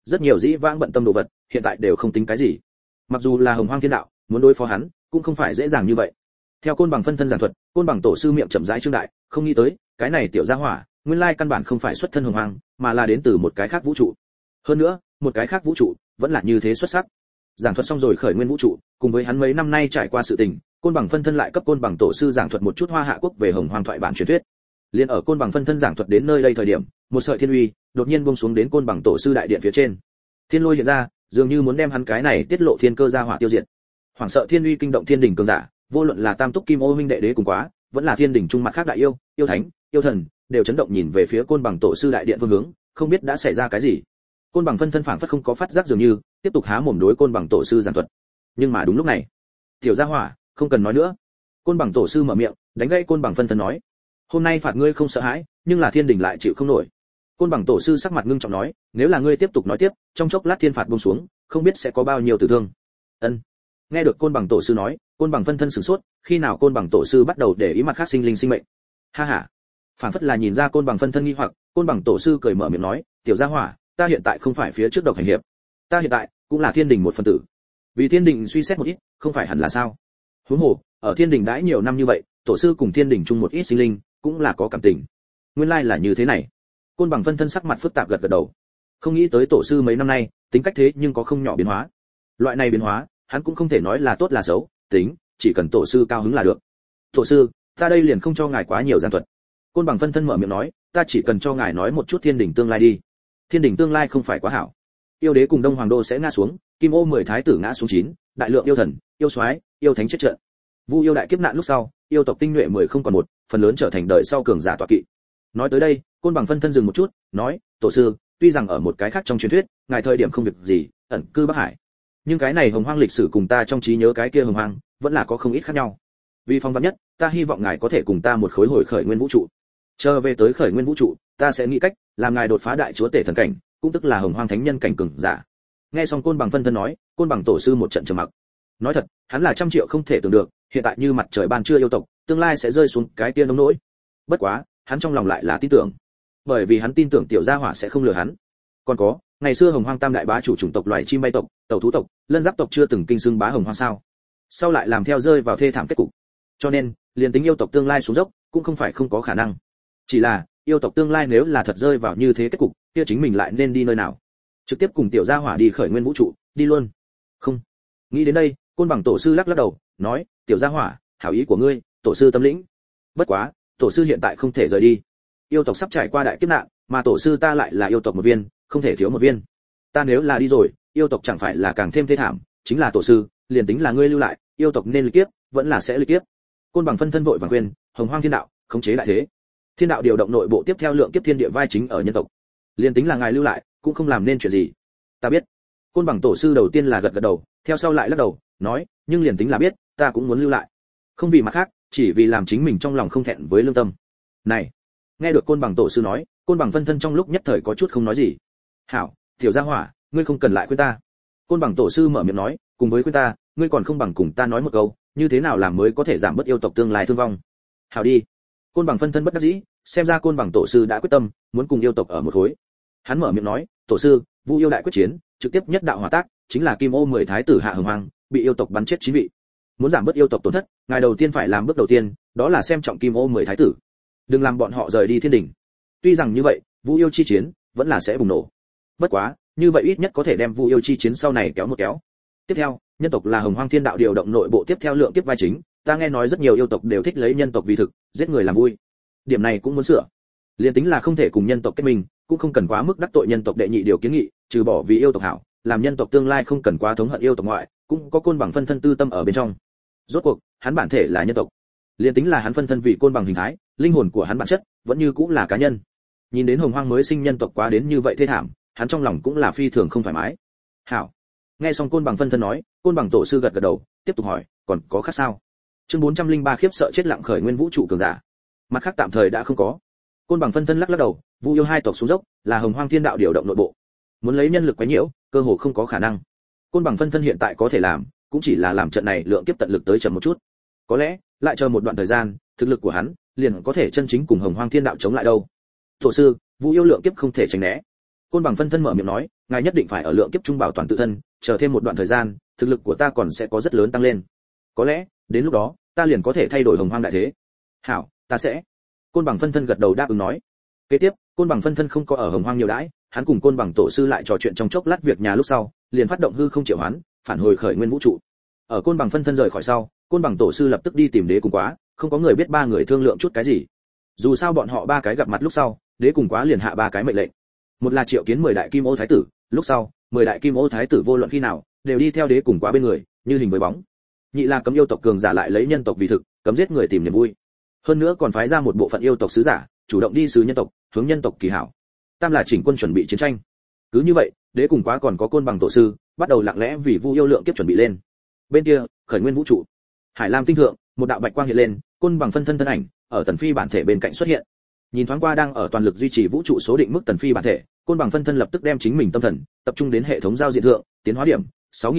Speaker 1: rất nhiều dĩ vãng bận tâm đồ vật hiện tại đều không tính cái gì. Mặc dù là hồng hoang thiên đạo muốn đối phó hắn cũng không phải dễ dàng như vậy. Theo côn bằng phân thân giảng thuật, côn bằng tổ sư miệng chậm rãi trương đại, không nghĩ tới cái này tiểu gia hỏa nguyên lai căn bản không phải xuất thân hồng hoang, mà là đến từ một cái khác vũ trụ. Hơn nữa một cái khác vũ trụ vẫn là như thế xuất sắc. Giảng thuật xong rồi khởi nguyên vũ trụ cùng với hắn mấy năm nay trải qua sự tình, côn bằng phân thân lại cấp côn bằng tổ sư giảng thuật một chút hoa hạ quốc về hồng hoang thoại bản truyền thuyết. Liên ở côn bằng phân thân giảng thuật đến nơi đây thời điểm, một sợi thiên uy đột nhiên buông xuống đến côn bằng tổ sư đại điện phía trên. Thiên lôi hiện ra, dường như muốn đem hắn cái này tiết lộ thiên cơ ra hỏa tiêu diệt. Hoảng sợ thiên uy kinh động thiên đỉnh cường giả, vô luận là tam túc kim ô huynh đệ đế cùng quá, vẫn là thiên đỉnh trung mặt khác đại yêu, yêu thánh, yêu thần, đều chấn động nhìn về phía côn bằng tổ sư đại điện phương hướng, không biết đã xảy ra cái gì. Côn bằng phân thân phảng phất không có phát giác dường như, tiếp tục há mồm đối côn bằng tổ sư giảng thuật. Nhưng mà đúng lúc này, tiểu gia hỏa, không cần nói nữa. Côn bằng tổ sư mở miệng, đánh gãy côn bằng phân thân nói: "Hôm nay phạt ngươi không sợ hãi, nhưng là thiên đình lại chịu không nổi." Côn bằng tổ sư sắc mặt ngưng trọng nói: "Nếu là ngươi tiếp tục nói tiếp, trong chốc lát thiên phạt buông xuống, không biết sẽ có bao nhiêu tử thương." Ân. Nghe được côn bằng tổ sư nói, côn bằng phân thân sửng sốt, khi nào côn bằng tổ sư bắt đầu để ý mặt khác sinh linh sinh mệnh. Ha ha. Phản phất là nhìn ra côn bằng phân thân nghi hoặc, côn bằng tổ sư cười mở miệng nói: "Tiểu gia hỏa, ta hiện tại không phải phía trước độc hành hiệp, ta hiện tại cũng là thiên đình một phần tử. Vì thiên đình suy xét một ít, không phải hẳn là sao? Huống hồ, ở thiên đình đãi nhiều năm như vậy, tổ sư cùng thiên đình chung một ít sinh linh, cũng là có cảm tình. Nguyên lai là như thế này." Côn bằng phân thân sắc mặt phức tạp gật gật đầu. Không nghĩ tới tổ sư mấy năm nay, tính cách thế nhưng có không nhỏ biến hóa. Loại này biến hóa, hắn cũng không thể nói là tốt là xấu, tính, chỉ cần tổ sư cao hứng là được. "Tổ sư, ta đây liền không cho ngài quá nhiều giảng thuật." Côn bằng phân thân mở miệng nói: "Ta chỉ cần cho ngài nói một chút thiên đình tương lai đi. Thiên đình tương lai không phải quá hảo. Yêu đế cùng Đông Hoàng đô sẽ ngã xuống, Kim Ô 10 thái tử ngã xuống 9, đại lượng yêu thần, yêu soái, yêu thánh chết trận. Vu yêu đại kiếp nạn lúc sau, yêu tộc tinh nhuệ 10 không còn một, phần lớn trở thành đời sau cường giả tọa kỵ." Nói tới đây, côn bằng phân thân dừng một chút, nói: "Tổ sư, tuy rằng ở một cái khác trong truyền thuyết, ngài thời điểm không việc gì, ẩn cư Bắc Hải, nhưng cái này hồng hoang lịch sử cùng ta trong trí nhớ cái kia hồng hoang, vẫn là có không ít khác nhau. Vì phong vắn nhất, ta hy vọng ngài có thể cùng ta một khối hồi khởi nguyên vũ trụ. Chờ về tới khởi nguyên vũ trụ, ta sẽ nghĩ cách làm ngài đột phá đại chúa tể thần cảnh, cũng tức là hồng hoang thánh nhân cảnh cường giả." Nghe xong côn bằng phân thân nói, côn bằng tổ sư một trận trầm mặc. Nói thật, hắn là trăm triệu không thể tưởng được, hiện tại như mặt trời ban trưa yêu tộc, tương lai sẽ rơi xuống cái kia nông nỗi. Bất quá, hắn trong lòng lại là tin tưởng, bởi vì hắn tin tưởng tiểu gia hỏa sẽ không lừa hắn. Còn có, ngày xưa hồng hoang tam đại bá chủ chủng tộc loài chim bay tộc, tẩu thú tộc, lân giáp tộc chưa từng kinh xưng bá hồng hoang sao? Sau lại làm theo rơi vào thê thảm kết cục. Cho nên, liền tính yêu tộc tương lai xuống dốc, cũng không phải không có khả năng. Chỉ là, yêu tộc tương lai nếu là thật rơi vào như thế kết cục, kia chính mình lại nên đi nơi nào? Trực tiếp cùng tiểu gia hỏa đi khởi nguyên vũ trụ, đi luôn. Không. Nghĩ đến đây, côn bằng tổ sư lắc lắc đầu, nói: "Tiểu gia hỏa, hảo ý của ngươi, tổ sư tâm lĩnh. Bất quá, tổ sư hiện tại không thể rời đi. Yêu tộc sắp trải qua đại kiếp nạn, mà tổ sư ta lại là yêu tộc một viên, không thể thiếu một viên. Ta nếu là đi rồi, yêu tộc chẳng phải là càng thêm thê thảm, chính là tổ sư, liền tính là ngươi lưu lại, yêu tộc nên lịch kiếp, vẫn là sẽ lịch kiếp." Côn bằng phân thân vội vàng khuyên: "Hồng hoang thiên đạo, khống chế đại thế. Thiên đạo điều động nội bộ tiếp theo lượng kiếp thiên địa vai chính ở nhân tộc. Liền tính là ngài lưu lại, cũng không làm nên chuyện gì." "Ta biết." Côn bằng tổ sư đầu tiên là gật gật đầu, theo sau lại lắc đầu, nói: "Nhưng liền tính là biết, ta cũng muốn lưu lại. Không vì mặt khác, chỉ vì làm chính mình trong lòng không thẹn với lương tâm." Này, nghe được côn bằng tổ sư nói, côn bằng phân thân trong lúc nhất thời có chút không nói gì. "Hảo, tiểu gia hỏa, ngươi không cần lại khuyên ta." Côn bằng tổ sư mở miệng nói: "Cùng với khuyên ta, ngươi còn không bằng cùng ta nói một câu, như thế nào làm mới có thể giảm bớt yêu tộc tương lai thương vong." "Hảo đi." Côn bằng phân thân bất đắc dĩ, xem ra côn bằng tổ sư đã quyết tâm muốn cùng yêu tộc ở một khối. Hắn mở miệng nói: "Tổ sư, Vu yêu đại quyết chiến, trực tiếp nhất đạo hỏa tác, chính là Kim Ô 10 thái tử hạ hồng hoang, bị yêu tộc bắn chết 9 vị. Muốn giảm bớt yêu tộc tổn thất, ngài đầu tiên phải làm bước đầu tiên, đó là xem trọng Kim Ô 10 thái tử, đừng làm bọn họ rời đi thiên đình. Tuy rằng như vậy, Vu yêu chi chiến vẫn là sẽ bùng nổ. Bất quá, như vậy ít nhất có thể đem Vu yêu chi chiến sau này kéo một kéo. Tiếp theo, nhân tộc là hồng hoang thiên đạo điều động nội bộ tiếp theo lượng kiếp vai chính, ta nghe nói rất nhiều yêu tộc đều thích lấy nhân tộc vì thực, giết người làm vui. Điểm này cũng muốn sửa. Liên tính là không thể cùng nhân tộc kết minh, cũng không cần quá mức đắc tội nhân tộc đệ nhị điều kiến nghị, trừ bỏ vì yêu tộc hảo, làm nhân tộc tương lai không cần quá thống hận yêu tộc ngoại, cũng có côn bằng phân thân tư tâm ở bên trong. Rốt cuộc, hắn bản thể là nhân tộc. Liên tính là hắn phân thân vì côn bằng hình thái, linh hồn của hắn bản chất vẫn như cũng là cá nhân. Nhìn đến hồng hoang mới sinh nhân tộc quá đến như vậy thê thảm, hắn trong lòng cũng là phi thường không thoải mái. Hảo. Nghe xong côn bằng phân thân nói, côn bằng tổ sư gật gật đầu, tiếp tục hỏi: "Còn có khác sao?" Chương 403 khiếp sợ chết lặng khởi nguyên vũ trụ cường giả. Mặt khác tạm thời đã không có. Côn bằng phân thân lắc lắc đầu, Vu yêu hai tộc xuống dốc, là hồng hoang thiên đạo điều động nội bộ. Muốn lấy nhân lực quấy nhiễu, cơ hồ không có khả năng. Côn bằng phân thân hiện tại có thể làm, cũng chỉ là làm trận này lượng kiếp tận lực tới chậm một chút. Có lẽ, lại chờ một đoạn thời gian, thực lực của hắn liền có thể chân chính cùng hồng hoang thiên đạo chống lại đâu. Tổ sư, Vu yêu lượng kiếp không thể tránh né. Côn bằng phân thân mở miệng nói, ngài nhất định phải ở lượng kiếp trung bảo toàn tự thân, chờ thêm một đoạn thời gian, thực lực của ta còn sẽ có rất lớn tăng lên. Có lẽ, đến lúc đó, ta liền có thể thay đổi hồng hoang đại thế. Hảo, ta sẽ. Côn bằng phân thân gật đầu đáp ứng nói. Kế tiếp, Côn bằng phân thân không có ở hồng hoang nhiều đãi, hắn cùng Côn bằng tổ sư lại trò chuyện trong chốc lát việc nhà lúc sau, liền phát động hư không triệu hoán, phản hồi khởi nguyên vũ trụ. Ở Côn bằng phân thân rời khỏi sau, Côn bằng tổ sư lập tức đi tìm Đế Cùng Quá, không có người biết ba người thương lượng chút cái gì. Dù sao bọn họ ba cái gặp mặt lúc sau, Đế Cùng Quá liền hạ ba cái mệnh lệnh. Một là triệu kiến 10 đại kim ô thái tử, lúc sau, 10 đại kim ô thái tử vô luận khi nào, đều đi theo Đế Cùng Quá bên người, như hình với bóng. Nhị là cấm yêu tộc cường giả lại lấy nhân tộc vì thực, cấm giết người tìm niềm vui. Hơn nữa còn phái ra một bộ phận yêu tộc sứ giả, chủ động đi sứ nhân tộc, hướng nhân tộc kỳ hảo. Tam là chỉnh quân chuẩn bị chiến tranh. Cứ như vậy, Đế Cùng Quá còn có Côn bằng tổ sư, bắt đầu lặng lẽ vì Vu yêu lượng kiếp chuẩn bị lên. Bên kia, khởi nguyên vũ trụ, Hải Lam tinh thượng, một đạo bạch quang hiện lên, Côn bằng phân thân thân ảnh ở Tần Phi bản thể bên cạnh xuất hiện. Nhìn thoáng qua đang ở toàn lực duy trì vũ trụ số định mức Tần Phi bản thể, Côn bằng phân thân lập tức đem chính mình tâm thần tập trung đến hệ thống giao diện thượng, tiến hóa điểm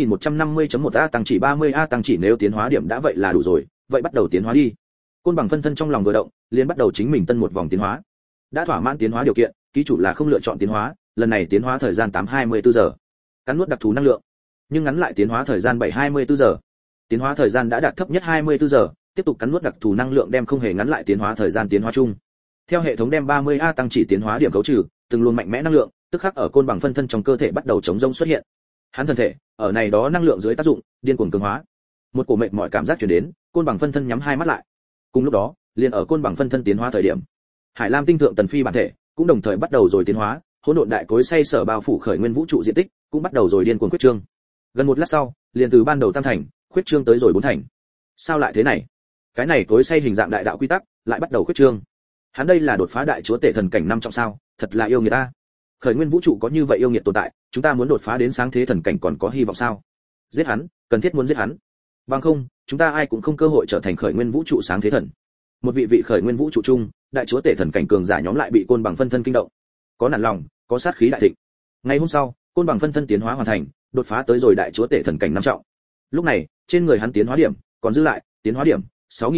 Speaker 1: 6150.1 A tăng chỉ 30 A tăng chỉ, nếu tiến hóa điểm đã vậy là đủ rồi, vậy bắt đầu tiến hóa đi. Côn bằng phân thân trong lòng vừa động, liền bắt đầu chính mình tân một vòng tiến hóa. Đã thỏa mãn tiến hóa điều kiện, ký chủ là không lựa chọn tiến hóa, lần này tiến hóa thời gian 8-24 giờ. Cắn nuốt đặc thù năng lượng, nhưng ngắn lại tiến hóa thời gian 7-24 giờ. Tiến hóa thời gian đã đạt thấp nhất 24 giờ, tiếp tục cắn nuốt đặc thù năng lượng đem không hề ngắn lại tiến hóa thời gian tiến hóa chung. Theo hệ thống đem 30 A tăng chỉ tiến hóa điểm cấu trừ, từng luồng mạnh mẽ năng lượng, tức khắc ở Côn bằng phân thân trong cơ thể bắt đầu chống rông xuất hiện. Hắn thân thể, ở này đó năng lượng dưới tác dụng, điên cuồng cường hóa. Một cổ mệt mỏi cảm giác truyền đến, Côn bằng phân thân nhắm hai mắt lại. Cùng lúc đó, liền ở Côn bằng phân thân tiến hóa thời điểm, Hải Lam tinh thượng Tần Phi bản thể cũng đồng thời bắt đầu rồi tiến hóa, hỗn độn đại cối xay sở bao phủ khởi nguyên vũ trụ diện tích, cũng bắt đầu rồi điên cuồng quyết trương. Gần một lát sau, liền từ ban đầu tam thành, quyết trương tới rồi 4 thành. Sao lại thế này? Cái này cối xay hình dạng đại đạo quy tắc, lại bắt đầu quyết trương. Hắn đây là đột phá đại chúa tể thần cảnh 5 trọng sao? Thật là yêu nghiệt ta. Khởi nguyên vũ trụ có như vậy yêu nghiệt tồn tại, chúng ta muốn đột phá đến sáng thế thần cảnh còn có hy vọng sao? Giết hắn, cần thiết muốn giết hắn. Bằng không, chúng ta ai cũng không cơ hội trở thành khởi nguyên vũ trụ sáng thế thần. Một vị khởi nguyên vũ trụ chung, đại chúa tể thần cảnh cường giả nhóm lại bị Côn bằng phân thân kinh động. Có nản lòng, có sát khí đại thịnh. Ngày hôm sau, Côn bằng phân thân tiến hóa hoàn thành, đột phá tới rồi đại chúa tể thần cảnh 5 trọng. Lúc này, trên người hắn tiến hóa điểm còn dư lại, tiến hóa điểm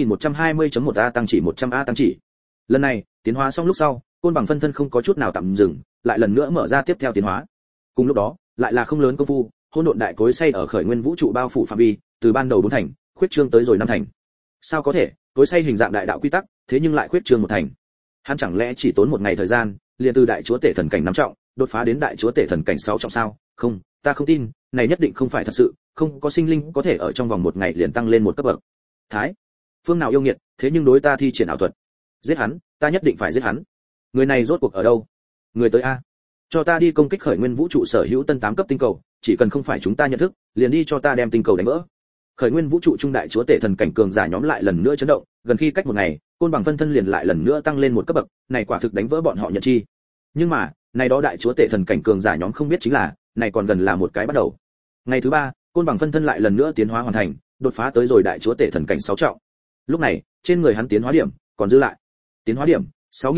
Speaker 1: 6120.1 A tăng chỉ 100 A tăng chỉ. Lần này, tiến hóa xong lúc sau, Côn bằng phân thân không có chút nào tạm dừng, lại lần nữa mở ra tiếp theo tiến hóa. Cùng lúc đó, lại là không lớn công phu, hỗn độn đại cối xay ở khởi nguyên vũ trụ bao phủ phạm vi, từ ban đầu 4 thành, khuyết trương tới rồi 5 thành. Sao có thể, cối xay hình dạng đại đạo quy tắc, thế nhưng lại khuyết trương một thành. Hắn chẳng lẽ chỉ tốn một ngày thời gian, liền từ đại chúa tể thần cảnh 5 trọng, đột phá đến đại chúa tể thần cảnh 6 trọng sao? Không, ta không tin, này nhất định không phải thật sự, không có sinh linh có thể ở trong vòng một ngày liền tăng lên một cấp bậc. Thái, phương nào yêu nghiệt, thế nhưng đối ta thi triển ảo thuật. Giết hắn, ta nhất định phải giết hắn. Người này rốt cuộc ở đâu? Người tới a. Cho ta đi công kích khởi nguyên vũ trụ sở hữu tân 8 cấp tinh cầu, chỉ cần không phải chúng ta nhận thức, liền đi cho ta đem tinh cầu đánh vỡ. Khởi nguyên vũ trụ trung đại chúa tể thần cảnh cường giả nhóm lại lần nữa chấn động, gần khi cách một ngày, Côn bằng phân thân liền lại lần nữa tăng lên một cấp bậc, này quả thực đánh vỡ bọn họ nhận chi. Nhưng mà, này đó đại chúa tể thần cảnh cường giả nhóm không biết chính là, này còn gần là một cái bắt đầu. Ngày thứ 3, Côn bằng phân thân lại lần nữa tiến hóa hoàn thành, đột phá tới rồi đại chúa tể thần cảnh 6 trọng. Lúc này, trên người hắn tiến hóa điểm còn dư lại. Tiến hóa điểm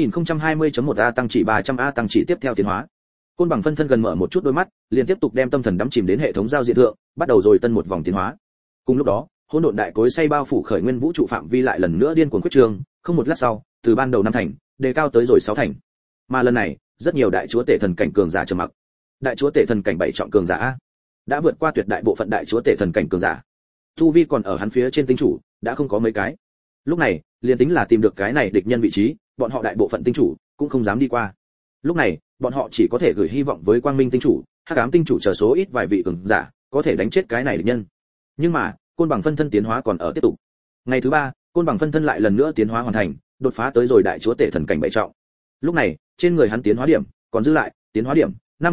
Speaker 1: 6020.1 A tăng chỉ 300 A tăng chỉ tiếp theo tiến hóa. Côn bằng phân thân gần mở một chút đôi mắt, liền tiếp tục đem tâm thần đắm chìm đến hệ thống giao diện thượng, bắt đầu rồi tân một vòng tiến hóa. Cùng lúc đó, hỗn độn đại cối xay bao phủ khởi nguyên vũ trụ phạm vi lại lần nữa điên cuồng quyết trương, không một lát sau, từ ban đầu 5 thành, đề cao tới rồi 6 thành. Mà lần này, rất nhiều đại chúa tể thần cảnh cường giả trầm mặc. Đại chúa tể thần cảnh 7 trọng cường giả a, đã vượt qua tuyệt đại bộ phận đại chúa tể thần cảnh cường giả. Tu vi còn ở hắn phía trên tinh chủ, đã không có mấy cái. Lúc này, liền tính là tìm được cái này địch nhân vị trí, bọn họ đại bộ phận tinh chủ cũng không dám đi qua. Lúc này, bọn họ chỉ có thể gửi hy vọng với Quang Minh tinh chủ, Hắc Ám tinh chủ chờ số ít vài vị cường giả, có thể đánh chết cái này địch nhân. Nhưng mà, Côn bằng phân thân tiến hóa còn ở tiếp tục. Ngày thứ 3, Côn bằng phân thân lại lần nữa tiến hóa hoàn thành, đột phá tới rồi đại chúa tể thần cảnh 7 trọng. Lúc này, trên người hắn tiến hóa điểm còn dư lại, tiến hóa điểm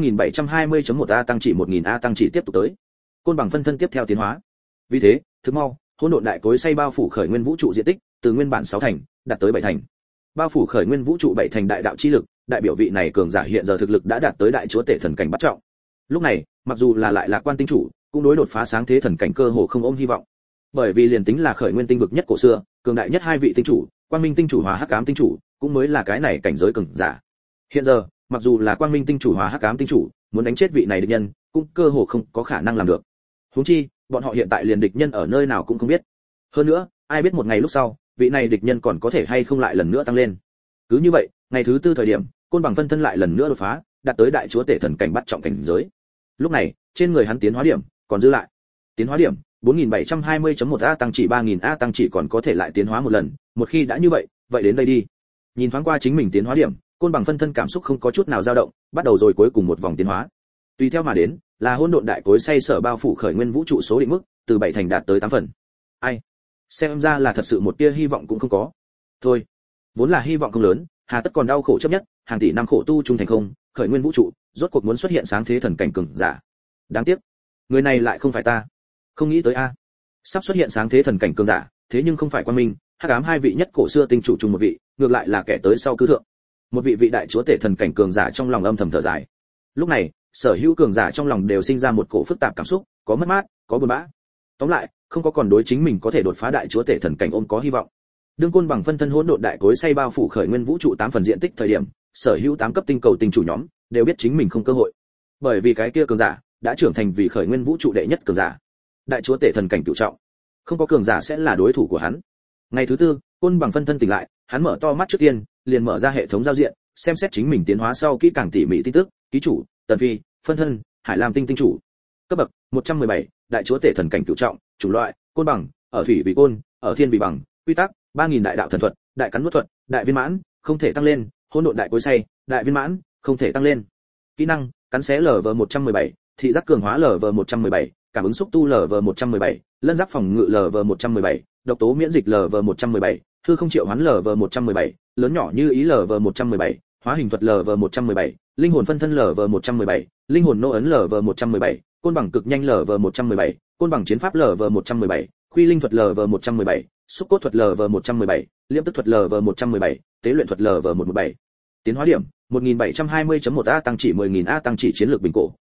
Speaker 1: 5720.1 A tăng chỉ 1000 A tăng chỉ tiếp tục tới. Côn bằng phân thân tiếp theo tiến hóa. Vì thế, thực mau, hỗn độn đại cối xay bao phủ khởi nguyên vũ trụ diện tích, từ nguyên bản 6 thành, đạt tới 7 thành. Bao phủ khởi nguyên vũ trụ 7 thành đại đạo chi lực, đại biểu vị này cường giả hiện giờ thực lực đã đạt tới đại chúa tể thần cảnh bắt trọng. Lúc này, mặc dù là lại là quan tinh chủ, cũng đối đột phá sáng thế thần cảnh cơ hồ không ôm hy vọng. Bởi vì liền tính là khởi nguyên tinh vực nhất cổ xưa, cường đại nhất hai vị tinh chủ, Quang Minh tinh chủ hòa Hắc Ám tinh chủ, cũng mới là cái này cảnh giới cường giả. Hiện giờ, mặc dù là Quang Minh tinh chủ hòa Hắc Ám tinh chủ, muốn đánh chết vị này địch nhân, cũng cơ hồ không có khả năng làm được. Huống chi, bọn họ hiện tại liền địch nhân ở nơi nào cũng không biết. Hơn nữa, ai biết một ngày lúc sau, vị này địch nhân còn có thể hay không lại lần nữa tăng lên. Cứ như vậy, ngày thứ 4 thời điểm, Côn bằng phân thân lại lần nữa đột phá, đạt tới đại chúa tể thần cảnh bắt trọng cảnh giới. Lúc này, trên người hắn tiến hóa điểm còn dư lại. Tiến hóa điểm 4720.1 A tăng chỉ 3000 A tăng chỉ còn có thể lại tiến hóa một lần, một khi đã như vậy, vậy đến đây đi. Nhìn thoáng qua chính mình tiến hóa điểm, Côn Bằng phân thân cảm xúc không có chút nào dao động, bắt đầu rồi cuối cùng một vòng tiến hóa. Tùy theo mà đến, là hỗn độn đại cối xay sở bao phủ khởi nguyên vũ trụ số định mức, từ 7 thành đạt tới 8 phần. Ai? Xem ra là thật sự một tia hy vọng cũng không có. Thôi, vốn là hy vọng không lớn, hà tất còn đau khổ chấp nhất, hàng tỷ năm khổ tu trung thành không, khởi nguyên vũ trụ, rốt cuộc muốn xuất hiện sáng thế thần cảnh cường giả. Đáng tiếc, người này lại không phải ta. Không nghĩ tới a. Sắp xuất hiện sáng thế thần cảnh cường giả, thế nhưng không phải Quan Minh, Hắc Ám hai vị nhất cổ xưa tinh chủ chung một vị, ngược lại là kẻ tới sau cứ thượng. Một vị đại chúa tể thần cảnh cường giả trong lòng âm thầm thở dài. Lúc này, sở hữu cường giả trong lòng đều sinh ra một cổ phức tạp cảm xúc, có mất mát, có buồn bã. Tóm lại, không có còn đối chính mình có thể đột phá đại chúa tể thần cảnh ôm có hy vọng. Đương Côn Bằng phân thân hỗn độn đại cối xay bao phủ khởi nguyên vũ trụ 8 phần diện tích thời điểm, sở hữu 8 cấp tinh cầu tinh chủ nhóm đều biết chính mình không cơ hội. Bởi vì cái kia cường giả đã trưởng thành vì khởi nguyên vũ trụ đệ nhất cường giả. Đại chúa tể thần cảnh cửu trọng, không có cường giả sẽ là đối thủ của hắn. Ngày thứ tư, Côn Bằng phân thân tỉnh lại, hắn mở to mắt trước tiên, liền mở ra hệ thống giao diện, xem xét chính mình tiến hóa sau kỹ càng tỉ mỉ tin tức, ký chủ, Tần Phi, phân thân, Hải Lam tinh tinh chủ. Cấp bậc 117, đại chúa tể thần cảnh cửu trọng, chủng loại, côn bằng, ở thủy vì côn, ở thiên vì bằng, quy tắc, 3000 đại đạo thần thuật, đại cắn nuốt thuật, đại viên mãn, không thể tăng lên, hỗn độn đại cối xay, đại viên mãn, không thể tăng lên. Kỹ năng, cắn xé LV117, thị giác cường hóa LV117, cảm ứng xúc tu LV117, lân giáp phòng ngự LV117, độc tố miễn dịch LV117, hư không triệu hoán LV117, lớn nhỏ như ý LV117, hóa hình thuật LV117, linh hồn phân thân LV117, linh hồn nô ấn LV117, côn bằng cực nhanh LV117, côn bằng chiến pháp LV117, khuy linh thuật LV117, xúc cốt thuật LV117, liễm tức thuật LV117, tế luyện thuật LV117. Tiến hóa điểm 1720.1 A tăng chỉ 10000 A tăng chỉ chiến lược bình cổ,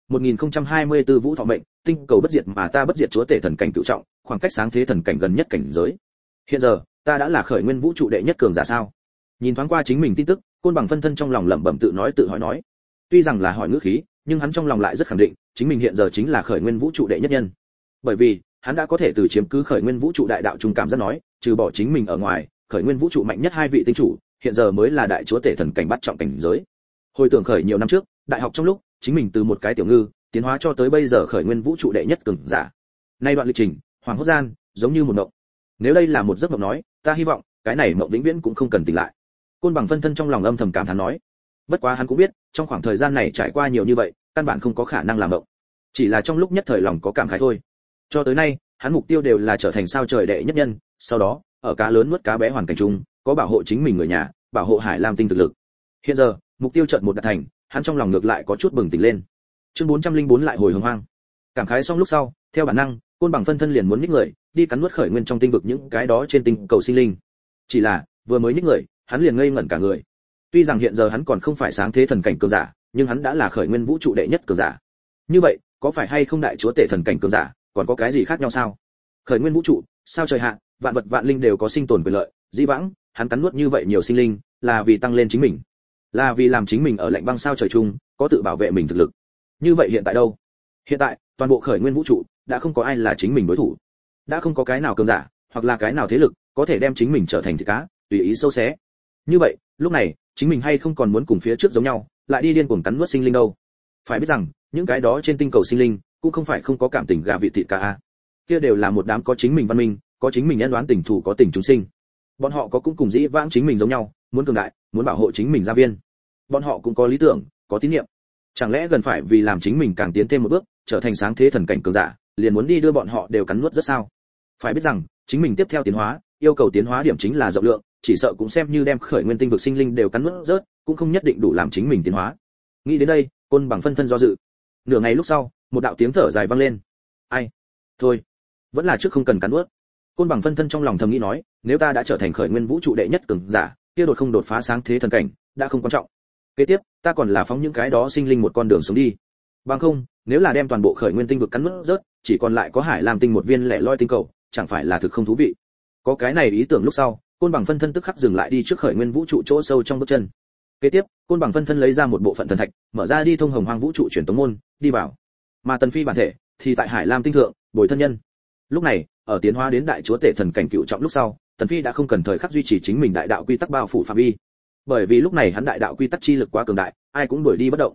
Speaker 1: 1024 vũ thọ mệnh, tinh cầu bất diệt mà ta bất diệt chúa tể thần cảnh cửu trọng, khoảng cách sáng thế thần cảnh gần nhất cảnh giới. Hiện giờ, ta đã là khởi nguyên vũ trụ đệ nhất cường giả sao? Nhìn thoáng qua chính mình tin tức, Côn Bằng phân thân trong lòng lẩm bẩm tự hỏi nói. Tuy rằng là hỏi ngữ khí, nhưng hắn trong lòng lại rất khẳng định, chính mình hiện giờ chính là khởi nguyên vũ trụ đệ nhất nhân. Bởi vì, hắn đã có thể từ chiếm cứ khởi nguyên vũ trụ đại đạo trung cảm giác nói, trừ bỏ chính mình ở ngoài, khởi nguyên vũ trụ mạnh nhất hai vị tinh chủ, hiện giờ mới là đại chúa tể thần cảnh bắt trọng cảnh giới. Hồi tưởng khởi nhiều năm trước, đại học trong lúc, chính mình từ một cái tiểu ngư, tiến hóa cho tới bây giờ khởi nguyên vũ trụ đệ nhất cường giả. Nay đoạn lịch trình, hoàng hốt gian, giống như một mộng. Nếu đây là một giấc mộng nói, ta hy vọng, cái này mộng vĩnh viễn cũng không cần tỉnh lại. Côn Bằng phân thân trong lòng âm thầm cảm thán nói. Bất quá hắn cũng biết, trong khoảng thời gian này trải qua nhiều như vậy, căn bản không có khả năng làm mộng. Chỉ là trong lúc nhất thời lòng có cảm khái thôi. Cho tới nay, hắn mục tiêu đều là trở thành sao trời đệ nhất nhân, sau đó, ở cá lớn nuốt cá bé hoàn cảnh chung, có bảo hộ chính mình người nhà, bảo hộ Hải Lam tinh thực lực. Hiện giờ, mục tiêu chợt một đạt thành, hắn trong lòng ngược lại có chút bừng tỉnh lên. Chương 404 lại hồi hồng hoang. Cảm khái xong lúc sau, theo bản năng, Côn Bằng phân thân liền muốn nhích người, đi cắn nuốt khởi nguyên trong tinh vực những cái đó trên tinh cầu sinh linh. Chỉ là, vừa mới nhích người, hắn liền ngây ngẩn cả người. Tuy rằng hiện giờ hắn còn không phải sáng thế thần cảnh cường giả, nhưng hắn đã là khởi nguyên vũ trụ đệ nhất cường giả. Như vậy, có phải hay không đại chúa tể thần cảnh cường giả, còn có cái gì khác nhau sao? Khởi nguyên vũ trụ, sao trời hạ, vạn vật vạn linh đều có sinh tồn quyền lợi, dĩ vãng, hắn cắn nuốt như vậy nhiều sinh linh, là vì tăng lên chính mình, là vì làm chính mình ở lạnh băng sao trời chung, có tự bảo vệ mình thực lực. Như vậy hiện tại đâu? Hiện tại, toàn bộ khởi nguyên vũ trụ đã không có ai là chính mình đối thủ, đã không có cái nào cường giả, hoặc là cái nào thế lực có thể đem chính mình trở thành thịt cá, tùy ý sâu xé. Như vậy, lúc này, chính mình hay không còn muốn cùng phía trước giống nhau, lại đi điên cuồng cắn nuốt sinh linh đâu? Phải biết rằng, những cái đó trên tinh cầu sinh linh, cũng không phải không có cảm tình gà vị thịt cá a. Kia đều là một đám có chính mình văn minh, có chính mình nhân đoán tình thù có tình chúng sinh. Bọn họ có cũng cùng dĩ vãng chính mình giống nhau, muốn cường đại, muốn bảo hộ chính mình gia viên. Bọn họ cũng có lý tưởng, có tín niệm. Chẳng lẽ gần phải vì làm chính mình càng tiến thêm một bước, trở thành sáng thế thần cảnh cường giả, liền muốn đi đưa bọn họ đều cắn nuốt rất sao? Phải biết rằng, chính mình tiếp theo tiến hóa, yêu cầu tiến hóa điểm chính là rộng lượng, chỉ sợ cũng xem như đem khởi nguyên tinh vực sinh linh đều cắn nuốt rớt, cũng không nhất định đủ làm chính mình tiến hóa. Nghĩ đến đây, Côn Bằng phân thân do dự. Nửa ngày lúc sau, một đạo tiếng thở dài vang lên. Ai? Thôi, vẫn là trước không cần cắn nuốt. Côn Bằng phân thân trong lòng thầm nghĩ nói, nếu ta đã trở thành khởi nguyên vũ trụ đệ nhất cường giả, kia đột không đột phá sáng thế thần cảnh, đã không quan trọng. Kế tiếp, ta còn là phóng những cái đó sinh linh một con đường sống đi. Bằng không, nếu là đem toàn bộ khởi nguyên tinh vực cắn nuốt rớt, chỉ còn lại có Hải Lam tinh một viên lẻ loi tinh cầu, chẳng phải là thực không thú vị. Có cái này ý tưởng lúc sau, Côn Bằng phân thân tức khắc dừng lại đi trước khởi nguyên vũ trụ chỗ sâu trong bước chân. Kế tiếp, Côn Bằng phân thân lấy ra một bộ phận thần thạch, mở ra đi thông hồng hoang vũ trụ truyền tống môn, đi vào. Mà Tần Phi bản thể thì tại Hải Lam tinh thượng, bồi thân nhân. Lúc này, ở tiến hóa đến đại chúa tể thần cảnh cựu trọng lúc sau, Tần Phi đã không cần thời khắc duy trì chính mình đại đạo quy tắc bao phủ phạm vi. Bởi vì lúc này hắn đại đạo quy tắc chi lực quá cường đại, ai cũng đuổi đi bất động.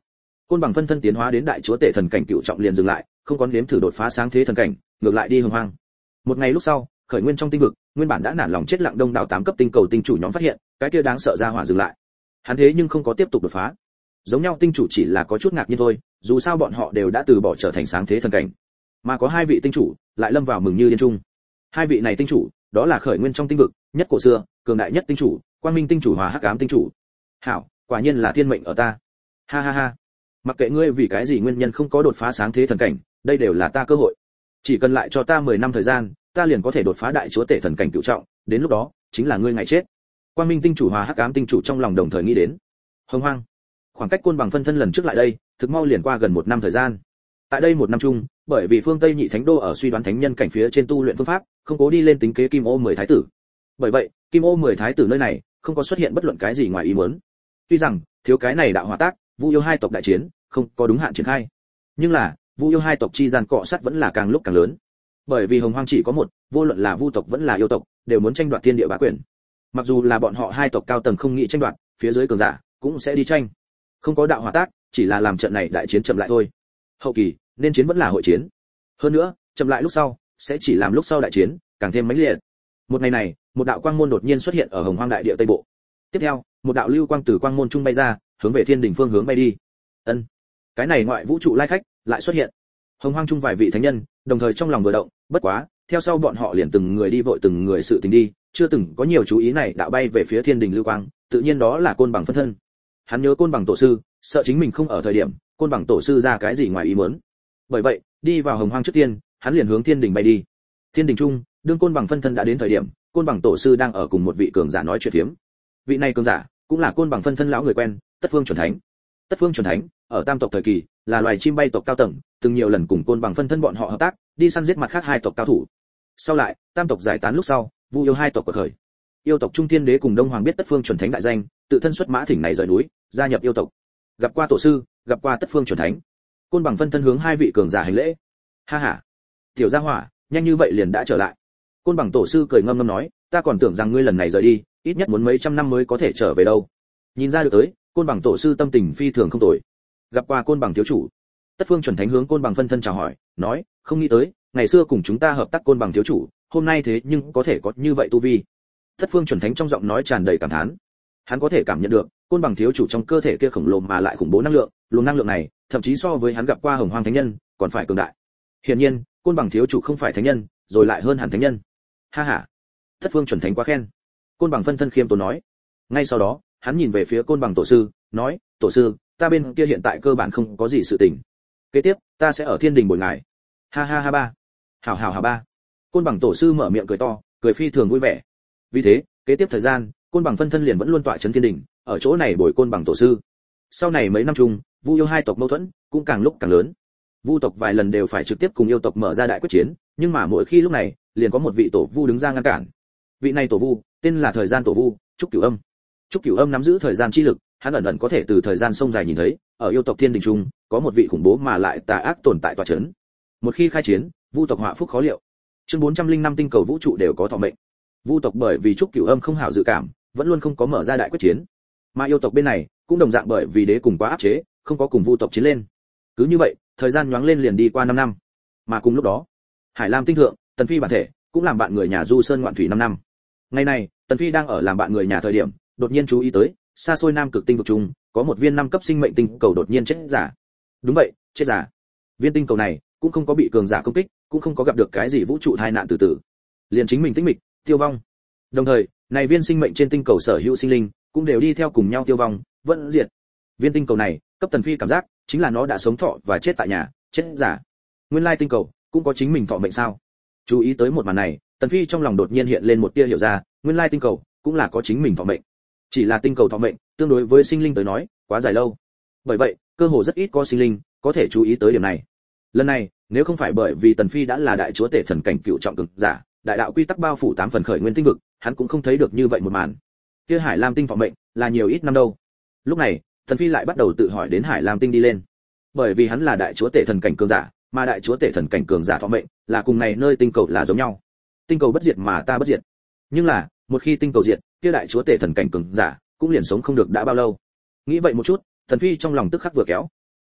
Speaker 1: Côn bằng phân thân tiến hóa đến đại chúa tể thần cảnh cựu trọng liền dừng lại, không có nếm thử đột phá sáng thế thần cảnh, ngược lại đi hồng hoang. Một ngày lúc sau, khởi nguyên trong tinh vực, nguyên bản đã nản lòng chết lặng đông đảo 8 cấp tinh cầu tinh chủ nhóm phát hiện, cái kia đáng sợ ra hỏa dừng lại. Hắn thế nhưng không có tiếp tục đột phá. Giống nhau tinh chủ chỉ là có chút ngạc nhiên thôi, dù sao bọn họ đều đã từ bỏ trở thành sáng thế thần cảnh. Mà có 2 vị tinh chủ lại lâm vào mừng như điên trung. 2 vị này tinh chủ, đó là khởi nguyên trong tinh vực, nhất cổ xưa, cường đại nhất tinh chủ, quang minh tinh chủ hòa hắc ám tinh chủ. Hảo, quả nhiên là thiên mệnh ở ta. Ha ha ha. Mặc kệ ngươi vì cái gì nguyên nhân không có đột phá sáng thế thần cảnh, đây đều là ta cơ hội. Chỉ cần lại cho ta 10 năm thời gian, ta liền có thể đột phá đại chúa tể thần cảnh cửu trọng, đến lúc đó, chính là ngươi ngày chết. Quang minh tinh chủ hòa hắc ám tinh chủ trong lòng đồng thời nghĩ đến. Hồng hoang. Khoảng cách côn bằng phân thân lần trước lại đây, thực mau liền qua gần 1 năm thời gian. Tại đây 1 năm chung, bởi vì phương Tây Nhị Thánh Đô ở suy đoán thánh nhân cảnh phía trên tu luyện phương pháp, không cố đi lên tính kế Kim Ô 10 thái tử. Bởi vậy, Kim Ô 10 thái tử nơi này không có xuất hiện bất luận cái gì ngoài ý muốn. Tuy rằng thiếu cái này đạo hỏa tác, Vu yêu hai tộc đại chiến không có đúng hạn triển khai, nhưng là Vu yêu hai tộc chi gian cọ sát vẫn là càng lúc càng lớn. Bởi vì Hồng Hoang chỉ có một, vô luận là Vu tộc vẫn là yêu tộc, đều muốn tranh đoạt thiên địa bá quyền. Mặc dù là bọn họ hai tộc cao tầng không nghĩ tranh đoạt, phía dưới cường giả cũng sẽ đi tranh. Không có đạo hỏa tác, chỉ là làm trận này đại chiến chậm lại thôi. Hậu kỳ, nên chiến vẫn là hội chiến. Hơn nữa, chậm lại lúc sau, sẽ chỉ làm lúc sau đại chiến càng thêm mãnh liệt. Một ngày này, một đạo quang môn đột nhiên xuất hiện ở Hồng Hoang đại địa Tây Bộ. Tiếp theo, một đạo lưu quang từ quang môn trung bay ra, hướng về thiên đỉnh phương hướng bay đi. Ân, cái này ngoại vũ trụ lai khách lại xuất hiện. Hồng Hoang trung vài vị thánh nhân, đồng thời trong lòng vừa động, bất quá, theo sau bọn họ liền từng người đi vội từng người sự tình đi, chưa từng có nhiều chú ý này đạo bay về phía thiên đỉnh lưu quang, tự nhiên đó là côn bằng phân thân. Hắn nhớ côn bằng tổ sư, sợ chính mình không ở thời điểm, côn bằng tổ sư ra cái gì ngoài ý muốn. Bởi vậy, đi vào Hồng Hoang trước tiên, hắn liền hướng thiên đỉnh bay đi. Thiên đỉnh trung, đương côn bằng phân thân đã đến thời điểm, côn bằng tổ sư đang ở cùng một vị cường giả nói chuyện phiếm. Vị này cường giả cũng là côn bằng phân thân lão người quen, Tất Phương chuẩn thánh. Tất Phương chuẩn thánh ở tam tộc thời kỳ là loài chim bay tộc cao tầng, từng nhiều lần cùng côn bằng phân thân bọn họ hợp tác, đi săn giết mặt khác hai tộc cao thủ. Sau lại, tam tộc giải tán lúc sau, Vu yêu hai tộc quật khởi. Yêu tộc Trung Thiên Đế cùng Đông Hoàng biết Tất Phương chuẩn thánh đại danh, tự thân xuất mã thỉnh này rời núi, gia nhập yêu tộc. Gặp qua tổ sư, gặp qua Tất Phương chuẩn thánh. Côn bằng phân thân hướng hai vị cường giả hành lễ. Ha ha, tiểu gia hỏa, nhanh như vậy liền đã trở lại. Côn bằng tổ sư cười ngâm ngâm nói, ta còn tưởng rằng ngươi lần này rời đi, ít nhất muốn mấy trăm năm mới có thể trở về đâu. Nhìn ra được tới, côn bằng tổ sư tâm tình phi thường không tồi. Gặp qua côn bằng thiếu chủ. Tất Phương chuẩn thánh hướng côn bằng phân thân chào hỏi, nói, không nghĩ tới, ngày xưa cùng chúng ta hợp tác côn bằng thiếu chủ, hôm nay thế nhưng có thể có như vậy tu vi. Tất Phương chuẩn thánh trong giọng nói tràn đầy cảm thán. Hắn có thể cảm nhận được, côn bằng thiếu chủ trong cơ thể kia khổng lồ mà lại khủng bố năng lượng, luồng năng lượng này, thậm chí so với hắn gặp qua Hồng Hoang thánh nhân, còn phải cường đại. Hiển nhiên, côn bằng thiếu chủ không phải thánh nhân, rồi lại hơn hẳn thánh nhân. Ha ha. Tất Phương chuẩn thánh quá khen. Côn bằng phân thân khiêm tốn nói. Ngay sau đó, hắn nhìn về phía côn bằng tổ sư, nói, tổ sư, ta bên kia hiện tại cơ bản không có gì sự tình. Kế tiếp, ta sẽ ở thiên đình bồi ngài. Ha ha ha ba. Hảo hảo hảo ba. Côn bằng tổ sư mở miệng cười to, cười phi thường vui vẻ. Vì thế, kế tiếp thời gian, côn bằng phân thân liền vẫn luôn tọa trấn thiên đình, ở chỗ này bồi côn bằng tổ sư. Sau này mấy năm chung, Vu yêu hai tộc mâu thuẫn cũng càng lúc càng lớn. Vu tộc vài lần đều phải trực tiếp cùng yêu tộc mở ra đại quyết chiến, nhưng mà mỗi khi lúc này, liền có một vị tổ vu đứng ra ngăn cản. Vị này tổ vu, tên là thời gian tổ vu, Trúc Cửu Âm. Trúc Cửu Âm nắm giữ thời gian chi lực, hắn ẩn ẩn có thể từ thời gian sông dài nhìn thấy, ở yêu tộc thiên đình trung, có một vị khủng bố mà lại tà ác tồn tại tọa trấn. Một khi khai chiến, Vu tộc họa phúc khó liệu. Chương 405 tinh cầu vũ trụ đều có thọ mệnh. Vu tộc bởi vì Trúc Cửu Âm không hảo dự cảm, vẫn luôn không có mở ra đại quyết chiến. Mà yêu tộc bên này, cũng đồng dạng bởi vì đế cùng quá áp chế, không có cùng Vu tộc chiến lên. Cứ như vậy, thời gian nhoáng lên liền đi qua 5 năm. Mà cùng lúc đó, Hải Lam tinh thượng, Tần Phi bản thể cũng làm bạn người nhà du sơn ngoạn thủy 5 năm. Ngày này, Tần Phi đang ở làm bạn người nhà thời điểm, đột nhiên chú ý tới, xa xôi nam cực tinh vực trung, có một viên 5 cấp sinh mệnh tinh cầu đột nhiên chết giả. Đúng vậy, chết giả. Viên tinh cầu này cũng không có bị cường giả công kích, cũng không có gặp được cái gì vũ trụ tai nạn từ từ, liền chính mình tĩnh mịch, tiêu vong. Đồng thời, này viên sinh mệnh trên tinh cầu sở hữu sinh linh cũng đều đi theo cùng nhau tiêu vong, vẫn diệt. Viên tinh cầu này, cấp Tần Phi cảm giác chính là nó đã sống thọ và chết tại nhà, chết giả. Nguyên lai tinh cầu cũng có chính mình thọ mệnh sao? Chú ý tới một màn này, Tần Phi trong lòng đột nhiên hiện lên một tia hiểu ra, nguyên lai tinh cầu cũng là có chính mình thọ mệnh. Chỉ là tinh cầu thọ mệnh, tương đối với sinh linh tới nói, quá dài lâu. Bởi vậy, cơ hồ rất ít có sinh linh có thể chú ý tới điểm này. Lần này, nếu không phải bởi vì Tần Phi đã là đại chúa tể thần cảnh cựu trọng cường giả, đại đạo quy tắc bao phủ 8 phần khởi nguyên tinh vực, hắn cũng không thấy được như vậy một màn. Kia Hải Lam tinh thọ mệnh là nhiều ít năm đâu. Lúc này, Tần Phi lại bắt đầu tự hỏi đến Hải Lam tinh đi lên. Bởi vì hắn là đại chúa tể thần cảnh cường giả, mà đại chúa tể thần cảnh cường giả thọ mệnh là cùng này nơi tinh cầu là giống nhau. Tinh cầu bất diệt mà ta bất diệt. Nhưng là, một khi tinh cầu diệt, kia đại chúa tể thần cảnh cường giả cũng liền sống không được đã bao lâu. Nghĩ vậy một chút, Tần Phi trong lòng tức khắc vừa kéo.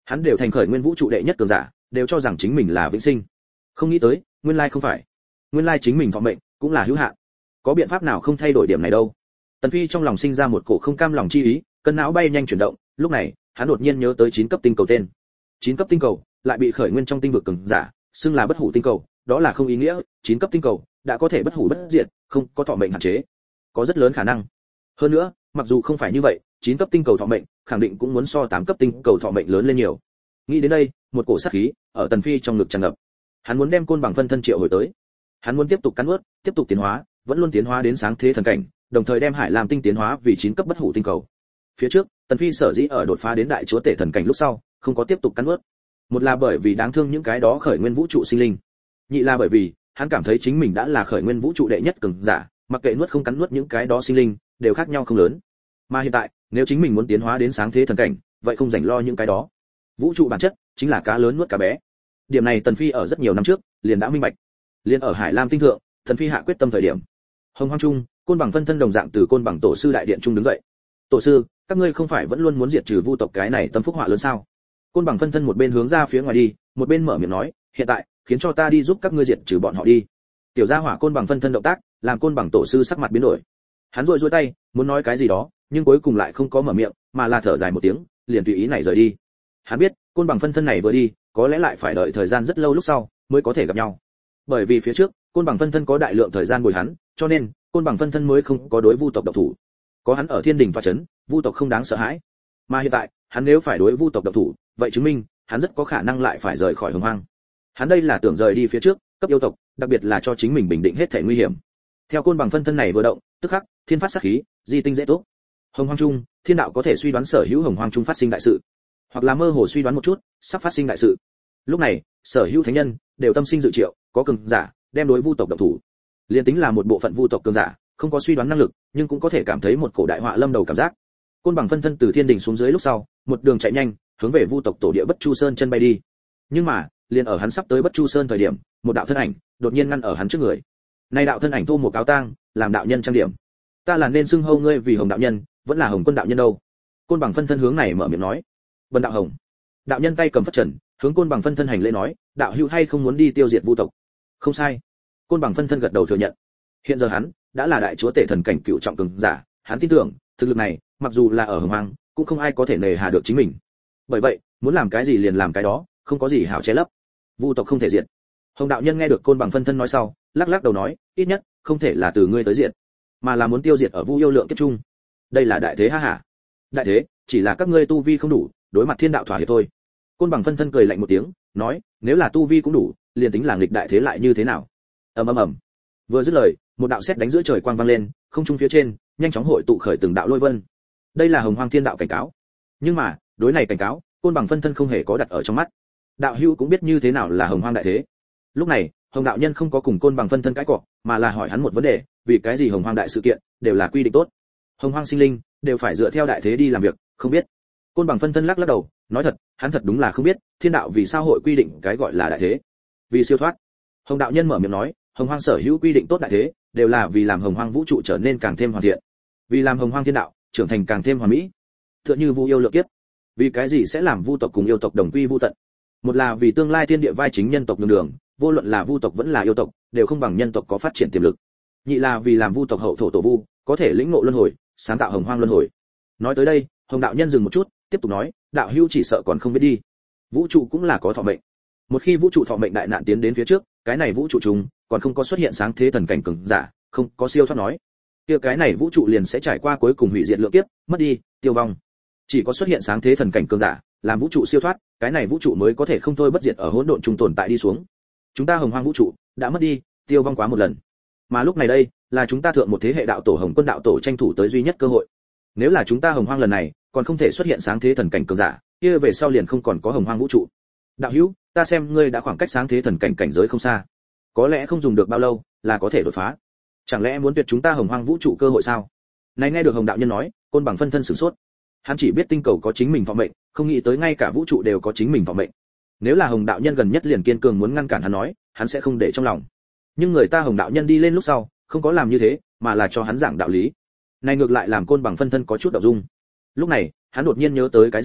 Speaker 1: Hắn đều thành khởi nguyên vũ trụ đệ nhất cường giả, đều cho rằng chính mình là vĩnh sinh. Không nghĩ tới, nguyên lai không phải. Nguyên lai chính mình thọ mệnh cũng là hữu hạn. Có biện pháp nào không thay đổi điểm này đâu? Tần Phi trong lòng sinh ra một cổ không cam lòng chi ý, cân não bay nhanh chuyển động, lúc này, hắn đột nhiên nhớ tới 9 cấp tinh cầu tên. 9 cấp tinh cầu lại bị khởi nguyên trong tinh vực cường giả, xưng là bất hủ tinh cầu, đó là không ý nghĩa, 9 cấp tinh cầu đã có thể bất hủ bất diệt, không có thọ mệnh hạn chế. Có rất lớn khả năng. Hơn nữa, mặc dù không phải như vậy, 9 cấp tinh cầu thọ mệnh, khẳng định cũng muốn so 8 cấp tinh cầu thọ mệnh lớn lên nhiều. Nghĩ đến đây, một cổ sát khí ở Tần Phi trong ngực tràn ngập. Hắn muốn đem côn bằng phân thân triệu hồi tới. Hắn muốn tiếp tục cắn nuốt, tiếp tục tiến hóa, vẫn luôn tiến hóa đến sáng thế thần cảnh, đồng thời đem Hải Lam tinh tiến hóa vì 9 cấp bất hủ tinh cầu. Phía trước, Tần Phi sở dĩ ở đột phá đến đại chúa tể thần cảnh lúc sau, không có tiếp tục cắn nuốt. Một là bởi vì đáng thương những cái đó khởi nguyên vũ trụ sinh linh. Nhị là bởi vì, hắn cảm thấy chính mình đã là khởi nguyên vũ trụ đệ nhất cường giả, mặc kệ nuốt không cắn nuốt những cái đó sinh linh, đều khác nhau không lớn. Mà hiện tại, nếu chính mình muốn tiến hóa đến sáng thế thần cảnh, vậy không rảnh lo những cái đó. Vũ trụ bản chất chính là cá lớn nuốt cá bé. Điểm này Tần Phi ở rất nhiều năm trước liền đã minh bạch. Liên ở Hải Lam tinh thượng, Tần Phi hạ quyết tâm thời điểm. Hồng Hoang Trung, côn bằng phân thân đồng dạng từ côn bằng tổ sư đại điện trung đứng dậy. Tổ sư, các ngươi không phải vẫn luôn muốn diệt trừ vu tộc cái này tâm phúc họa lớn sao? Côn bằng phân thân một bên hướng ra phía ngoài đi, một bên mở miệng nói, hiện tại, khiến cho ta đi giúp các ngươi diệt trừ bọn họ đi. Tiểu gia hỏa côn bằng phân thân động tác, làm côn bằng tổ sư sắc mặt biến đổi. Hắn duỗi tay, muốn nói cái gì đó, nhưng cuối cùng lại không có mở miệng, mà là thở dài một tiếng, liền tùy ý này rời đi. Hắn biết, côn bằng phân thân này vừa đi, có lẽ lại phải đợi thời gian rất lâu lúc sau mới có thể gặp nhau. Bởi vì phía trước, côn bằng phân thân có đại lượng thời gian bồi hắn, cho nên côn bằng phân thân mới không có đối vu tộc động thủ. Có hắn ở thiên đình tọa chấn, vu tộc không đáng sợ hãi. Mà hiện tại, hắn nếu phải đối vu tộc động thủ, vậy chứng minh hắn rất có khả năng lại phải rời khỏi Hồng Hoang. Hắn đây là tưởng rời đi phía trước, cấp yêu tộc, đặc biệt là cho chính mình bình định hết thể nguy hiểm. Theo côn bằng phân thân này vừa động, tức khắc, thiên phát sát khí, di tinh dễ tốt. Hồng Hoang Trung, thiên đạo có thể suy đoán sở hữu Hồng Hoang Trung phát sinh đại sự, hoặc là mơ hồ suy đoán một chút, sắp phát sinh đại sự. Lúc này, sở hữu thánh nhân đều tâm sinh dự triệu, có cường giả đem đối vu tộc động thủ. Liên tính là một bộ phận vu tộc cường giả, không có suy đoán năng lực, nhưng cũng có thể cảm thấy một cổ đại họa lâm đầu cảm giác. Côn bằng phân thân từ thiên đình xuống dưới lúc sau, một đường chạy nhanh, hướng về vu tộc tổ địa Bất Chu Sơn chân bay đi. Nhưng mà, liền ở hắn sắp tới Bất Chu Sơn thời điểm, một đạo thân ảnh đột nhiên ngăn ở hắn trước người. Nay đạo thân ảnh thu một áo tang, làm đạo nhân trang điểm. Ta là nên xưng hô ngươi vì Hồng đạo nhân, vẫn là Hồng Quân đạo nhân đâu? Côn bằng phân thân hướng này mở miệng nói. Vân đạo Hồng. Đạo nhân tay cầm phất trần, hướng côn bằng phân thân hành lễ nói, đạo hữu hay không muốn đi tiêu diệt vu tộc? Không sai. Côn bằng phân thân gật đầu thừa nhận. Hiện giờ hắn đã là đại chúa tể thần cảnh cựu trọng cường giả, hắn tin tưởng thực lực này, mặc dù là ở Hồng Hoang, cũng không ai có thể nề hà được chính mình. Bởi vậy, muốn làm cái gì liền làm cái đó, không có gì hảo che lấp. Vu tộc không thể diệt. Hồng đạo nhân nghe được côn bằng phân thân nói sau, lắc lắc đầu nói, ít nhất không thể là từ ngươi tới diệt, mà là muốn tiêu diệt ở Vu yêu lượng kiếp trung. Đây là đại thế ha hả. Đại thế, chỉ là các ngươi tu vi không đủ, đối mặt thiên đạo thỏa hiệp thôi. Côn bằng phân thân cười lạnh một tiếng, nói, nếu là tu vi cũng đủ, liền tính là nghịch đại thế lại như thế nào? Ầm ầm ầm. Vừa dứt lời, một đạo sét đánh giữa trời quang vang lên, không trung phía trên, nhanh chóng hội tụ khởi từng đạo lôi vân. Đây là Hồng Hoang Thiên đạo cảnh cáo. Nhưng mà, đối này cảnh cáo, côn bằng phân thân không hề có đặt ở trong mắt. Đạo hữu cũng biết như thế nào là Hồng Hoang đại thế. Lúc này, Hồng đạo nhân không có cùng côn bằng phân thân cãi cọ, mà là hỏi hắn một vấn đề, vì cái gì Hồng Hoang đại sự kiện đều là quy định tốt, Hồng Hoang sinh linh đều phải dựa theo đại thế đi làm việc, không biết. Côn bằng phân thân lắc lắc đầu, nói thật, hắn thật đúng là không biết, thiên đạo vì sao hội quy định cái gọi là đại thế. Vì siêu thoát. Hồng đạo nhân mở miệng nói, Hồng Hoang sở hữu quy định tốt đại thế, đều là vì làm Hồng Hoang vũ trụ trở nên càng thêm hoàn thiện, vì làm Hồng Hoang thiên đạo trưởng thành càng thêm hoàn mỹ. Tựa như Vu yêu lượng kiếp, vì cái gì sẽ làm Vu tộc cùng yêu tộc đồng quy vu tận? Một là vì tương lai thiên địa vai chính nhân tộc đường đường, vô luận là Vu tộc vẫn là yêu tộc, đều không bằng nhân tộc có phát triển tiềm lực. Nhị là vì làm Vu tộc hậu thổ tổ Vu, có thể lĩnh ngộ luân hồi, sáng tạo Hồng Hoang luân hồi. Nói tới đây, Hồng đạo nhân dừng một chút, tiếp tục nói, đạo hữu chỉ sợ còn không biết đi, vũ trụ cũng là có thọ mệnh. Một khi vũ trụ thọ mệnh đại nạn tiến đến phía trước, cái này vũ trụ chúng còn không có xuất hiện sáng thế thần cảnh cường giả, không có siêu thoát nói, kia cái này vũ trụ liền sẽ trải qua cuối cùng hủy diệt lượng kiếp, mất đi, tiêu vong. Chỉ có xuất hiện sáng thế thần cảnh cường giả, làm vũ trụ siêu thoát, cái này vũ trụ mới có thể không thôi bất diệt ở hỗn độn trung tồn tại đi xuống. Chúng ta Hồng Hoang vũ trụ đã mất đi, tiêu vong quá một lần. Mà lúc này đây, là chúng ta thượng một thế hệ đạo tổ Hồng Quân đạo tổ tranh thủ tới duy nhất cơ hội. Nếu là chúng ta Hồng Hoang lần này còn không thể xuất hiện sáng thế thần cảnh cường giả, kia về sau liền không còn có Hồng Hoang vũ trụ. Đạo hữu, ta xem ngươi đã khoảng cách sáng thế thần cảnh cảnh giới không xa, có lẽ không dùng được bao lâu là có thể đột phá. Chẳng lẽ muốn tuyệt chúng ta Hồng Hoang vũ trụ cơ hội sao? Này nghe được Hồng đạo nhân nói, côn bằng phân thân sửng sốt. Hắn chỉ biết tinh cầu có chính mình thọ mệnh, không nghĩ tới ngay cả vũ trụ đều có chính mình thọ mệnh. Nếu là Hồng đạo nhân gần nhất liền kiên cường muốn ngăn cản hắn nói, hắn sẽ không để trong lòng. Nhưng người ta Hồng đạo nhân đi lên lúc sau, không có làm như thế, mà là cho hắn giảng đạo lý. Này ngược lại làm côn bằng phân thân có chút động dung. Lúc này, hắn đột nhiên nhớ tới cái gì,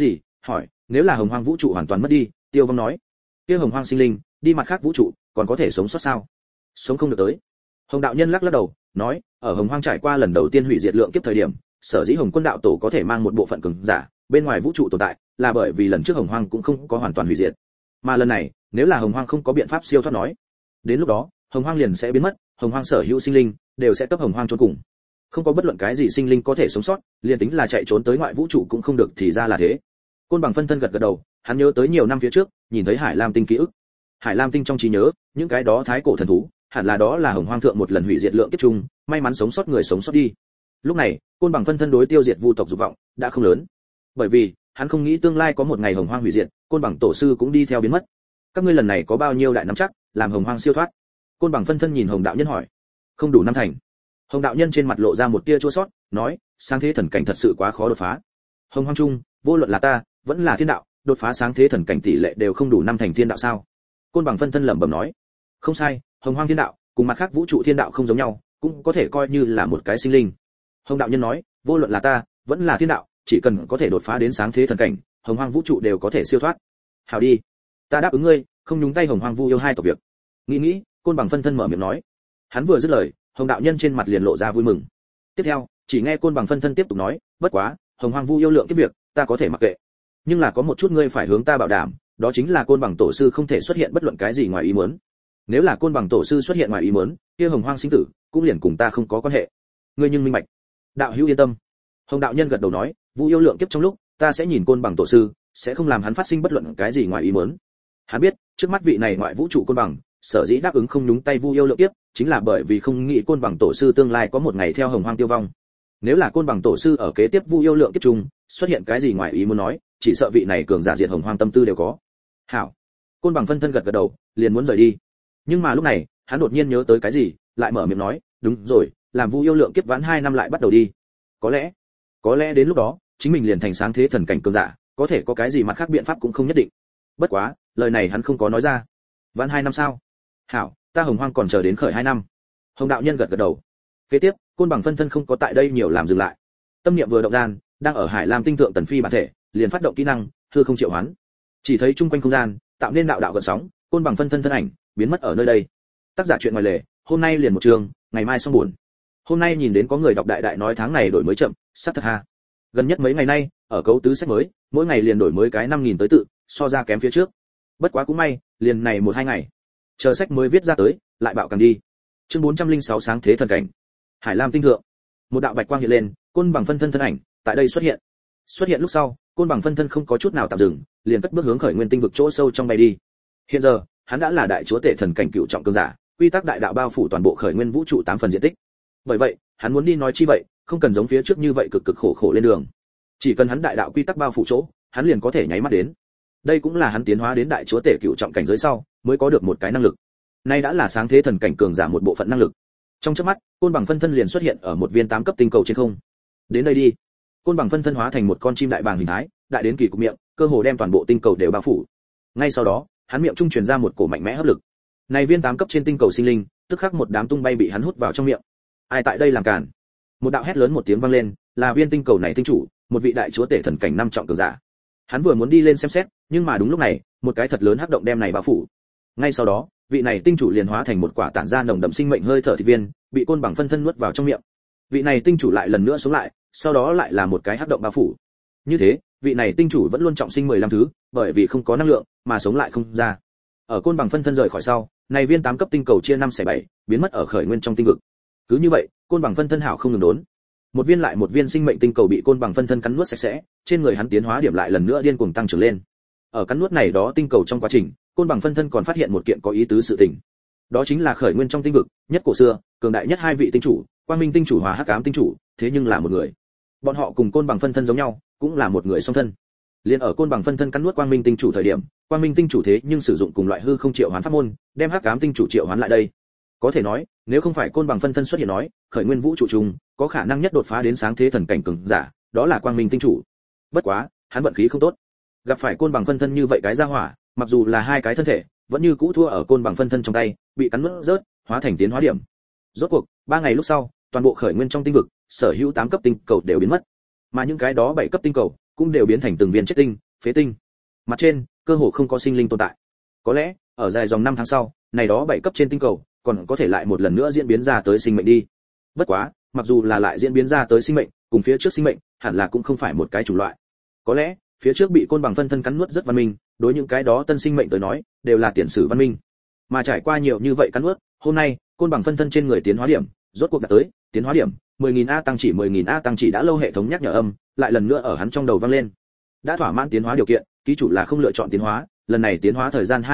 Speaker 1: hỏi, nếu là hồng hoang vũ trụ hoàn toàn mất đi, Tiêu Vong nói, kia hồng hoang sinh linh đi mặt khác vũ trụ còn có thể sống sót sao? Sống không được tới. Hồng đạo nhân lắc lắc đầu, nói, ở hồng hoang trải qua lần đầu tiên hủy diệt lượng kiếp thời điểm, sở dĩ hồng quân đạo tổ có thể mang một bộ phận cường giả bên ngoài vũ trụ tồn tại, là bởi vì lần trước hồng hoang cũng không có hoàn toàn hủy diệt. Mà lần này, nếu là hồng hoang không có biện pháp siêu thoát nói, đến lúc đó, hồng hoang liền sẽ biến mất, hồng hoang sở hữu sinh linh đều sẽ cấp hồng hoang chôn cùng. Không có bất luận cái gì sinh linh có thể sống sót, liền tính là chạy trốn tới ngoại vũ trụ cũng không được, thì ra là thế. Côn Bằng phân thân gật gật đầu, hắn nhớ tới nhiều năm phía trước, nhìn thấy Hải Lam tinh ký ức. Hải Lam tinh trong trí nhớ, những cái đó thái cổ thần thú, hẳn là đó là hồng hoang thượng một lần hủy diệt lượng kiếp chung, may mắn sống sót người sống sót đi. Lúc này, Côn Bằng phân thân đối tiêu diệt vu tộc dục vọng đã không lớn, bởi vì hắn không nghĩ tương lai có một ngày hồng hoang hủy diệt, Côn Bằng tổ sư cũng đi theo biến mất. Các ngươi lần này có bao nhiêu đại nắm chắc làm hồng hoang siêu thoát? Côn Bằng phân thân nhìn Hồng đạo nhân hỏi. Không đủ năm thành. Hồng đạo nhân trên mặt lộ ra một tia chua xót, nói, sáng thế thần cảnh thật sự quá khó đột phá. Hồng hoang chung, vô luận là ta, vẫn là thiên đạo, đột phá sáng thế thần cảnh tỷ lệ đều không đủ năm thành thiên đạo sao? Côn Bằng phân thân lẩm bẩm nói. Không sai, hồng hoang thiên đạo cùng mặt khác vũ trụ thiên đạo không giống nhau, cũng có thể coi như là một cái sinh linh. Hồng đạo nhân nói, vô luận là ta, vẫn là thiên đạo, chỉ cần có thể đột phá đến sáng thế thần cảnh, hồng hoang vũ trụ đều có thể siêu thoát. Hảo đi, ta đáp ứng ngươi, không nhúng tay hồng hoang vu yêu hai tộc việc. Nghĩ, Côn Bằng phân thân mở miệng nói. Hắn vừa dứt lời, Hồng đạo nhân trên mặt liền lộ ra vui mừng. Tiếp theo, chỉ nghe Côn Bằng phân thân tiếp tục nói, bất quá, hồng hoang vu yêu lượng cái việc, ta có thể mặc kệ. Nhưng là có một chút ngươi phải hướng ta bảo đảm, đó chính là Côn Bằng tổ sư không thể xuất hiện bất luận cái gì ngoài ý muốn. Nếu là Côn Bằng tổ sư xuất hiện ngoài ý muốn, kia hồng hoang sinh tử cũng liền cùng ta không có quan hệ. Ngươi nhưng minh bạch. Đạo hữu yên tâm. Hồng đạo nhân gật đầu nói, vu yêu lượng kiếp trong lúc, ta sẽ nhìn Côn Bằng tổ sư, sẽ không làm hắn phát sinh bất luận cái gì ngoài ý muốn. Hắn biết, trước mắt vị này ngoại vũ trụ Côn Bằng, sở dĩ đáp ứng không nhúng tay vu yêu lượng kiếp, chính là bởi vì không nghĩ Côn Bằng tổ sư tương lai có một ngày theo hồng hoang tiêu vong. Nếu là Côn Bằng tổ sư ở kế tiếp vu yêu lượng kiếp chung xuất hiện cái gì ngoài ý muốn nói, chỉ sợ vị này cường giả diệt hồng hoang tâm tư đều có. Hảo. Côn Bằng phân thân gật gật đầu, liền muốn rời đi. Nhưng mà lúc này, hắn đột nhiên nhớ tới cái gì, lại mở miệng nói, đúng rồi, làm vu yêu lượng kiếp vãn 2 năm lại bắt đầu đi. Có lẽ đến lúc đó, chính mình liền thành sáng thế thần cảnh cường giả, có thể có cái gì mặt khác biện pháp cũng không nhất định. Bất quá, lời này hắn không có nói ra. Vãn 2 năm sao? Hảo, ta hồng hoang còn chờ đến khởi 2 năm. Hồng đạo nhân gật gật đầu. Kế tiếp, Côn Bằng phân thân không có tại đây nhiều làm dừng lại. Tâm niệm vừa động gian, đang ở Hải Lam tinh thượng tần phi bản thể, liền phát động kỹ năng hư không triệu hoán. Chỉ thấy chung quanh không gian tạo nên đạo đạo gợn sóng, Côn Bằng phân thân thân ảnh biến mất ở nơi đây. Tác giả truyện ngoài lề, hôm nay liền một trường, ngày mai xong buồn. Hôm nay nhìn đến có người đọc đại đại nói tháng này đổi mới chậm, sắp thật ha. Gần nhất mấy ngày nay, ở cấu tứ sách mới, mỗi ngày liền đổi mới cái 5000 tới tự, so ra kém phía trước. Bất quá cũng may, liền này 1-2 ngày. Chờ sách mới viết ra tới, lại bạo càng đi. Chương 406 sáng thế thần cảnh. Hải Lam tinh thượng, một đạo bạch quang hiện lên, Côn Bằng phân thân thân ảnh tại đây xuất hiện. Xuất hiện lúc sau, Côn Bằng phân thân không có chút nào tạm dừng, liền cất bước hướng khởi nguyên tinh vực chỗ sâu trong bay đi. Hiện giờ, hắn đã là đại chúa tể thần cảnh cựu trọng cường giả, quy tắc đại đạo bao phủ toàn bộ khởi nguyên vũ trụ 8 phần diện tích. Bởi vậy, hắn muốn đi nói chi vậy, không cần giống phía trước như vậy cực khổ lên đường. Chỉ cần hắn đại đạo quy tắc bao phủ chỗ, hắn liền có thể nháy mắt đến. Đây cũng là hắn tiến hóa đến đại chúa tể cựu trọng cảnh giới sau, mới có được một cái năng lực. Nay đã là sáng thế thần cảnh cường giả một bộ phận năng lực. Trong chớp mắt, Côn Bằng phân thân liền xuất hiện ở một viên 8 cấp tinh cầu trên không. Đến đây đi. Côn Bằng phân thân hóa thành một con chim đại bàng hình thái, đại đến kỳ cục miệng, cơ hồ đem toàn bộ tinh cầu đều bao phủ. Ngay sau đó, hắn miệng trung truyền ra một cổ mạnh mẽ hấp lực. Này viên 8 cấp trên tinh cầu sinh linh, tức khắc một đám tung bay bị hắn hút vào trong miệng. Ai tại đây làm cản? Một đạo hét lớn một tiếng vang lên, là viên tinh cầu này tinh chủ, một vị đại chúa tể thần cảnh 5 trọng cường giả. Hắn vừa muốn đi lên xem xét, nhưng mà đúng lúc này, một cái thật lớn hắc động đem này bao phủ. Ngay sau đó, vị này tinh chủ liền hóa thành một quả tản ra nồng đậm sinh mệnh hơi thở thịt viên, bị Côn Bằng phân thân nuốt vào trong miệng. Vị này tinh chủ lại lần nữa sống lại, sau đó lại là một cái hắc động bao phủ. Như thế, vị này tinh chủ vẫn luôn trọng sinh 15 thứ, bởi vì không có năng lượng mà sống lại không ra. Ở Côn Bằng phân thân rời khỏi sau, này viên 8 cấp tinh cầu chia 5/7, biến mất ở khởi nguyên trong tinh vực. Cứ như vậy, Côn Bằng phân thân hảo không ngừng đốn. Một viên lại một viên sinh mệnh tinh cầu bị Côn Bằng phân thân cắn nuốt sạch sẽ, trên người hắn tiến hóa điểm lại lần nữa điên cuồng tăng trưởng lên. Ở cắn nuốt này đó tinh cầu trong quá trình, Côn Bằng phân thân còn phát hiện một kiện có ý tứ sự tình. Đó chính là khởi nguyên trong tinh vực, nhất cổ xưa, cường đại nhất hai vị tinh chủ, Quang Minh tinh chủ hòa Hắc Ám tinh chủ, thế nhưng là một người. Bọn họ cùng Côn Bằng phân thân giống nhau, cũng là một người song thân. Liên ở Côn Bằng phân thân cắn nuốt Quang Minh tinh chủ thời điểm, Quang Minh tinh chủ thế nhưng sử dụng cùng loại hư không triệu hoán pháp môn, đem Hắc Ám tinh chủ triệu hoán lại đây. Có thể nói, nếu không phải Côn Bằng phân thân xuất hiện nói, khởi nguyên vũ trụ chung, có khả năng nhất đột phá đến sáng thế thần cảnh cường giả, đó là Quang Minh tinh chủ. Bất quá, hắn vận khí không tốt. Gặp phải Côn Bằng phân thân như vậy cái gia hỏa, mặc dù là hai cái thân thể, vẫn như cũ thua ở Côn Bằng phân thân trong tay, bị cắn nuốt rớt, hóa thành tiến hóa điểm. Rốt cuộc, 3 ngày lúc sau, toàn bộ khởi nguyên trong tinh vực, sở hữu 8 cấp tinh cầu đều biến mất. Mà những cái đó 7 cấp tinh cầu cũng đều biến thành từng viên chết tinh, phế tinh. Mặt trên, cơ hồ không có sinh linh tồn tại. Có lẽ, ở dài dòng năm tháng sau, này đó 7 cấp trên tinh cầu, còn có thể lại một lần nữa diễn biến ra tới sinh mệnh đi. Bất quá, mặc dù là lại diễn biến ra tới sinh mệnh, cùng phía trước sinh mệnh, hẳn là cũng không phải một cái chủng loại. Có lẽ, phía trước bị côn bằng phân thân cắn nuốt rất văn minh, đối những cái đó tân sinh mệnh tới nói, đều là tiền sử văn minh. Mà trải qua nhiều như vậy cắn nuốt, hôm nay, côn bằng phân thân trên người tiến hóa điểm, rốt cuộc đạt tới, tiến hóa điểm 10.000 A tăng chỉ 10.000 A tăng chỉ đã lâu hệ thống nhắc nhở âm, lại lần nữa ở hắn trong đầu vang lên. Đã thỏa mãn tiến hóa điều kiện, ký chủ là không lựa chọn tiến hóa, lần này tiến hóa thời gian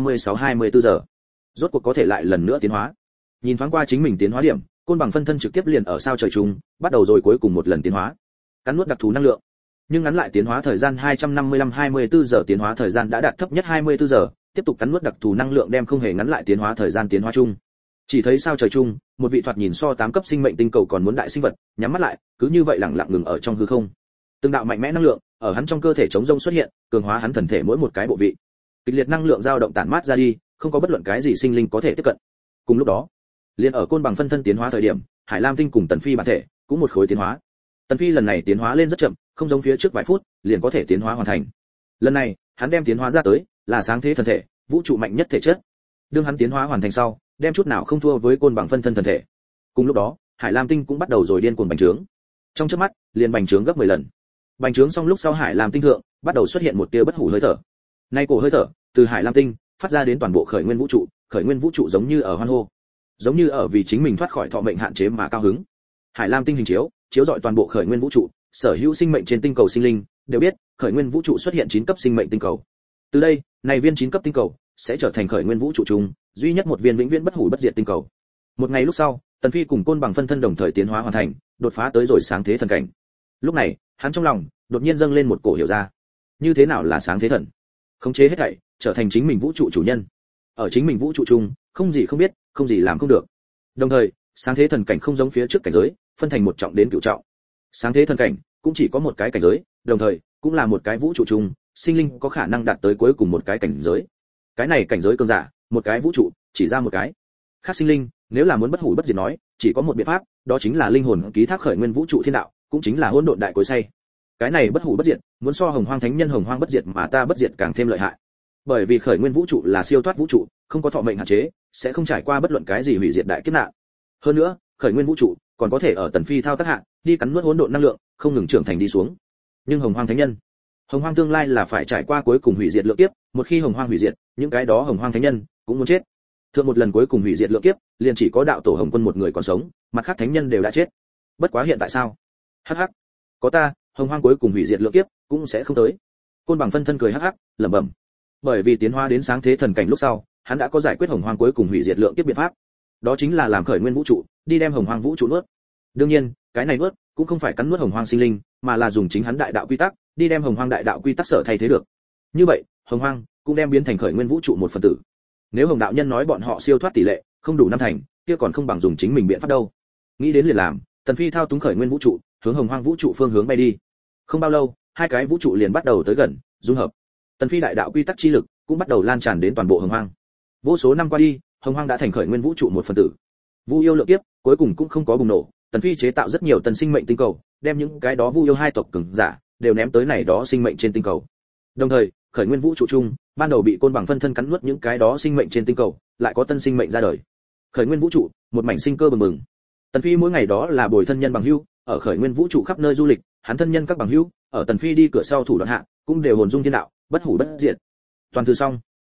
Speaker 1: 256-24 giờ. Rốt cuộc có thể lại lần nữa tiến hóa. Nhìn thoáng qua chính mình tiến hóa điểm, côn bằng phân thân trực tiếp liền ở sao trời chung, bắt đầu rồi cuối cùng một lần tiến hóa. Cắn nuốt đặc thù năng lượng. Nhưng ngắn lại tiến hóa thời gian 255-24 giờ tiến hóa thời gian đã đạt thấp nhất 24 giờ, tiếp tục cắn nuốt đặc thù năng lượng đem không hề ngắn lại tiến hóa thời gian tiến hóa chung. Chỉ thấy sao trời chung, một vị thoạt nhìn so 8 cấp sinh mệnh tinh cầu còn muốn đại sinh vật, nhắm mắt lại, cứ như vậy lặng lặng ngừng ở trong hư không. Từng đạo mạnh mẽ năng lượng ở hắn trong cơ thể chống rông xuất hiện, cường hóa hắn thần thể mỗi một cái bộ vị. Kịch liệt năng lượng dao động tản mát ra đi, không có bất luận cái gì sinh linh có thể tiếp cận. Cùng lúc đó, liền ở côn bằng phân thân tiến hóa thời điểm, Hải Lam tinh cùng Tần Phi bản thể cũng một khối tiến hóa. Tần Phi lần này tiến hóa lên rất chậm, không giống phía trước vài phút, liền có thể tiến hóa hoàn thành. Lần này, hắn đem tiến hóa ra tới, là sáng thế thần thể, vũ trụ mạnh nhất thể chất. Đương hắn tiến hóa hoàn thành sau, đem chút nào không thua với côn bằng phân thân thần thể. Cùng lúc đó, Hải Lam tinh cũng bắt đầu rồi điên cuồng bành trướng. Trong chớp mắt, liền bành trướng gấp 10 lần. Bành trướng xong lúc sau Hải Lam tinh thượng, bắt đầu xuất hiện một tia bất hủ hơi thở. Nay cổ hơi thở, từ Hải Lam tinh phát ra đến toàn bộ khởi nguyên vũ trụ, khởi nguyên vũ trụ giống như ở hoan hô, giống như ở vì chính mình thoát khỏi thọ mệnh hạn chế mà cao hứng. Hải Lam tinh hình chiếu, chiếu rọi toàn bộ khởi nguyên vũ trụ, sở hữu sinh mệnh trên tinh cầu sinh linh đều biết, khởi nguyên vũ trụ xuất hiện 9 cấp sinh mệnh tinh cầu. Từ đây, này viên 9 cấp tinh cầu sẽ trở thành khởi nguyên vũ trụ chung duy nhất một viên vĩnh viễn bất hủ bất diệt tinh cầu. Một ngày lúc sau, Tần Phi cùng côn bằng phân thân đồng thời tiến hóa hoàn thành, đột phá tới rồi sáng thế thần cảnh. Lúc này, hắn trong lòng đột nhiên dâng lên một cổ hiểu ra. Như thế nào là sáng thế thần? Khống chế hết thảy, trở thành chính mình vũ trụ chủ nhân. Ở chính mình vũ trụ chung, không gì không biết, không gì làm không được. Đồng thời, sáng thế thần cảnh không giống phía trước cảnh giới, phân thành một trọng đến cửu trọng. Sáng thế thần cảnh cũng chỉ có một cái cảnh giới, đồng thời cũng là một cái vũ trụ chung, sinh linh có khả năng đạt tới cuối cùng một cái cảnh giới. Cái này cảnh giới cường giả, một cái vũ trụ, chỉ ra một cái. Khác sinh linh, nếu là muốn bất hủ bất diệt nói, chỉ có một biện pháp, đó chính là linh hồn ký thác khởi nguyên vũ trụ thiên đạo, cũng chính là hỗn độn đại cối xay. Cái này bất hủ bất diệt, muốn so hồng hoang thánh nhân hồng hoang bất diệt mà ta bất diệt càng thêm lợi hại. Bởi vì khởi nguyên vũ trụ là siêu thoát vũ trụ, không có thọ mệnh hạn chế, sẽ không trải qua bất luận cái gì hủy diệt đại kiếp nạn. Hơn nữa, khởi nguyên vũ trụ còn có thể ở Tần Phi thao tác hạ, đi cắn nuốt hỗn độn năng lượng, không ngừng trưởng thành đi xuống. Nhưng hồng hoang thánh nhân, hồng hoang tương lai là phải trải qua cuối cùng hủy diệt lượng kiếp, một khi hồng hoang hủy diệt, những cái đó hồng hoang thánh nhân cũng muốn chết. Thượng một lần cuối cùng hủy diệt lượng kiếp, liền chỉ có đạo tổ Hồng Quân một người còn sống, mặt khác thánh nhân đều đã chết. Bất quá hiện tại sao? Hắc hắc, có ta, hồng hoang cuối cùng hủy diệt lượng kiếp cũng sẽ không tới. Côn bằng phân thân cười hắc hắc, lẩm bẩm. Bởi vì tiến hóa đến sáng thế thần cảnh lúc sau, hắn đã có giải quyết hồng hoang cuối cùng hủy diệt lượng kiếp biện pháp. Đó chính là làm khởi nguyên vũ trụ, đi đem hồng hoang vũ trụ nuốt. Đương nhiên, cái này nuốt cũng không phải cắn nuốt hồng hoang sinh linh, mà là dùng chính hắn đại đạo quy tắc, đi đem hồng hoang đại đạo quy tắc sở thay thế được. Như vậy, hồng hoang cũng đem biến thành khởi nguyên vũ trụ một phần tử. Nếu hồng đạo nhân nói bọn họ siêu thoát tỷ lệ không đủ năm thành, kia còn không bằng dùng chính mình biện pháp đâu. Nghĩ đến liền làm, Tần Phi thao túng khởi nguyên vũ trụ, hướng hồng hoang vũ trụ phương hướng bay đi. Không bao lâu, hai cái vũ trụ liền bắt đầu tới gần, dung hợp. Tần Phi đại đạo quy tắc chi lực cũng bắt đầu lan tràn đến toàn bộ hồng hoang. Vô số năm qua đi, hồng hoang đã thành khởi nguyên vũ trụ một phần tử. Vu yêu lượng kiếp cuối cùng cũng không có bùng nổ, Tần Phi chế tạo rất nhiều tân sinh mệnh tinh cầu, đem những cái đó Vu yêu hai tộc cường giả đều ném tới này đó sinh mệnh trên tinh cầu. Đồng thời, khởi nguyên vũ trụ chung, ban đầu bị côn bằng phân thân cắn nuốt những cái đó sinh mệnh trên tinh cầu, lại có tân sinh mệnh ra đời. Khởi nguyên vũ trụ, một mảnh sinh cơ bừng bừng. Tần Phi mỗi ngày đó là bồi thân nhân bằng hữu, ở khởi nguyên vũ trụ khắp nơi du lịch, hắn thân nhân các bằng hữu, ở Tần Phi đi cửa sau thủ đoạn hạ, cũng đều hồn dung thiên đạo, bất hủ bất diệt. Toàn thư xong.